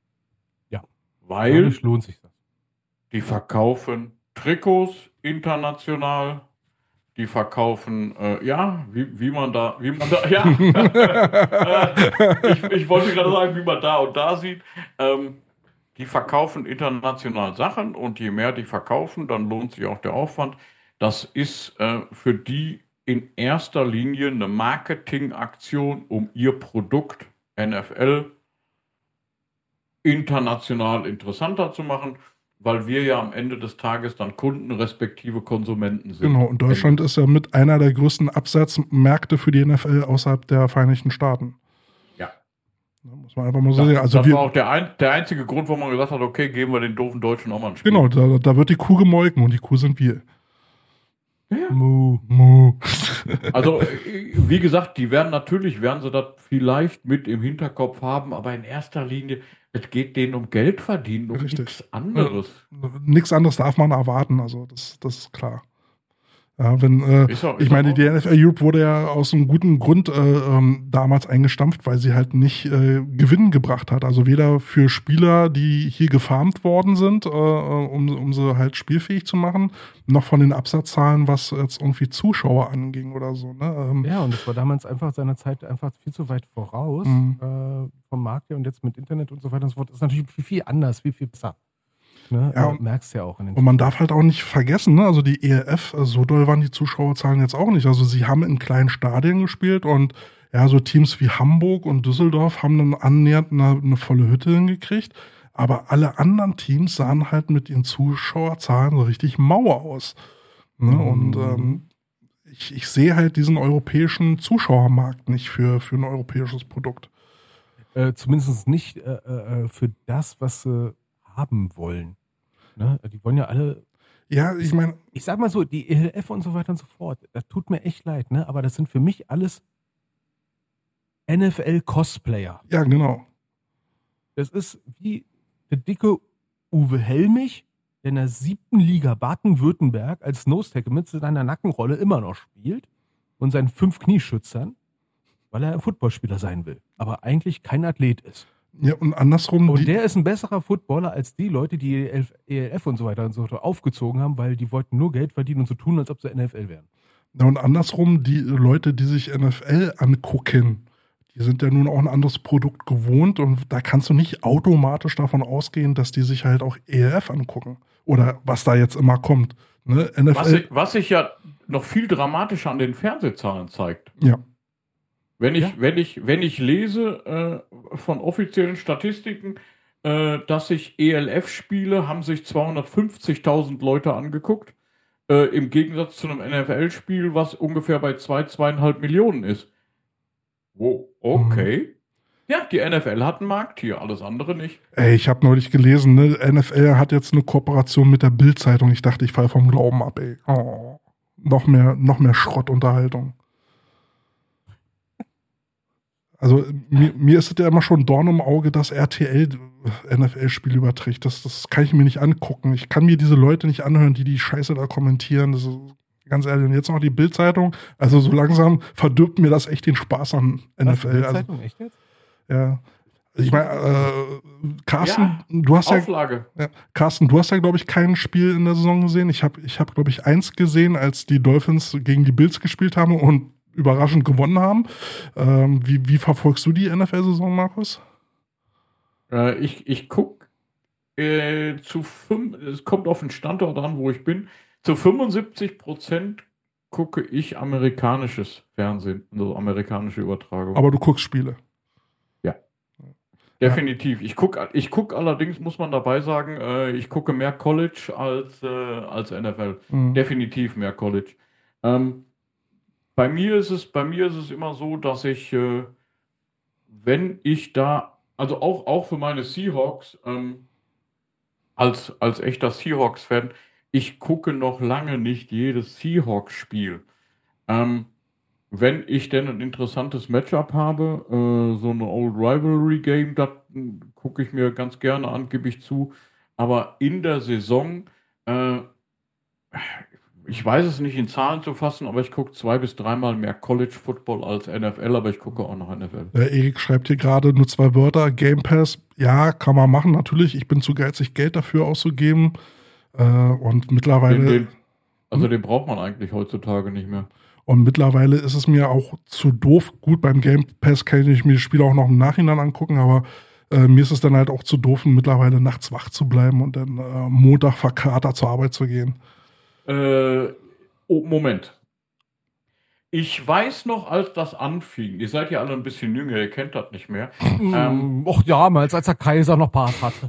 Speaker 4: weil
Speaker 3: Dadurch lohnt sich das.
Speaker 4: die verkaufen Trikots international, die verkaufen, äh, ja, wie, wie man da, wie man da, ja, äh, ich, ich wollte gerade sagen, wie man da und da sieht, ähm, die verkaufen international Sachen, und je mehr die verkaufen, dann lohnt sich auch der Aufwand. Das ist äh, für die in erster Linie eine Marketingaktion, um ihr Produkt N F L international interessanter zu machen, weil wir ja am Ende des Tages dann Kunden respektive Konsumenten sind.
Speaker 2: Genau, und Deutschland ist ja mit einer der größten Absatzmärkte für die N F L außerhalb der Vereinigten Staaten.
Speaker 4: Ja.
Speaker 2: Da muss man einfach mal so
Speaker 4: Das,
Speaker 2: sehen. Also
Speaker 4: das
Speaker 2: wir,
Speaker 4: war auch der, ein, der einzige Grund, wo man gesagt hat, okay, geben wir den doofen Deutschen auch mal ein Spiel.
Speaker 2: genau, da, da wird die Kuh gemolken und die Kuh sind wir.
Speaker 4: Ja.
Speaker 3: Mu.
Speaker 2: Mu.
Speaker 4: Also, äh, wie gesagt, die werden natürlich, werden sie das vielleicht mit im Hinterkopf haben, aber in erster Linie, es geht denen um Geld verdienen, um
Speaker 2: Richtig.
Speaker 4: nichts anderes.
Speaker 2: Nichts anderes darf man erwarten, also das, das ist klar. Ja, wenn, äh,
Speaker 4: Ist auch-
Speaker 2: ich
Speaker 4: ist
Speaker 2: meine,
Speaker 4: auch-
Speaker 2: die N F L Europe wurde ja aus einem guten Grund äh, ähm, damals eingestampft, weil sie halt nicht äh, Gewinn gebracht hat. Also weder für Spieler, die hier gefarmt worden sind, äh, um, um sie halt spielfähig zu machen, noch von den Absatzzahlen, was jetzt irgendwie Zuschauer anging oder so. Ne? Ähm,
Speaker 3: Ja, und das war damals einfach seiner Zeit einfach viel zu weit voraus
Speaker 2: Mhm.
Speaker 3: äh, vom Markt her, und jetzt mit Internet und so weiter und so fort ist natürlich viel, viel anders, viel, viel besser. Ne?
Speaker 2: Ja,
Speaker 3: Äh, merkst du ja auch in den
Speaker 2: Und man darf halt auch nicht vergessen, ne? Also die E L F, äh, so doll waren die Zuschauerzahlen jetzt auch nicht. Also sie haben in kleinen Stadien gespielt und ja, so Teams wie Hamburg und Düsseldorf haben dann annähernd eine, eine volle Hütte hingekriegt. Aber alle anderen Teams sahen halt mit ihren Zuschauerzahlen so richtig Mauer aus. Ne?
Speaker 3: Mhm.
Speaker 2: Und ähm, ich, ich sehe halt diesen europäischen Zuschauermarkt nicht für, für ein europäisches Produkt.
Speaker 3: Äh, zumindest nicht äh, äh, für das, was sie haben wollen. Ne? Die wollen ja alle,
Speaker 2: Ja, ich meine,
Speaker 3: ich sag mal so, die E L F und so weiter und so fort, das tut mir echt leid, ne? Aber das sind für mich alles N F L-Cosplayer.
Speaker 2: ja, genau.
Speaker 3: Das ist wie der dicke Uwe Helmich, der in der siebten Liga Baden-Württemberg als Nose-Tackle mit seiner Nackenrolle immer noch spielt und seinen fünf Knieschützern. weil er ein Footballspieler sein will, aber eigentlich kein Athlet ist.
Speaker 2: Ja, und andersrum.
Speaker 3: Und
Speaker 2: die,
Speaker 3: der ist ein besserer Footballer als die Leute, die E L F und so weiter und so fort aufgezogen haben, weil die wollten nur Geld verdienen und so tun, als ob sie N F L wären.
Speaker 2: ja, und andersrum, die Leute, die sich N F L angucken, die sind ja nun auch ein anderes Produkt gewohnt und da kannst du nicht automatisch davon ausgehen, dass die sich halt auch E L F angucken. Oder was da jetzt immer kommt. Ne? N F L.
Speaker 4: Was sich, was sich ja noch viel dramatischer an den Fernsehzahlen zeigt.
Speaker 2: Ja.
Speaker 4: Wenn ich,
Speaker 3: Ja.
Speaker 4: wenn ich, wenn ich lese äh, von offiziellen Statistiken, äh, dass sich E L F-Spiele haben sich zweihundertfünfzigtausend Leute angeguckt, äh, im Gegensatz zu einem N F L-Spiel, was ungefähr bei zwei, zweieinhalb Millionen ist. Wow, okay. Ja, die N F L hat einen Markt hier, alles andere nicht.
Speaker 2: Ey, ich habe neulich gelesen, ne, N F L hat jetzt eine Kooperation mit der Bild-Zeitung. Ich dachte, ich falle vom Glauben ab, ey. Oh, noch mehr, noch mehr Schrottunterhaltung. Also mir, mir ist es ja immer schon ein Dorn im Auge, dass R T L N F L-Spiele überträgt. Das, das kann ich mir nicht angucken. Ich kann mir diese Leute nicht anhören, die die Scheiße da kommentieren. Das ist ganz ehrlich. Und jetzt noch die Bild-Zeitung. Also so langsam verdirbt mir das echt den Spaß an N F L.
Speaker 3: Was,
Speaker 2: Also,
Speaker 3: Zeitung, echt jetzt?
Speaker 2: ja. Ich meine, äh, Carsten,
Speaker 4: Ja,
Speaker 2: du hast ja,
Speaker 4: Auflage.
Speaker 2: ja, Carsten, du hast ja, glaube ich, kein Spiel in der Saison gesehen. Ich habe, ich hab, glaube ich, eins gesehen, als die Dolphins gegen die Bills gespielt haben und überraschend gewonnen haben. Ähm, wie, wie verfolgst du die N F L-Saison, Markus?
Speaker 4: Äh, ich ich gucke äh, zu fünf, es kommt auf den Standort an, wo ich bin. Zu fünfundsiebzig Prozent gucke ich amerikanisches Fernsehen, also amerikanische Übertragung.
Speaker 2: Aber du guckst Spiele.
Speaker 4: Definitiv. Ich gucke ich guck allerdings, muss man dabei sagen, äh, ich gucke mehr College als, äh, als N F L.
Speaker 2: Mhm.
Speaker 4: Definitiv mehr College. Ähm, bei mir ist es, bei mir ist es immer so, dass ich, äh, wenn ich da, also auch, auch für meine Seahawks, ähm, als, als echter Seahawks-Fan, ich gucke noch lange nicht jedes Seahawks-Spiel. Ähm, wenn ich denn ein interessantes Matchup habe, äh, so eine Old Rivalry Game, das gucke ich mir ganz gerne an, gebe ich zu. Aber in der Saison, äh, ich weiß es nicht in Zahlen zu fassen, aber ich gucke zwei bis dreimal mehr College Football als N F L, aber ich gucke auch noch N F L.
Speaker 2: Der Erik schreibt hier gerade nur zwei Wörter. Game Pass, ja, kann man machen, natürlich. Ich bin zu geizig, Geld dafür auszugeben. Äh, und mittlerweile...
Speaker 4: Den, den, also den braucht man eigentlich heutzutage nicht mehr.
Speaker 2: Und mittlerweile ist es mir auch zu doof. Gut, beim Game Pass kann ich mir die Spiele auch noch im Nachhinein angucken, aber äh, mir ist es dann halt auch zu doof, mittlerweile nachts wach zu bleiben und dann äh, Montag verkatert zur Arbeit zu gehen.
Speaker 4: Äh, oh, Moment. Ich weiß noch, als das anfing, ihr seid ja alle ein bisschen jünger, ihr kennt das nicht mehr. ähm,
Speaker 3: Och, damals, als der Kaiser noch Bart hatte.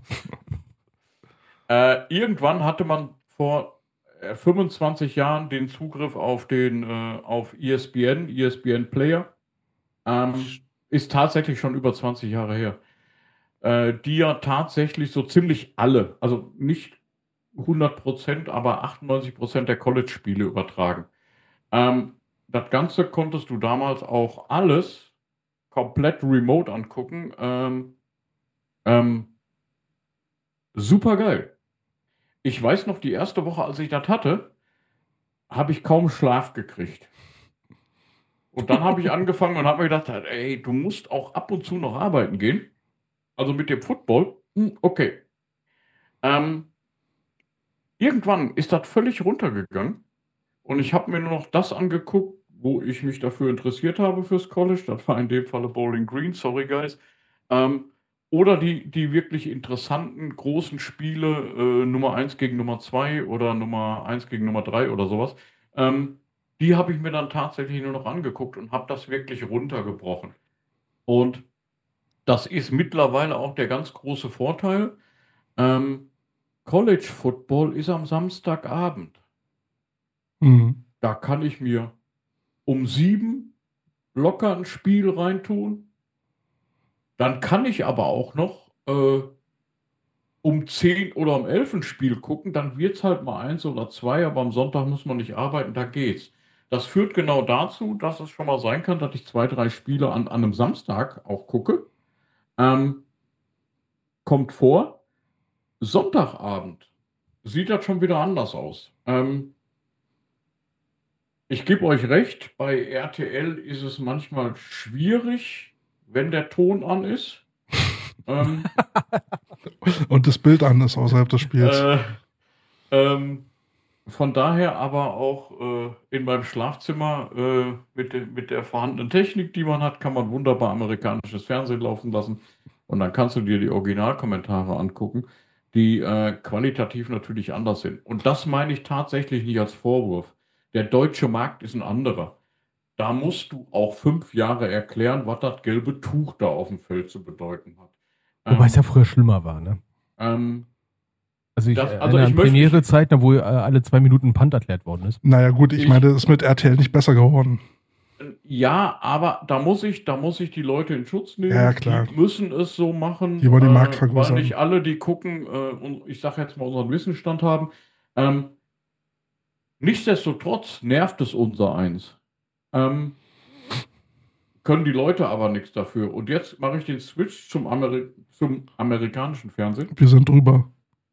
Speaker 4: äh, irgendwann hatte man vor fünfundzwanzig Jahren den Zugriff auf den äh, auf E S P N, E S P N Player. Ähm, ist tatsächlich schon über zwanzig Jahre her. Äh, die ja tatsächlich so ziemlich alle, also nicht hundert Prozent, aber achtundneunzig Prozent der College-Spiele übertragen. Ähm, das Ganze konntest du damals auch alles komplett remote angucken. Ähm, ähm, super geil. Ich weiß noch, die erste Woche, als ich das hatte, habe ich kaum Schlaf gekriegt. Und dann habe ich angefangen und habe mir gedacht, ey, du musst auch ab und zu noch arbeiten gehen. Also mit dem Football, hm, okay. Ähm, irgendwann ist das völlig runtergegangen und ich habe mir nur noch das angeguckt, wo ich mich dafür interessiert habe fürs College. Das war in dem Falle Bowling Green, sorry guys. Ähm, Oder die, die wirklich interessanten großen Spiele, äh, Nummer eins gegen Nummer zwei oder Nummer eins gegen Nummer drei oder sowas, ähm, die habe ich mir dann tatsächlich nur noch angeguckt und habe das wirklich runtergebrochen. Und das ist mittlerweile auch der ganz große Vorteil. Ähm, College Football ist am Samstagabend.
Speaker 2: Mhm.
Speaker 4: Da kann ich mir um sieben locker ein Spiel reintun. Dann kann ich aber auch noch äh, um zehn oder um elf ein Spiel gucken. Dann wird es halt mal eins oder zwei, aber am Sonntag muss man nicht arbeiten, da geht's. Das führt genau dazu, dass es schon mal sein kann, dass ich zwei, drei Spiele an, an einem Samstag auch gucke. Ähm, kommt vor. Sonntagabend sieht das schon wieder anders aus. Ähm, Ich gebe euch recht, bei R T L ist es manchmal schwierig, wenn der Ton an ist. ähm,
Speaker 2: Und das Bild an ist außerhalb des Spiels.
Speaker 4: Äh, ähm, von daher aber auch äh, in meinem Schlafzimmer äh, mit, de, mit der vorhandenen Technik, die man hat, kann man wunderbar amerikanisches Fernsehen laufen lassen. Und dann kannst du dir die Originalkommentare angucken, die äh, qualitativ natürlich anders sind. Und das meine ich tatsächlich nicht als Vorwurf. Der deutsche Markt ist ein anderer. Da musst du auch fünf Jahre erklären, was das gelbe Tuch da auf dem Feld zu bedeuten hat.
Speaker 3: Wobei
Speaker 4: Ähm,
Speaker 3: es ja früher schlimmer war, ne?
Speaker 4: ähm,
Speaker 3: Also ich
Speaker 4: Das-
Speaker 3: erinnere
Speaker 4: also ich
Speaker 3: an
Speaker 4: möchte-
Speaker 3: Premiere-Zeiten, wo äh, alle zwei Minuten ein Punt erklärt worden ist.
Speaker 2: Naja, gut, ich,
Speaker 4: Ich-
Speaker 2: meine, das ist mit R T L nicht besser geworden.
Speaker 4: Ja, aber da muss ich, da muss ich die Leute in Schutz nehmen.
Speaker 2: Ja, klar.
Speaker 4: Die müssen es so machen.
Speaker 2: Die wollen den
Speaker 4: äh,
Speaker 2: Markt vergrößern.
Speaker 4: Weil nicht alle, die gucken, äh, und ich sage jetzt mal unseren Wissensstand haben. Ähm, nichtsdestotrotz nervt es unser eins. Ähm, können die Leute aber nichts dafür. Und jetzt mache ich den Switch zum, Ameri zum amerikanischen Fernsehen.
Speaker 2: Wir sind drüber.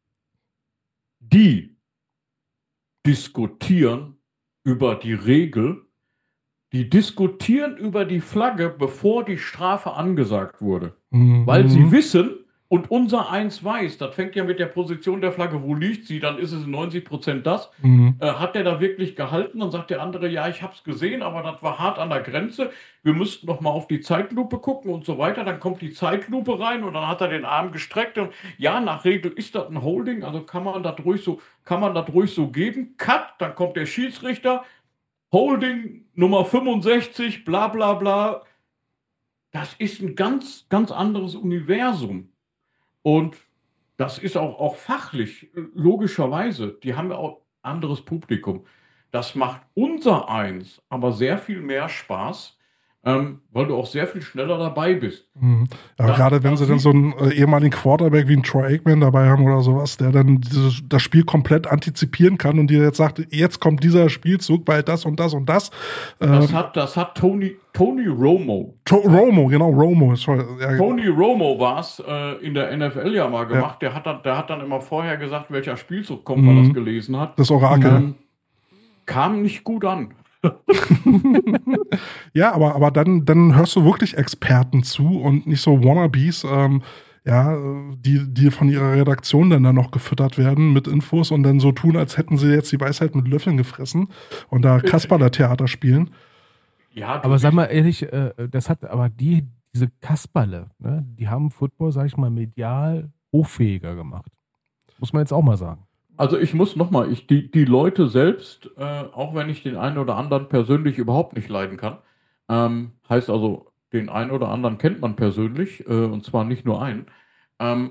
Speaker 4: Die diskutieren über die Regel. Die diskutieren über die Flagge, bevor die Strafe angesagt wurde.
Speaker 2: Mhm.
Speaker 4: Weil sie wissen, und unser Eins weiß, das fängt ja mit der Position der Flagge, wo liegt sie, dann ist es neunzig Prozent das.
Speaker 2: Mhm.
Speaker 4: Äh, hat der da wirklich gehalten? Dann sagt der andere, ja, ich habe es gesehen, aber das war hart an der Grenze. Wir müssten noch mal auf die Zeitlupe gucken und so weiter. Dann kommt die Zeitlupe rein und dann hat er den Arm gestreckt. Und ja, nach Regel ist das ein Holding, also kann man das ruhig so, kann man das ruhig so geben. Cut, dann kommt der Schiedsrichter. Holding Nummer fünfundsechzig, bla bla bla. Das ist ein ganz, ganz anderes Universum. Und das ist auch, auch fachlich, logischerweise. Die haben ja auch anderes Publikum. Das macht unser Eins aber sehr viel mehr Spaß, ähm, weil du auch sehr viel schneller dabei bist.
Speaker 2: Mhm. Ja,
Speaker 4: Da-
Speaker 2: gerade wenn
Speaker 4: da
Speaker 2: sie dann
Speaker 4: sieht-
Speaker 2: so einen äh, ehemaligen Quarterback wie einen Troy Aikman dabei haben oder sowas, der dann dieses, das Spiel komplett antizipieren kann und dir jetzt sagt, jetzt kommt dieser Spielzug bei das und das und das.
Speaker 4: Das
Speaker 2: Ähm,
Speaker 4: hat, das hat Tony, Tony Romo.
Speaker 2: To- Romo, genau, Romo. Sorry, ja,
Speaker 4: Tony Romo war es äh, in der N F L ja mal gemacht. Der, hat dann, der hat dann immer vorher gesagt, welcher Spielzug kommt, weil er
Speaker 2: Mhm.
Speaker 4: es gelesen hat.
Speaker 2: das Orakel.
Speaker 4: Ähm, kam nicht gut an.
Speaker 2: Ja, aber, aber dann, dann hörst du wirklich Experten zu und nicht so Wannabes, ähm, ja, die, die von ihrer Redaktion dann, dann noch gefüttert werden mit Infos und dann so tun, als hätten sie jetzt die Weisheit mit Löffeln gefressen und da Kasperler-Theater spielen.
Speaker 4: Ja, du
Speaker 3: Aber sag
Speaker 4: bist-
Speaker 3: mal ehrlich, äh, das hat aber die, diese Kasperle, ne, die haben Football, sag ich mal, medial hochfähiger gemacht. Muss man jetzt auch mal sagen.
Speaker 4: Also ich muss nochmal, ich, die, die Leute selbst, äh, auch wenn ich den einen oder anderen persönlich überhaupt nicht leiden kann, ähm, heißt also, den einen oder anderen kennt man persönlich, äh, und zwar nicht nur einen, ähm,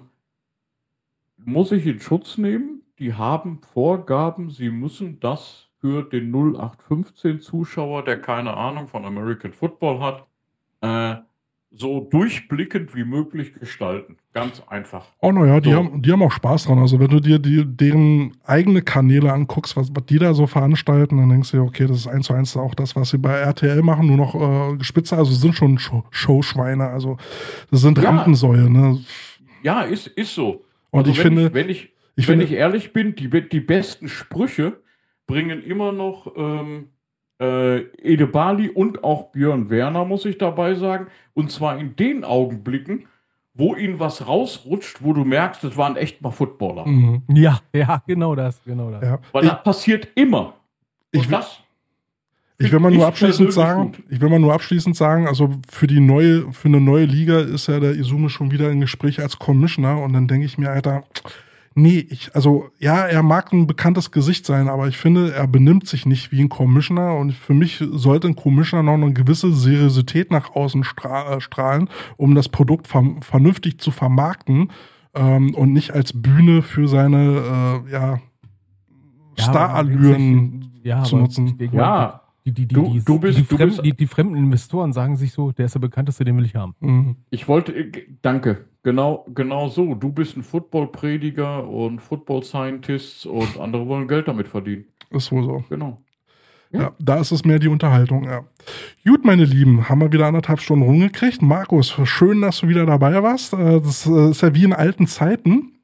Speaker 4: muss ich in Schutz nehmen. Die haben Vorgaben, sie müssen das für den null acht fünfzehn Zuschauer, der keine Ahnung von American Football hat, äh, so durchblickend wie möglich gestalten. Ganz einfach.
Speaker 2: Oh, naja, die,
Speaker 4: So.
Speaker 2: haben, die haben auch Spaß dran. Also, wenn du dir die, deren eigene Kanäle anguckst, was, was die da so veranstalten, dann denkst du dir, okay, das ist eins zu eins auch das, was sie bei R T L machen, nur noch äh, gespitzer. Also, sind schon Show Showschweine. Also, das sind
Speaker 4: Ja.
Speaker 2: Rampensäue, ne?
Speaker 4: Ja, ist, ist so.
Speaker 2: Und ich
Speaker 4: wenn
Speaker 2: finde,
Speaker 4: ich, wenn ich,
Speaker 2: ich
Speaker 4: wenn
Speaker 2: finde,
Speaker 4: ich ehrlich bin, die, be- die besten Sprüche bringen immer noch ähm, äh, Edebali und auch Björn Werner, muss ich dabei sagen. Und zwar in den Augenblicken, wo ihnen was rausrutscht, wo du merkst, das waren echt mal Footballer.
Speaker 2: mhm.
Speaker 3: Ja, ja, genau das, genau das.
Speaker 2: ja.
Speaker 4: Weil
Speaker 2: Ich,
Speaker 4: das passiert immer.
Speaker 2: Ich
Speaker 4: Und
Speaker 2: will-
Speaker 4: das
Speaker 2: ich will mal nur
Speaker 4: ich
Speaker 2: abschließend
Speaker 4: persönlich
Speaker 2: sagen,
Speaker 4: gut.
Speaker 2: ich will mal nur abschließend sagen, also für die neue, für eine neue Liga ist ja der Izumi schon wieder im Gespräch als Commissioner und dann denke ich mir, Alter, nee, ich, also, ja, er mag ein bekanntes Gesicht sein, aber ich finde, er benimmt sich nicht wie ein Commissioner und für mich sollte ein Commissioner noch eine gewisse Seriosität nach außen stra äh, strahlen, um das Produkt ver vernünftig zu vermarkten, ähm, und nicht als Bühne für seine, äh, ja,
Speaker 3: Ja,
Speaker 2: Starallüren
Speaker 3: Ja,
Speaker 2: zu
Speaker 3: aber
Speaker 2: nutzen.
Speaker 3: ich denke
Speaker 4: Ja.
Speaker 3: mal, die, die, die,
Speaker 4: Du-
Speaker 3: die,
Speaker 4: du bist-
Speaker 3: die,
Speaker 4: du
Speaker 3: fremden,
Speaker 4: bist-
Speaker 3: die, die fremden Investoren sagen sich so, der ist der bekannteste, den will ich haben.
Speaker 2: Mhm.
Speaker 4: Ich wollte, äh, g- danke, genau, genau so. Du bist ein Football-Prediger und Football-Scientist und andere wollen Geld damit verdienen.
Speaker 2: Ist wohl so.
Speaker 4: Genau.
Speaker 2: Ja, da ist es mehr die Unterhaltung, ja. Gut, meine Lieben, haben wir wieder anderthalb Stunden rumgekriegt. Markus, schön, dass du wieder dabei warst. Äh, Das äh, ist ja wie in alten Zeiten.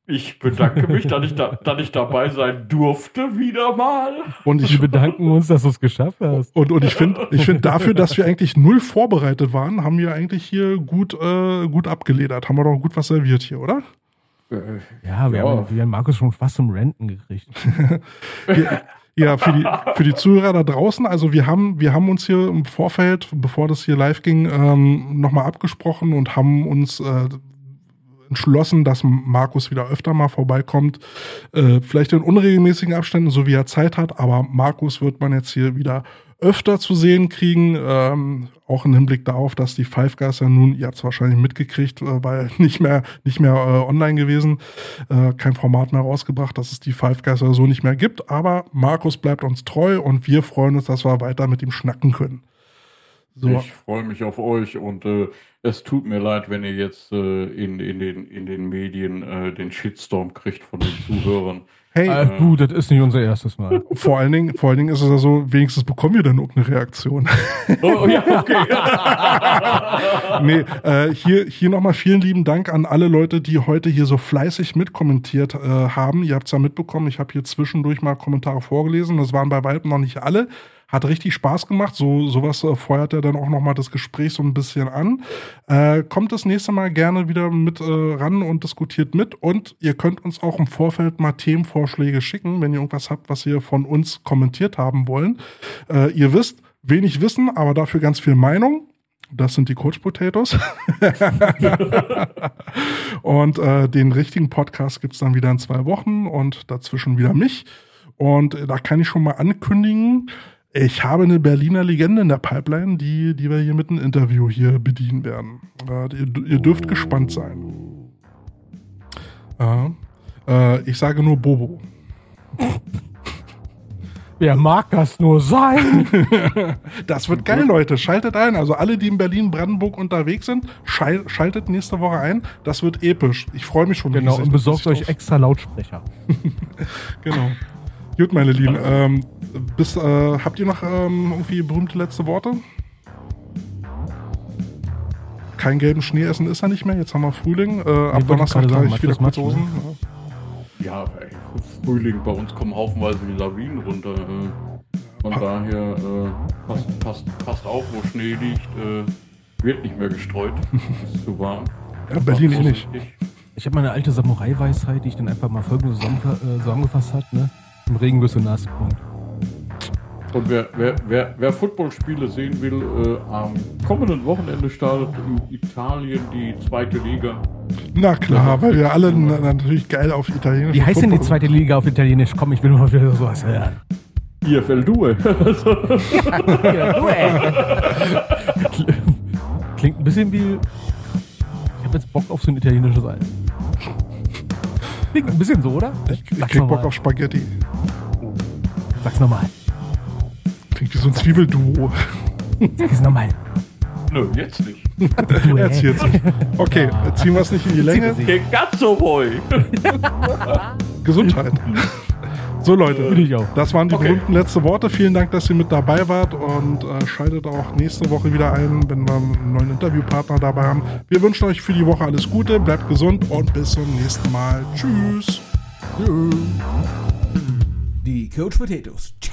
Speaker 4: Ich bedanke mich, dass ich, da, dass ich dabei sein durfte, wieder mal.
Speaker 2: Und ich
Speaker 3: Wir bedanken uns, dass du es geschafft hast.
Speaker 2: Und, und ich finde, ich finde dafür, dass wir eigentlich null vorbereitet waren, haben wir eigentlich hier gut, äh, gut abgeledert. Haben wir doch gut was serviert hier, oder?
Speaker 3: Ja, wir
Speaker 4: Ja.
Speaker 3: haben wir haben Markus schon fast zum Renten gekriegt.
Speaker 2: Ja, ja, für die, für die Zuhörer da draußen, also wir haben, wir haben uns hier im Vorfeld, bevor das hier live ging, ähm, nochmal abgesprochen und haben uns äh, entschlossen, dass Markus wieder öfter mal vorbeikommt. Äh, vielleicht in unregelmäßigen Abständen, so wie er Zeit hat, aber Markus wird man jetzt hier wieder öfter zu sehen kriegen, ähm, auch im Hinblick darauf, dass die Five Guys ja nun, ihr habt es wahrscheinlich mitgekriegt, äh, weil nicht mehr, nicht mehr äh, online gewesen, äh, kein Format mehr rausgebracht, dass es die Five Guys ja so nicht mehr gibt, aber Markus bleibt uns treu und wir freuen uns, dass wir weiter mit ihm schnacken können. So.
Speaker 4: Ich freue mich auf euch und äh, es tut mir leid, wenn ihr jetzt äh, in, in, den, in den Medien äh, den Shitstorm kriegt von den Zuhörern.
Speaker 2: Hey,
Speaker 3: Äh, du, das ist nicht unser erstes Mal.
Speaker 2: vor allen Dingen, vor allen Dingen ist es ja so, wenigstens bekommen wir dann irgendeine Reaktion.
Speaker 4: Oh, oh ja, okay.
Speaker 2: Nee, äh, hier, hier nochmal vielen lieben Dank an alle Leute, die heute hier so fleißig mitkommentiert äh, haben. Ihr habt es ja mitbekommen, ich habe hier zwischendurch mal Kommentare vorgelesen. Das waren bei weitem noch nicht alle. Hat richtig Spaß gemacht. So sowas äh, feuert ja dann auch nochmal das Gespräch so ein bisschen an. Äh, kommt das nächste Mal gerne wieder mit äh, ran und diskutiert mit. Und ihr könnt uns auch im Vorfeld mal Themenvorschläge schicken, wenn ihr irgendwas habt, was ihr von uns kommentiert haben wollen. Äh, ihr wisst, wenig Wissen, aber dafür ganz viel Meinung. Das sind die Coach Potatoes. Und äh, den richtigen Podcast gibt's dann wieder in zwei Wochen und dazwischen wieder mich. Und äh, da kann ich schon mal ankündigen, ich habe eine Berliner Legende in der Pipeline, die, die wir hier mit einem Interview hier bedienen werden. Äh, ihr, ihr dürft gespannt sein. Äh, äh, ich sage nur Bobo.
Speaker 3: Wer mag das nur sein?
Speaker 2: Das wird geil, Leute. Schaltet ein. Also alle, die in Berlin, Brandenburg unterwegs sind, schal schaltet nächste Woche ein. Das wird episch. Ich freue mich schon.
Speaker 3: Genau,
Speaker 2: riesig.
Speaker 3: und besorgt
Speaker 2: Das
Speaker 3: euch
Speaker 2: ist
Speaker 3: extra Lautsprecher.
Speaker 2: Genau. Gut, meine Lieben. Ähm, bis, äh, habt ihr noch ähm, irgendwie berühmte letzte Worte? Kein gelben Schnee essen ist ja nicht mehr. Jetzt haben wir Frühling. Äh, ab
Speaker 3: wollte ich
Speaker 2: Donnerstag
Speaker 3: gerade sagen,
Speaker 2: gleich wieder
Speaker 3: Matsch,
Speaker 2: kurze
Speaker 3: Matsch,
Speaker 2: Hosen.
Speaker 4: Ja, ey, Frühling, bei uns kommen haufenweise die Lawinen runter. Äh, von
Speaker 2: Pa-
Speaker 4: daher äh, passt, passt, passt auf, wo Schnee liegt. Äh, wird nicht mehr gestreut. Ist zu warm.
Speaker 2: Ja, Berlin eh nicht.
Speaker 4: Vorsichtig.
Speaker 3: Ich habe meine alte Samurai-Weisheit, die ich dann einfach mal folgende zusammenfa äh, zusammengefasst hat, ne? Im Regen wirst du nass. Punkt.
Speaker 4: Und wer, wer, wer, wer Footballspiele sehen will, äh, am kommenden Wochenende startet in Italien die zweite Liga.
Speaker 2: Na klar, weil wir alle n- natürlich geil auf Italienisch.
Speaker 3: Wie heißt denn die zweite Liga auf Italienisch? Komm, ich will mal wieder sowas hören.
Speaker 4: I F L Due.
Speaker 3: Ja, du, ey. Klingt ein bisschen wie... Ich habe jetzt Bock auf so ein italienisches Eis. Klingt ein bisschen so, oder?
Speaker 2: Ich, ich krieg Bock auf Spaghetti.
Speaker 3: Sag's nochmal.
Speaker 2: Klingt wie so ein Zwiebelduo.
Speaker 3: Sag's nochmal.
Speaker 4: Nö, jetzt nicht.
Speaker 3: Du, ey.
Speaker 2: Erzählt sich. Okay, ziehen wir es nicht in die Länge.
Speaker 4: Che cazzo vuoi?
Speaker 2: Gesundheit. So Leute,
Speaker 3: Will ich auch.
Speaker 2: das waren die
Speaker 4: Okay.
Speaker 2: berühmten letzten Worte. Vielen Dank, dass ihr mit dabei wart und äh, schaltet auch nächste Woche wieder ein, wenn wir einen neuen Interviewpartner dabei haben. Wir wünschen euch für die Woche alles Gute, bleibt gesund und bis zum nächsten Mal. Tschüss.
Speaker 5: Die Coach Potatoes.